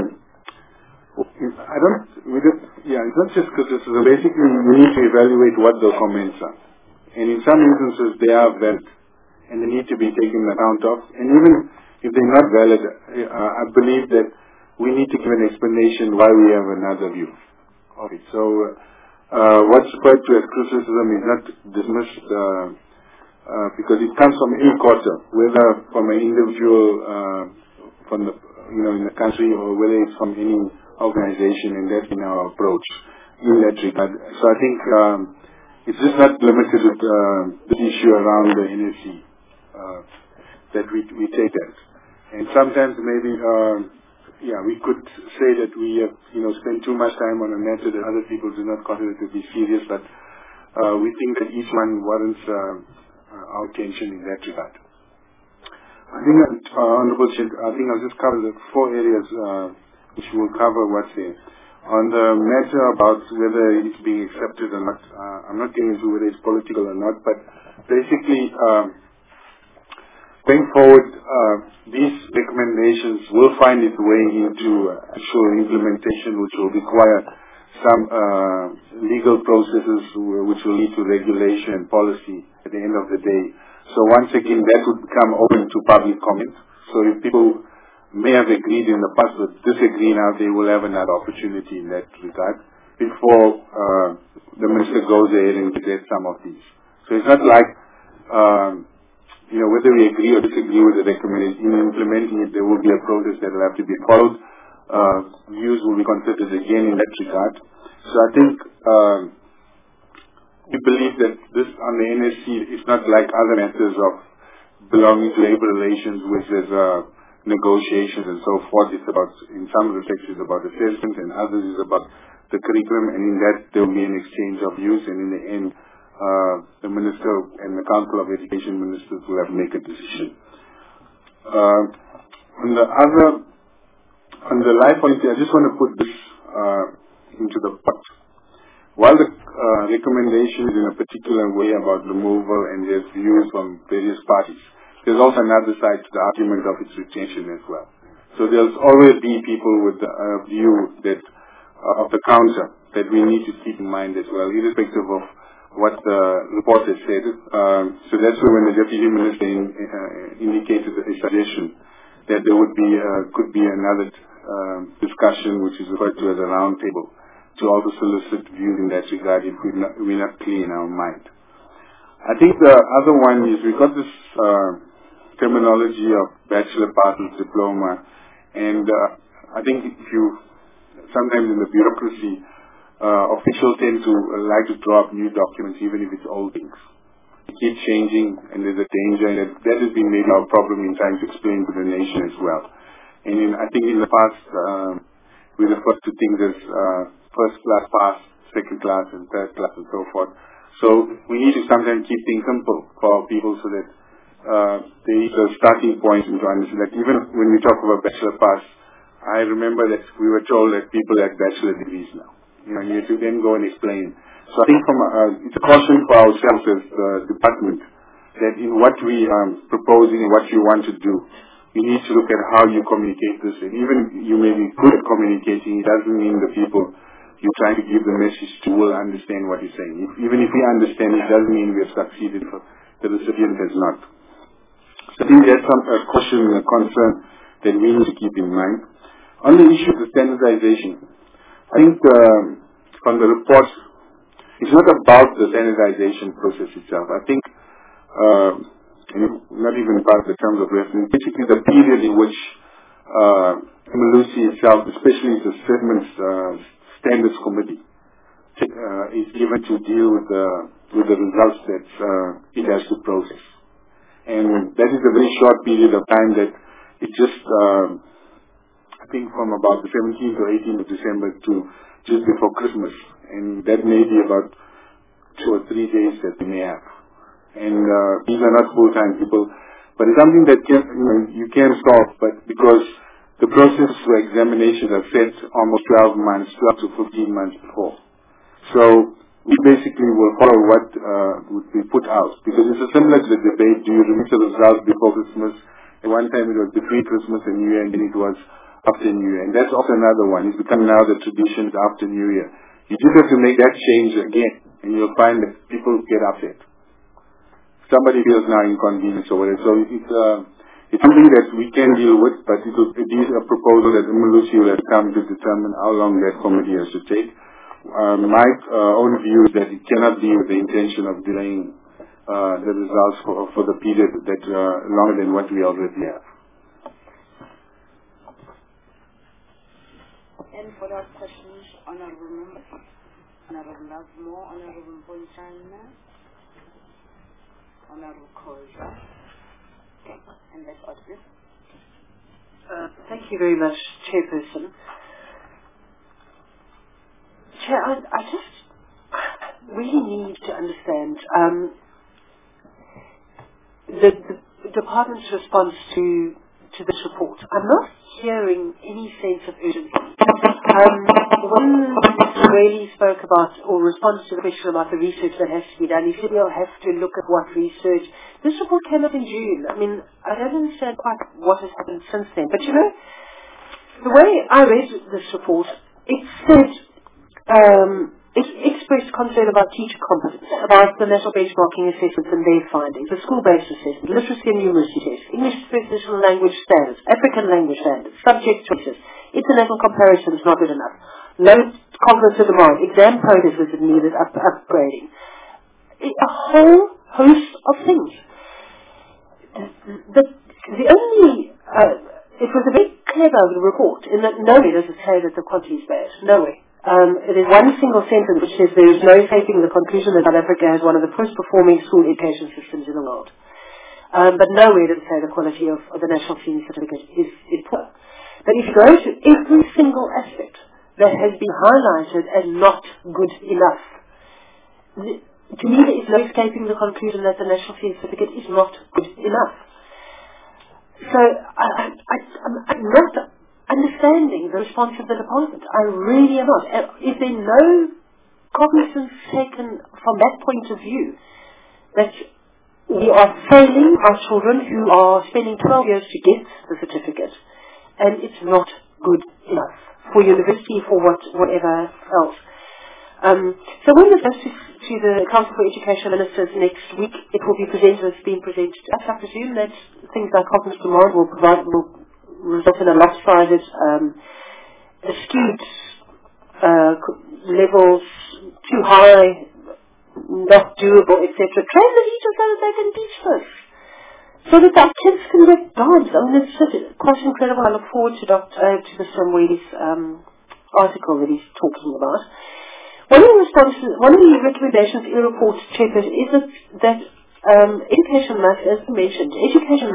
it's not just criticism. Basically, we need to evaluate what the comments are, and in some instances they are valid, and they need to be taken account of. And even if they're not valid, I believe that we need to give an explanation why we have another view of it. So. What's referred to as criticism is not dismissed because it comes from any quarter, whether from an individual, from the in the country, or whether it's from any organization, and that's in our approach in that regard. So I think it's just not limited to the issue around the NSC that we take that, and sometimes maybe. We could say that we have, spent too much time on a matter that other people do not consider to be serious, but we think that each one warrants our attention in that regard. I think, Honorable Chair, I'll just cover the 4 areas which will cover what's there. On the matter about whether it's being accepted or not, I'm not getting into whether it's political or not, but basically, going forward, these recommendations will find its way into actual implementation, which will require some legal processes, which will lead to regulation and policy at the end of the day. So once again, that would become open to public comment. So if people may have agreed in the past but disagree now, they will have another opportunity in that regard before the minister goes ahead and gets some of these. So it's not like whether we agree or disagree with the recommendation, in implementing it, there will be a process that will have to be followed. Views will be considered again in that regard. So I think we believe that this on the NSC is not like other matters of belonging to labor relations, which is negotiations and so forth. It's about, in some respects, it's about assessment, and others is about the curriculum, and in that there will be an exchange of views, and in the end, the Minister and the Council of Education Ministers will have to make a decision. On the life policy, I just want to put this into the pot. While the recommendation is in a particular way about removal and there's views from various parties, there's also another side to the argument of its retention as well. So there'll always be people with a view that of the counter that we need to keep in mind as well, irrespective of what the report has said. So that's when the Deputy Minister indicated a suggestion that there would be could be another discussion, which is referred to as a round table, to also solicit views in that regard if we're not clear in our mind. I think the other one is we've got this terminology of bachelor partners diploma, and I think sometimes in the bureaucracy, officials tend to like to draw up new documents even if it's old things. It keeps changing, and there's a danger, and that has been maybe our problem in trying to explain to the nation as well. And I think in the past, we refer to things as first class pass, second class, and third class, and so forth. So we need to sometimes keep things simple for people so that there is a starting point to understand that even when we talk about bachelor pass, I remember that we were told that people had bachelor degrees now. You have to then go and explain. So I think it's a caution for ourselves as the department that in what we are proposing and what you want to do, you need to look at how you communicate this. And even you may be good at communicating, it doesn't mean the people you're trying to give the message to will understand what you're saying. Even if we understand, it doesn't mean we have succeeded. The recipient has not. So I think that's a caution and a concern that we need to keep in mind. On the issue of the standardization, I think from the report, it's not about the standardization process itself. I think, not even about the terms of reference, basically the period in which MLUC itself, especially the Standards Committee, is given to deal with the results that it has to process. And that is a very short period of time that it just, I think from about the 17th or 18th of December to just before Christmas. And that may be about 2 or 3 days that we may have. And these are not full-time people. But it's something that you can solve, but because the process for examinations are set almost 12 months, 12 to 15 months before. So we basically will follow what would be put out. Because it's similar to the debate, do you release the results before Christmas? At one time it was between Christmas and New Year, and then it was after New Year. And that's also another one. It's become now the tradition after New Year. You just have to make that change again, and you'll find that people get upset. Somebody feels now inconvenienced or whatever. So it's something that we can deal with, but it is a proposal that Umulusi will have come to determine how long that committee has to take. My own view is that it cannot be with the intention of delaying the results for the period that longer than what we already have. Any follow-up questions, Honourable Members? Honourable Lovemore, Honourable Bonchana, Honourable Khoza. Okay, and that's all, please. Thank you very much, Chairperson. Chair, I just really need to understand the Department's response to this report. I'm not hearing any sense of urgency. When Mr. Whaley spoke about, or responded to the question about the research that has to be done, he said he'll have to look at what research. This report came up in June. I mean, I don't understand quite what has happened since then. But you know, the way I read this report, it said, it expressed concern about teacher competence, about the national benchmarking assessments and their findings, the school-based assessment, literacy and numeracy tests, English professional language standards, African language standards, subject choices, international comparisons not good enough, low cognitive demand, exam progress is needed, upgrading, a whole host of things. The only, it was a very clever report in that nowhere does it say that the quality is bad, nowhere. It is one single sentence which says there is no escaping the conclusion that South Africa has one of the post-performing school education systems in the world. But nowhere does it say the quality of the National Senior Certificate is poor. But if you go to every single aspect that has been highlighted as not good enough, to me there is no escaping the conclusion that the National Senior Certificate is not good enough. So I'm not understanding the response of the department. I really am not. Is there no cognizance taken from that point of view that we are failing our children who are spending 12 years to get the certificate, and it's not good enough for university, for whatever else? So when this goes to the Council for Education Ministers next week, it will be presented, it's been presented to us. I presume that things like cognitive demand will result in a lopsided, skewed levels, too high, not doable, etc. Train the teachers so that they can teach this, so that our kids can get jobs. I mean, it's quite incredible. I look forward to Mr. Mweli's article that he's talking about. One of the recommendations in the report, Chairperson, is that education must, as mentioned, education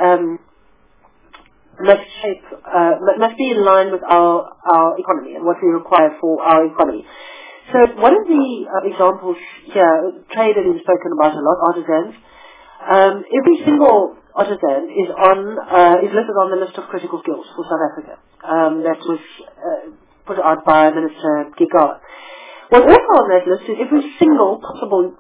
must be in line with our economy and what we require for our economy. So one of the examples here, trade that is spoken about a lot, artisans. Every single artisan is listed on the list of critical skills for South Africa. That was put out by Minister Gigard. What's also on that list is every single possible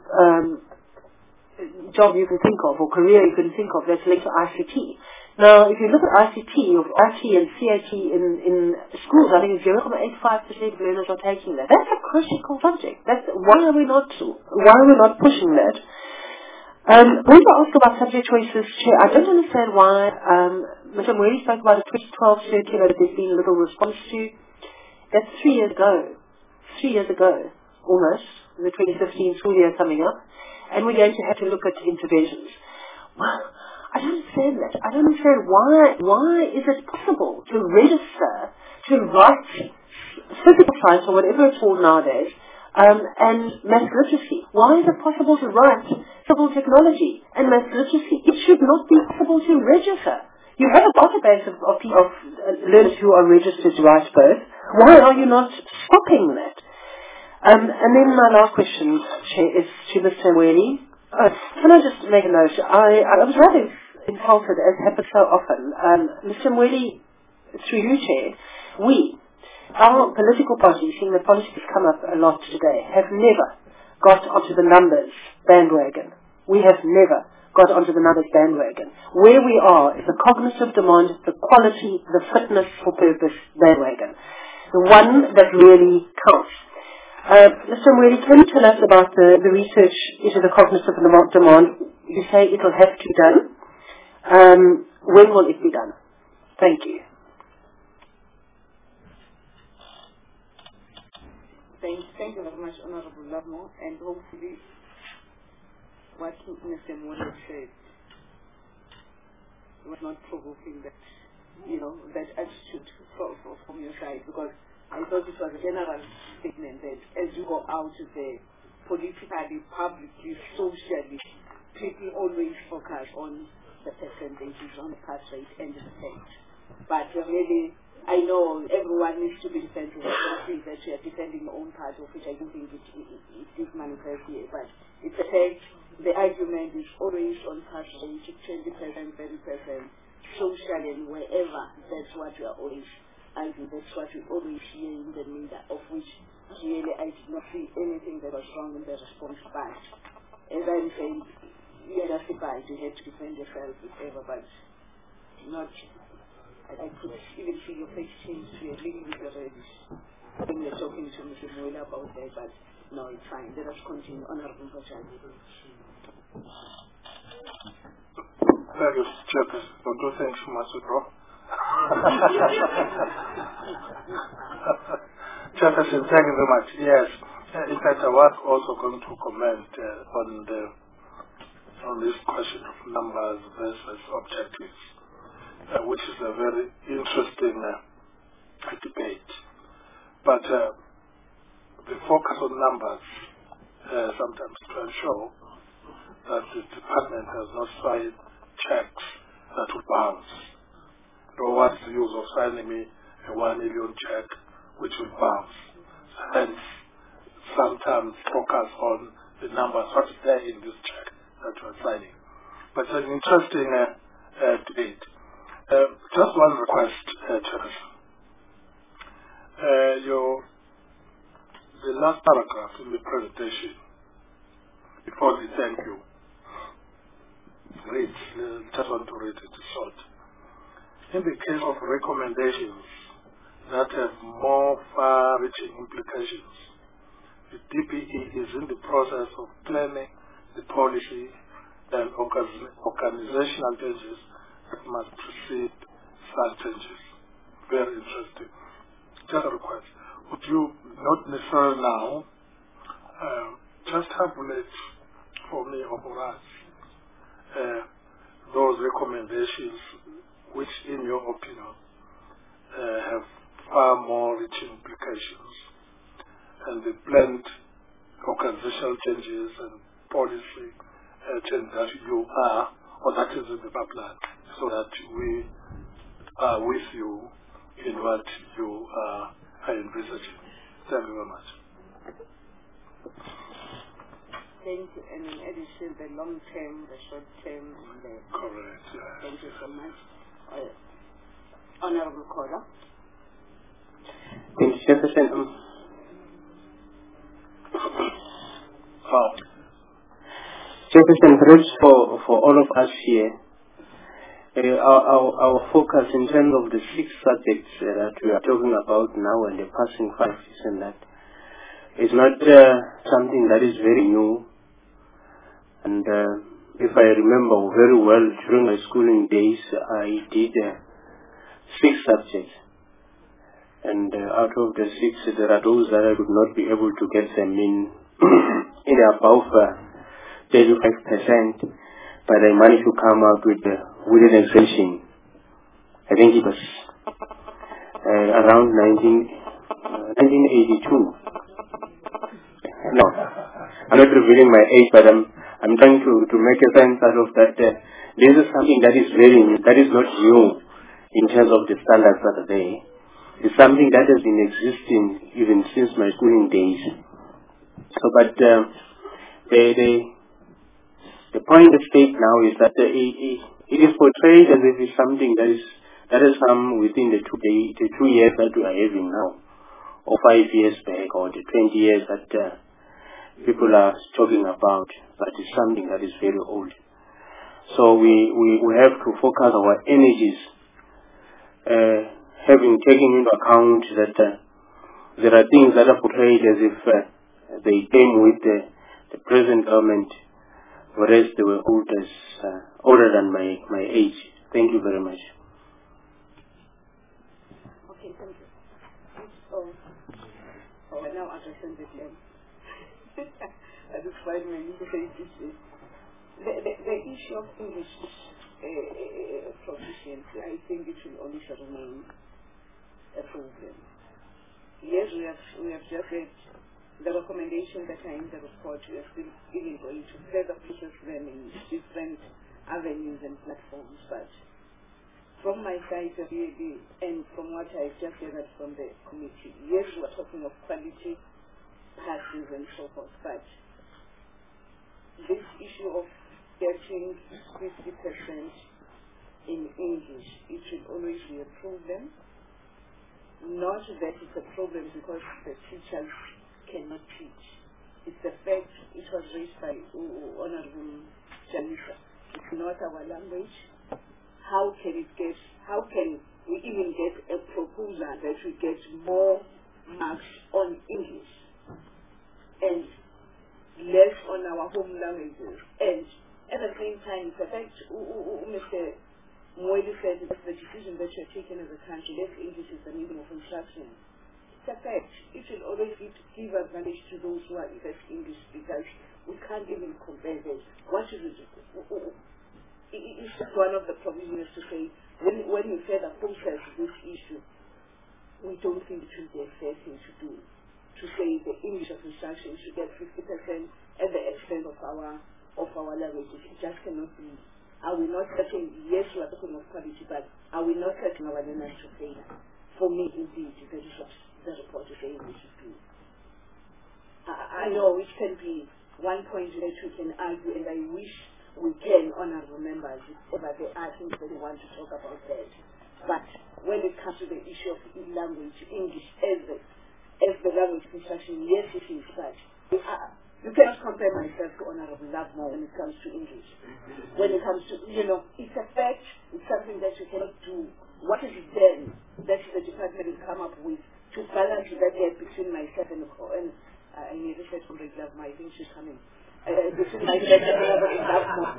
job you can think of or career you can think of that's linked to ICT. Now, if you look at ICT or IT and CAT in schools, I think 0.85% of learners are taking that. That's a critical subject. Why are we not pushing that? When you ask about subject choices, Chair, I don't understand why Mr. Mweli spoke about a 2012 circular that there's been little response to. That's 3 years ago. 3 years ago, almost, the 2015 school year coming up, and we're going to have to look at interventions. Well, I don't understand that. I don't understand why is it possible to register, to write physical science or whatever it's called nowadays, and math literacy. Why is it possible to write civil technology and math literacy? It should not be possible to register. You have a database of learners who are registered to write both. Why are you not stopping that? And then my last question, Chair, is to Mr. Mweli. Can I just make a note? I was rather insulted, as happens so often. Mr. Mweli, through you, Chair, our political parties, seeing the politics come up a lot today, have never got onto the numbers bandwagon. We have never got onto the numbers bandwagon. Where we are is the cognitive demand, the quality, the fitness for purpose bandwagon. The one that really counts. Mr. Mweli, can you tell us about the research into the cognitive demand? You say it will have to be done. When will it be done? Thank you. Thank you very much, Honorable Lamo, and hopefully what Mr. Mweli said was not provoking that, that attitude from your side, because I thought it was a general statement that as you go out there, politically, publicly, socially, people always focus on the percentages, on the pass rate and the state. But really, I know everyone needs to be defending that you are defending your own part, of which I don't think it is manifest here. But it's a fact, the argument is always on pass rate, 20%, 30%, social and wherever. That's what we are always arguing. That's what we always hear in the media, of which really I did not see anything that was wrong in the response. But as I'm saying, you are justified. You have to defend yourself if ever, but not. I could even see your face change to a little bit already when you're talking to Mr. Mweli about that, but no, it's fine. Let us continue. Honorable Mpachani. Thank you, Chairperson. Don't do things for Mr. Bro. Chairperson, thank you very much. Yes, in fact, I was also going to comment on this question of numbers versus objectives, which is a very interesting debate. But the focus on numbers sometimes to ensure that the department has not signed checks that will bounce. Nor what's the use of signing me a 1 million check which will bounce. Hence, sometimes focus on the numbers, what's there in this check that you are signing. But it's an interesting debate. Just one request, Chairperson. The last paragraph in the presentation, before the thank you, reads, just want to read it short. In the case of recommendations that have more far-reaching implications, the DPE is in the process of planning the policy and organizational changes that must precede such changes. Very interesting. Just a request. Would you, not necessarily now, just tabulate for me or for us those recommendations which, in your opinion, have far more reaching implications, and the planned organizational changes and policy changes that you are, or that is in the pipeline, so that we are with you in what you are envisaging. Thank you very much. Thank you. And in addition, the long term, the short term, and the... Correct, yes. Thank you so much. Honorable Kola. Thank you, Chairperson. Chairperson, perhaps for all of us here, our focus in terms of the 6 subjects that we are talking about now and the passing 5 and that is not something that is very new. And if I remember very well, during my schooling days, I did 6 subjects. And out of the 6, there are those that I would not be able to get them in above 35%, but I managed to come out with an exemption. I think it was around 1982. No, I'm not revealing my age, but I'm trying to make a sense out of that. This is something that is very new, that is not new in terms of the standards that are there. It's something that has been existing even since my schooling days. So, but the point at stake now is that it is portrayed as if it's something that has come within the 2 years that we are having now, or 5 years back, or the 20 years that people are talking about, but it's something that is very old. So we have to focus our energies, having taken into account that there are things that are portrayed as if they came with the present government, whereas they were older than my age. Thank you very much. Okay, thank you. Now addressing the claim. That is fine when you say this. The issue of English proficiency, I think it will always remain a problem. Yes, we have just read the recommendations that are in the report. We are still even going to further process them in different avenues and platforms. But from my side, really, and from what I've just gathered from the committee, yes, we are talking of quality passes and so forth, but this issue of getting 50% in English, it will always be a problem. Not that it's a problem because the teachers cannot teach. It's the fact it was raised by Honorable Janisa. It's not our language. How can we even get a proposal that we get more marks on English and less on our home languages? And at the same time, it's a fact, Mr. Mweli said, it's the decision that you're taking as a country. Less English is the medium of instruction. It's a fact. It will always give advantage to those who are less English speakers. We can't even compare them. What is it? It's just one of the provisions to say, when you further process this issue, we don't think it will be a fair thing to do. To say the English of instruction should get 50% at the expense of our languages. It just cannot be. Are we not setting, yes, we are talking of quality, but are we not setting our learners to fail? For me, indeed, that is what the report is saying we should do. I know it can be one point that we can argue, and I wish we can, honorable members, over the items that we want to talk about that. But when it comes to the issue of language, English as the language instruction, yes, it is, but you cannot compare myself to Honorable Lovemore when it comes to English. When it comes to, it's a fact, it's something that you cannot do. What is it then that the department will come up with to balance that gap between myself and I nearly said Comrade Lovemore, I think she's coming. Between myself and Honorable Lovemore.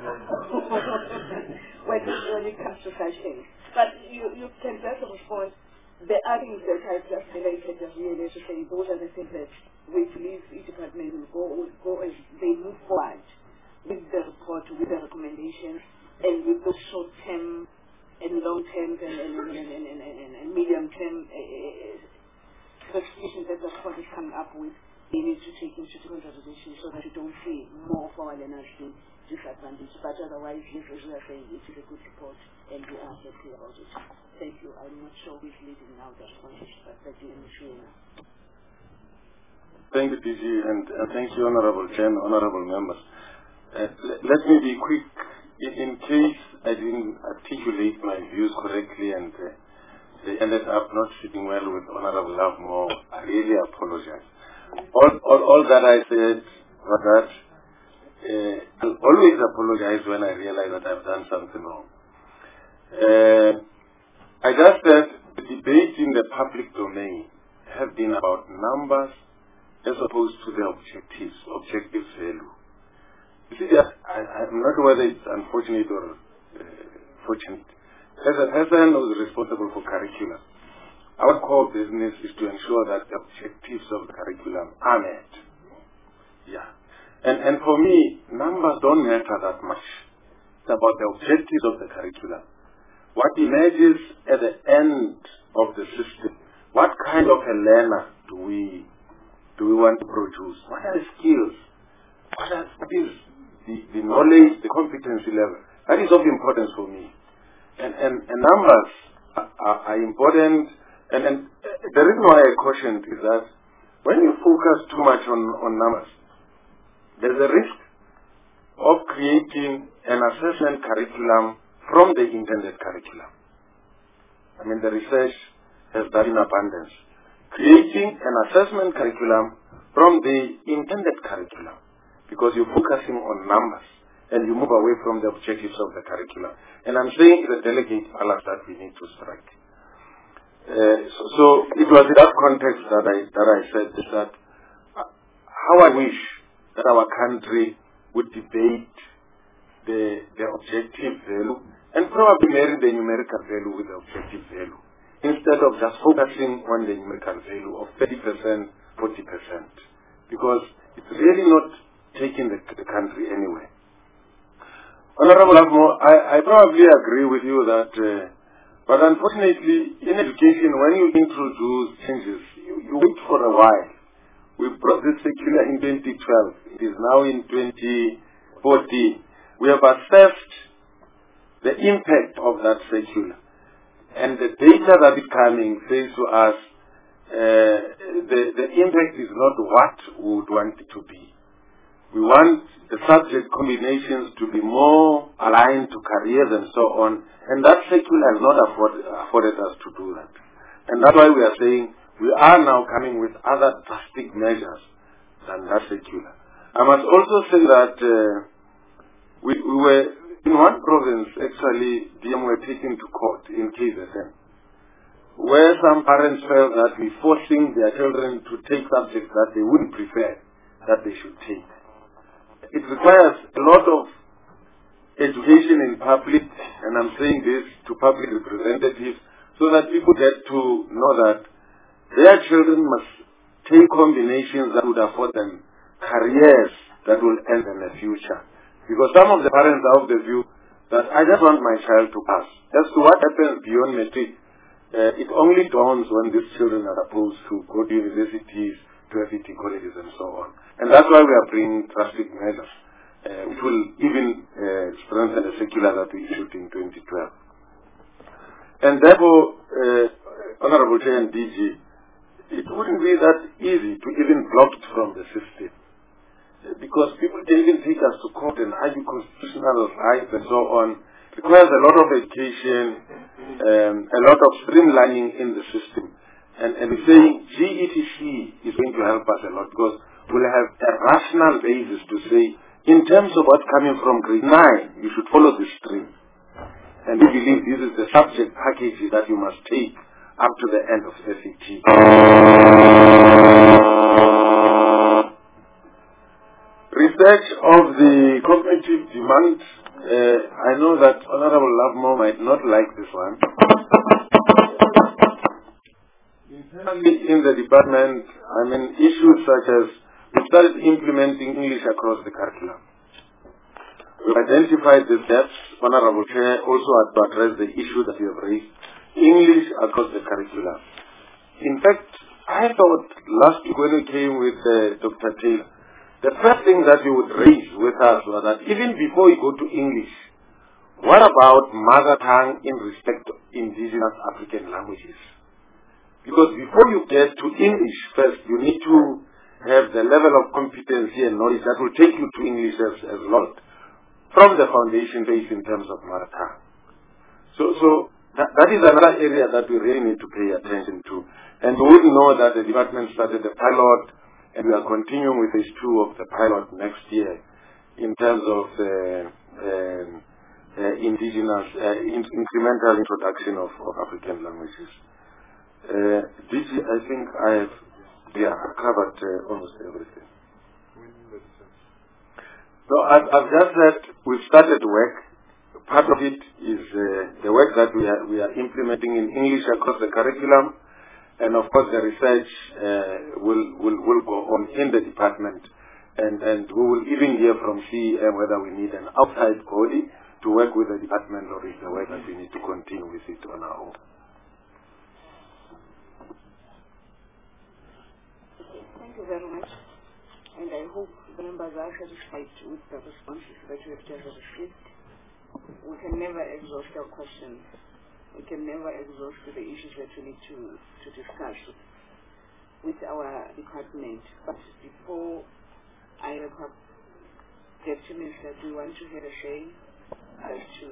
when it comes to such things. But you can just respond. The items that I've just related are really to say those are the things that we believe each department will go as they move forward with the report, with the recommendations, and with those short-term and long-term and medium-term specifications that the report is coming up with. They need to take into consideration so that we don't see more of our learners being disadvantaged. But otherwise, yes, as we are saying, it is a good report, and we are happy about it. Thank you. I'm not sure who's leading now the responses, but the DMC now. Thank you, DG, and thank you, Honorable Chair and Honorable Members. Let me be quick. In case I didn't articulate my views correctly and they ended up not sitting well with Honorable Lovemore, I really apologize. All that I said was that I'll always apologize when I realize that I've done something wrong. I just said the debate in the public domain have been about numbers as opposed to the objective value. You see, I'm not sure whether it's unfortunate or fortunate. Hassan was responsible for curriculum. Our core business is to ensure that the objectives of the curriculum are met. Yeah. And for me, numbers don't matter that much. It's about the objectives of the curriculum. What emerges at the end of the system? What kind of a learner do we want to produce? What are the skills? What is the knowledge, the competency level. That is of importance for me. And numbers are important. And the reason why I cautioned is that when you focus too much on numbers, there's a risk of creating an assessment curriculum from the intended curriculum. I mean, the research has that in abundance. Creating an assessment curriculum from the intended curriculum, because you're focusing on numbers and you move away from the objectives of the curriculum. And I'm saying it's a delicate balance that we need to strike. So it was in that context that I said that how I wish that our country would debate the objective value and probably marry the numerical value with the objective value, instead of just focusing on the numerical value of 30%, 40%, because it's really not taking the country anywhere. Honorable Agmo, I probably agree with you that, but unfortunately, in education, when you introduce changes, you wait for a while. We brought this circular in 2012. It is now in 2014. We have assessed the impact of that circular. And the data that is coming says to us the impact is not what we would want it to be. We want the subject combinations to be more aligned to careers and so on. And that circular has not afforded us to do that. And that's why we are saying we are now coming with other drastic measures than that circular. I must also say that we were in one province, actually, DM were taken to court in KZN, where some parents felt that we're forcing their children to take subjects that they wouldn't prefer that they should take. It requires a lot of education in public, and I'm saying this to public representatives, so that people get to know that their children must take combinations that would afford them careers that will end in the future. Because some of the parents are of the view that I just want my child to pass. As to what happens beyond matric, it only dawns when these children are supposed to go to universities, to FET colleges and so on. And that's why we are bringing drastic measures, which will even strengthen the circular that we issued in 2012. And therefore, Honorable Chair and DG, it wouldn't be that easy to even block it from the system. Because people can even take us to court and argue constitutional rights and so on. It requires a lot of education, a lot of streamlining in the system. And we're saying GETC is going to help us a lot, because we'll have a rational basis to say, in terms of what's coming from grade 9, you should follow this stream. And we believe this is the subject package that you must take up to the end of FET. Research of the cognitive demand. I know that Honorable Lavmo might not like this one. Internally in the department, issues such as we started implementing English across the curriculum. We identified the gaps. Honorable Chair also had to address the issue that you have raised, English across the curriculum. In fact, I thought last week when we came with Dr. Taylor, the first thing that you would raise with us was that even before you go to English, what about mother tongue in respect to indigenous African languages? Because before you get to English first, you need to have the level of competency and knowledge that will take you to English as lot from the foundation base in terms of mother tongue. So that is another area that we really need to pay attention to. And we would know that the department started a pilot, and we are continuing with phase 2 of the pilot next year in terms of indigenous, incremental introduction of African languages. This, I think I have covered almost everything. So I've just said we've started work. Part of it is the work that we are implementing in English across the curriculum. And of course, the research will go on in the department, and we will even hear from CEM whether we need an outside body to work with the department, or is the work that we need to continue with it on our own. Thank you very much, and I hope the members are satisfied with the responses that we have just received. We can never exhaust our questions. We can never exhaust the issues that we need to discuss with our department. But before I wrap up, Deputy Minister, do you want to hear a say as to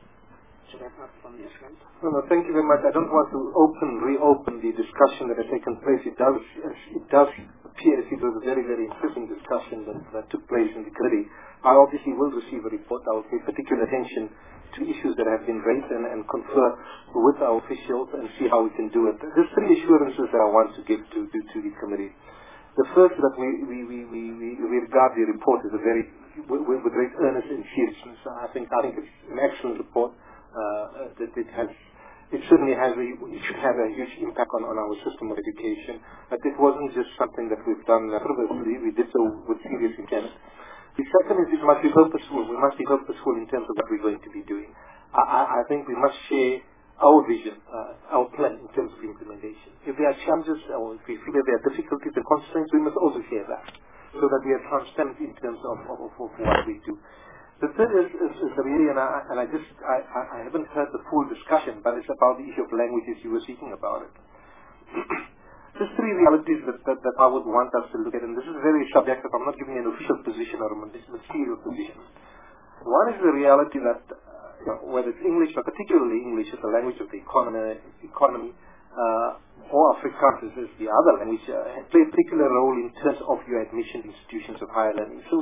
wrap up from your front? No, thank you very much. I don't want to reopen the discussion that has taken place. It does appear as if it was a very, very interesting discussion that took place in the committee. I obviously will receive a report. I will pay particular attention to issues that have been raised and confer with our officials and see how we can do it. There's three assurances that I want to give to the committee. The first, that we regard the report as a very, with great earnest and seriousness. I think it's an excellent report. That it certainly it should have a huge impact on our system of education. But it wasn't just something that we've done frivolously. We did so with serious intent. The second is it must be purposeful. We must be purposeful in terms of what we're going to be doing. I think we must share our vision, our plan in terms of implementation. If there are challenges or if we feel that there are difficulties and constraints, we must also share that so that we are transparent in terms of what we do. The third is really, and I haven't heard the full discussion, but it's about the issue of languages. You were speaking about it. There's three realities that I would want us to look at, and this is very subjective. I'm not giving an official position or a material position. One is the reality that whether it's English, but particularly English is the language of the economy, or Afrikaans is the other language, play a particular role in terms of your admission to institutions of higher learning. So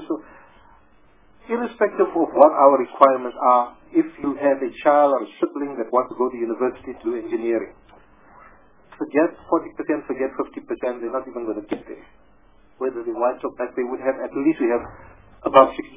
irrespective of what our requirements are, if you have a child or a sibling that wants to go to university to do engineering, forget 40%, forget 50%, they're not even going to get there. Whether they're white or black, we have about 60%.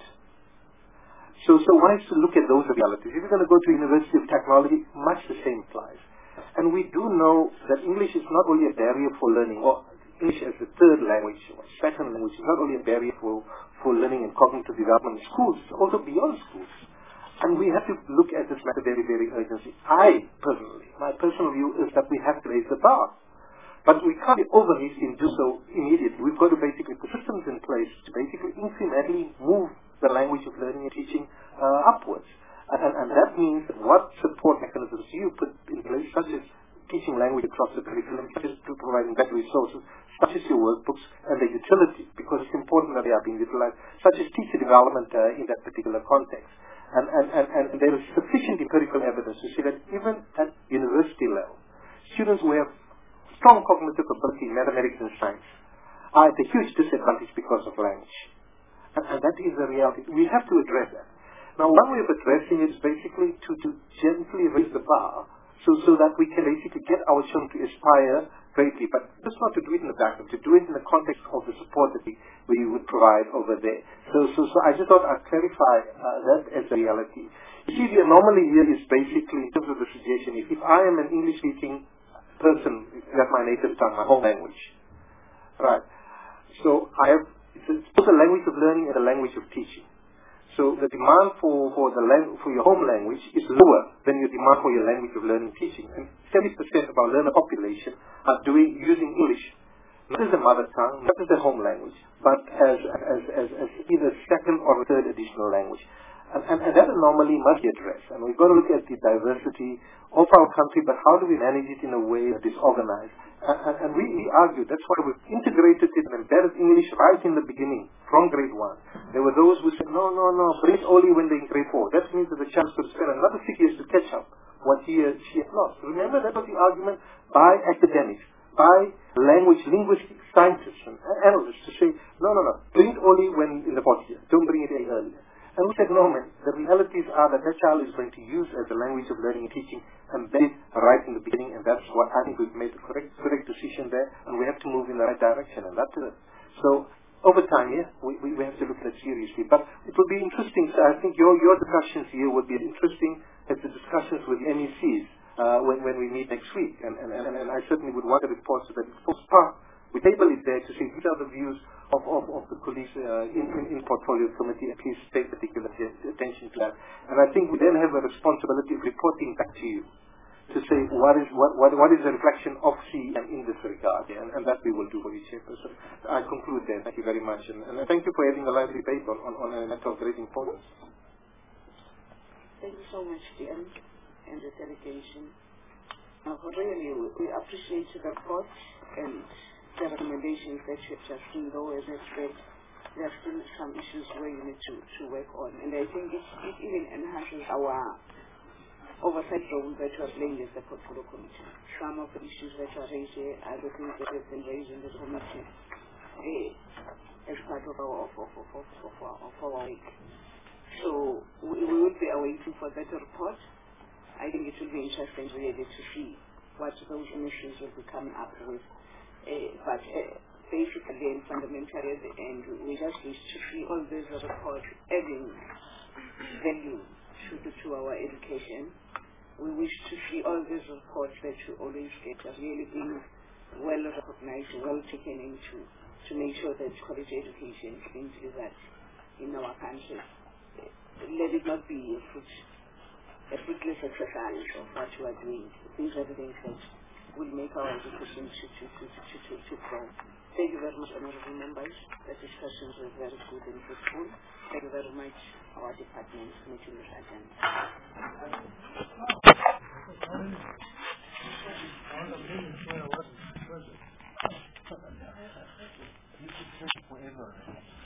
So one is to look at those realities. If you're going to go to University of Technology, much the same applies. And we do know that English is not only a barrier for learning, or English as the third language or second language is not only a barrier for learning and cognitive development in schools, it's also beyond schools. And we have to look at this matter very, very urgently. My personal view is that we have to raise the bar. But we can't be overreached in do so immediately. We've got to basically put systems in place to basically incrementally move the language of learning and teaching upwards. And that means what support mechanisms you put in place, such as teaching language across the curriculum, such as providing better resources, such as your workbooks and the utility, because it's important that they are being utilized, such as teacher development in that particular context. And there is sufficient empirical evidence to say that even at university level, students who have strong cognitive ability in mathematics and science are at a huge disadvantage because of language. And that is the reality. We have to address that. Now, one way of addressing it is basically to gently raise the bar so that we can basically get our children to aspire greatly, but just not to do it in the background, to do it in the context of the support that we would provide over there. So I just thought I'd clarify that as a reality. You see, the anomaly here is basically in terms of the situation. If I am an English-speaking person, that's my native tongue, my home language, right? So it's both a language of learning and a language of teaching. So the demand for your home language is lower than your demand for your language of learning and teaching. And 70% of our learner population are using English not as a mother tongue, not as a home language, but as either second or third additional language. And that anomaly must be addressed. And we've got to look at the diversity of our country, but how do we manage it in a way that is organized? And we argued, that's why we've integrated it and embedded English right in the beginning, from grade 1. There were those who said, no, bring it only when they're in grade 4. That means that the child could spend another 6 years to catch up what he or she has lost. Remember, that was the argument by academics, by linguistic scientists and analysts to say, no, bring it only when in the 4th year. Don't bring it any earlier. And we said, no, man, the realities are that child is going to use as a language of learning and teaching embedded right in the beginning, and that's what I think we've made the correct decision there, and we have to move in the right direction, and that's it. So, over time, we have to look at it seriously. But it will be interesting. So I think your discussions here would be interesting as the discussions with MECs when we meet next week, and I certainly would want a report so that it forms part. We table it there to see which are the views of the police in portfolio committee, at least pay particular attention to that. And I think we then have a responsibility of reporting back to you to say what is the reflection of CEM in this regard, and that we will do for you, Chairperson. I conclude there. Thank you very much, and thank you for having a lively debate on a matter of great importance. Thank you so much, Dean, and the delegation. Really, we appreciate the report and the recommendations that you have just seen, though, as I said, there are still some issues where you need to work on. And I think it even enhances our oversight role that you are playing as the portfolio committee. Some of the issues that you are raised here are the things that have been raised in the committee as part of our work. So we will be awaiting for that report. I think it will be interesting really to see what those issues will be coming up with. But basically and fundamentally at the end, we just wish to see all these reports adding value to our education. We wish to see all these reports that you always get are really being well recognized, well taken into, to make sure that quality education is being delivered in our country. Let it not be a fruitless exercise of what you are doing. These are the things that will make our education to grow. Thank you very much, honorable members. The discussions were very good and fruitful. Thank you very much, our department, meeting this agenda.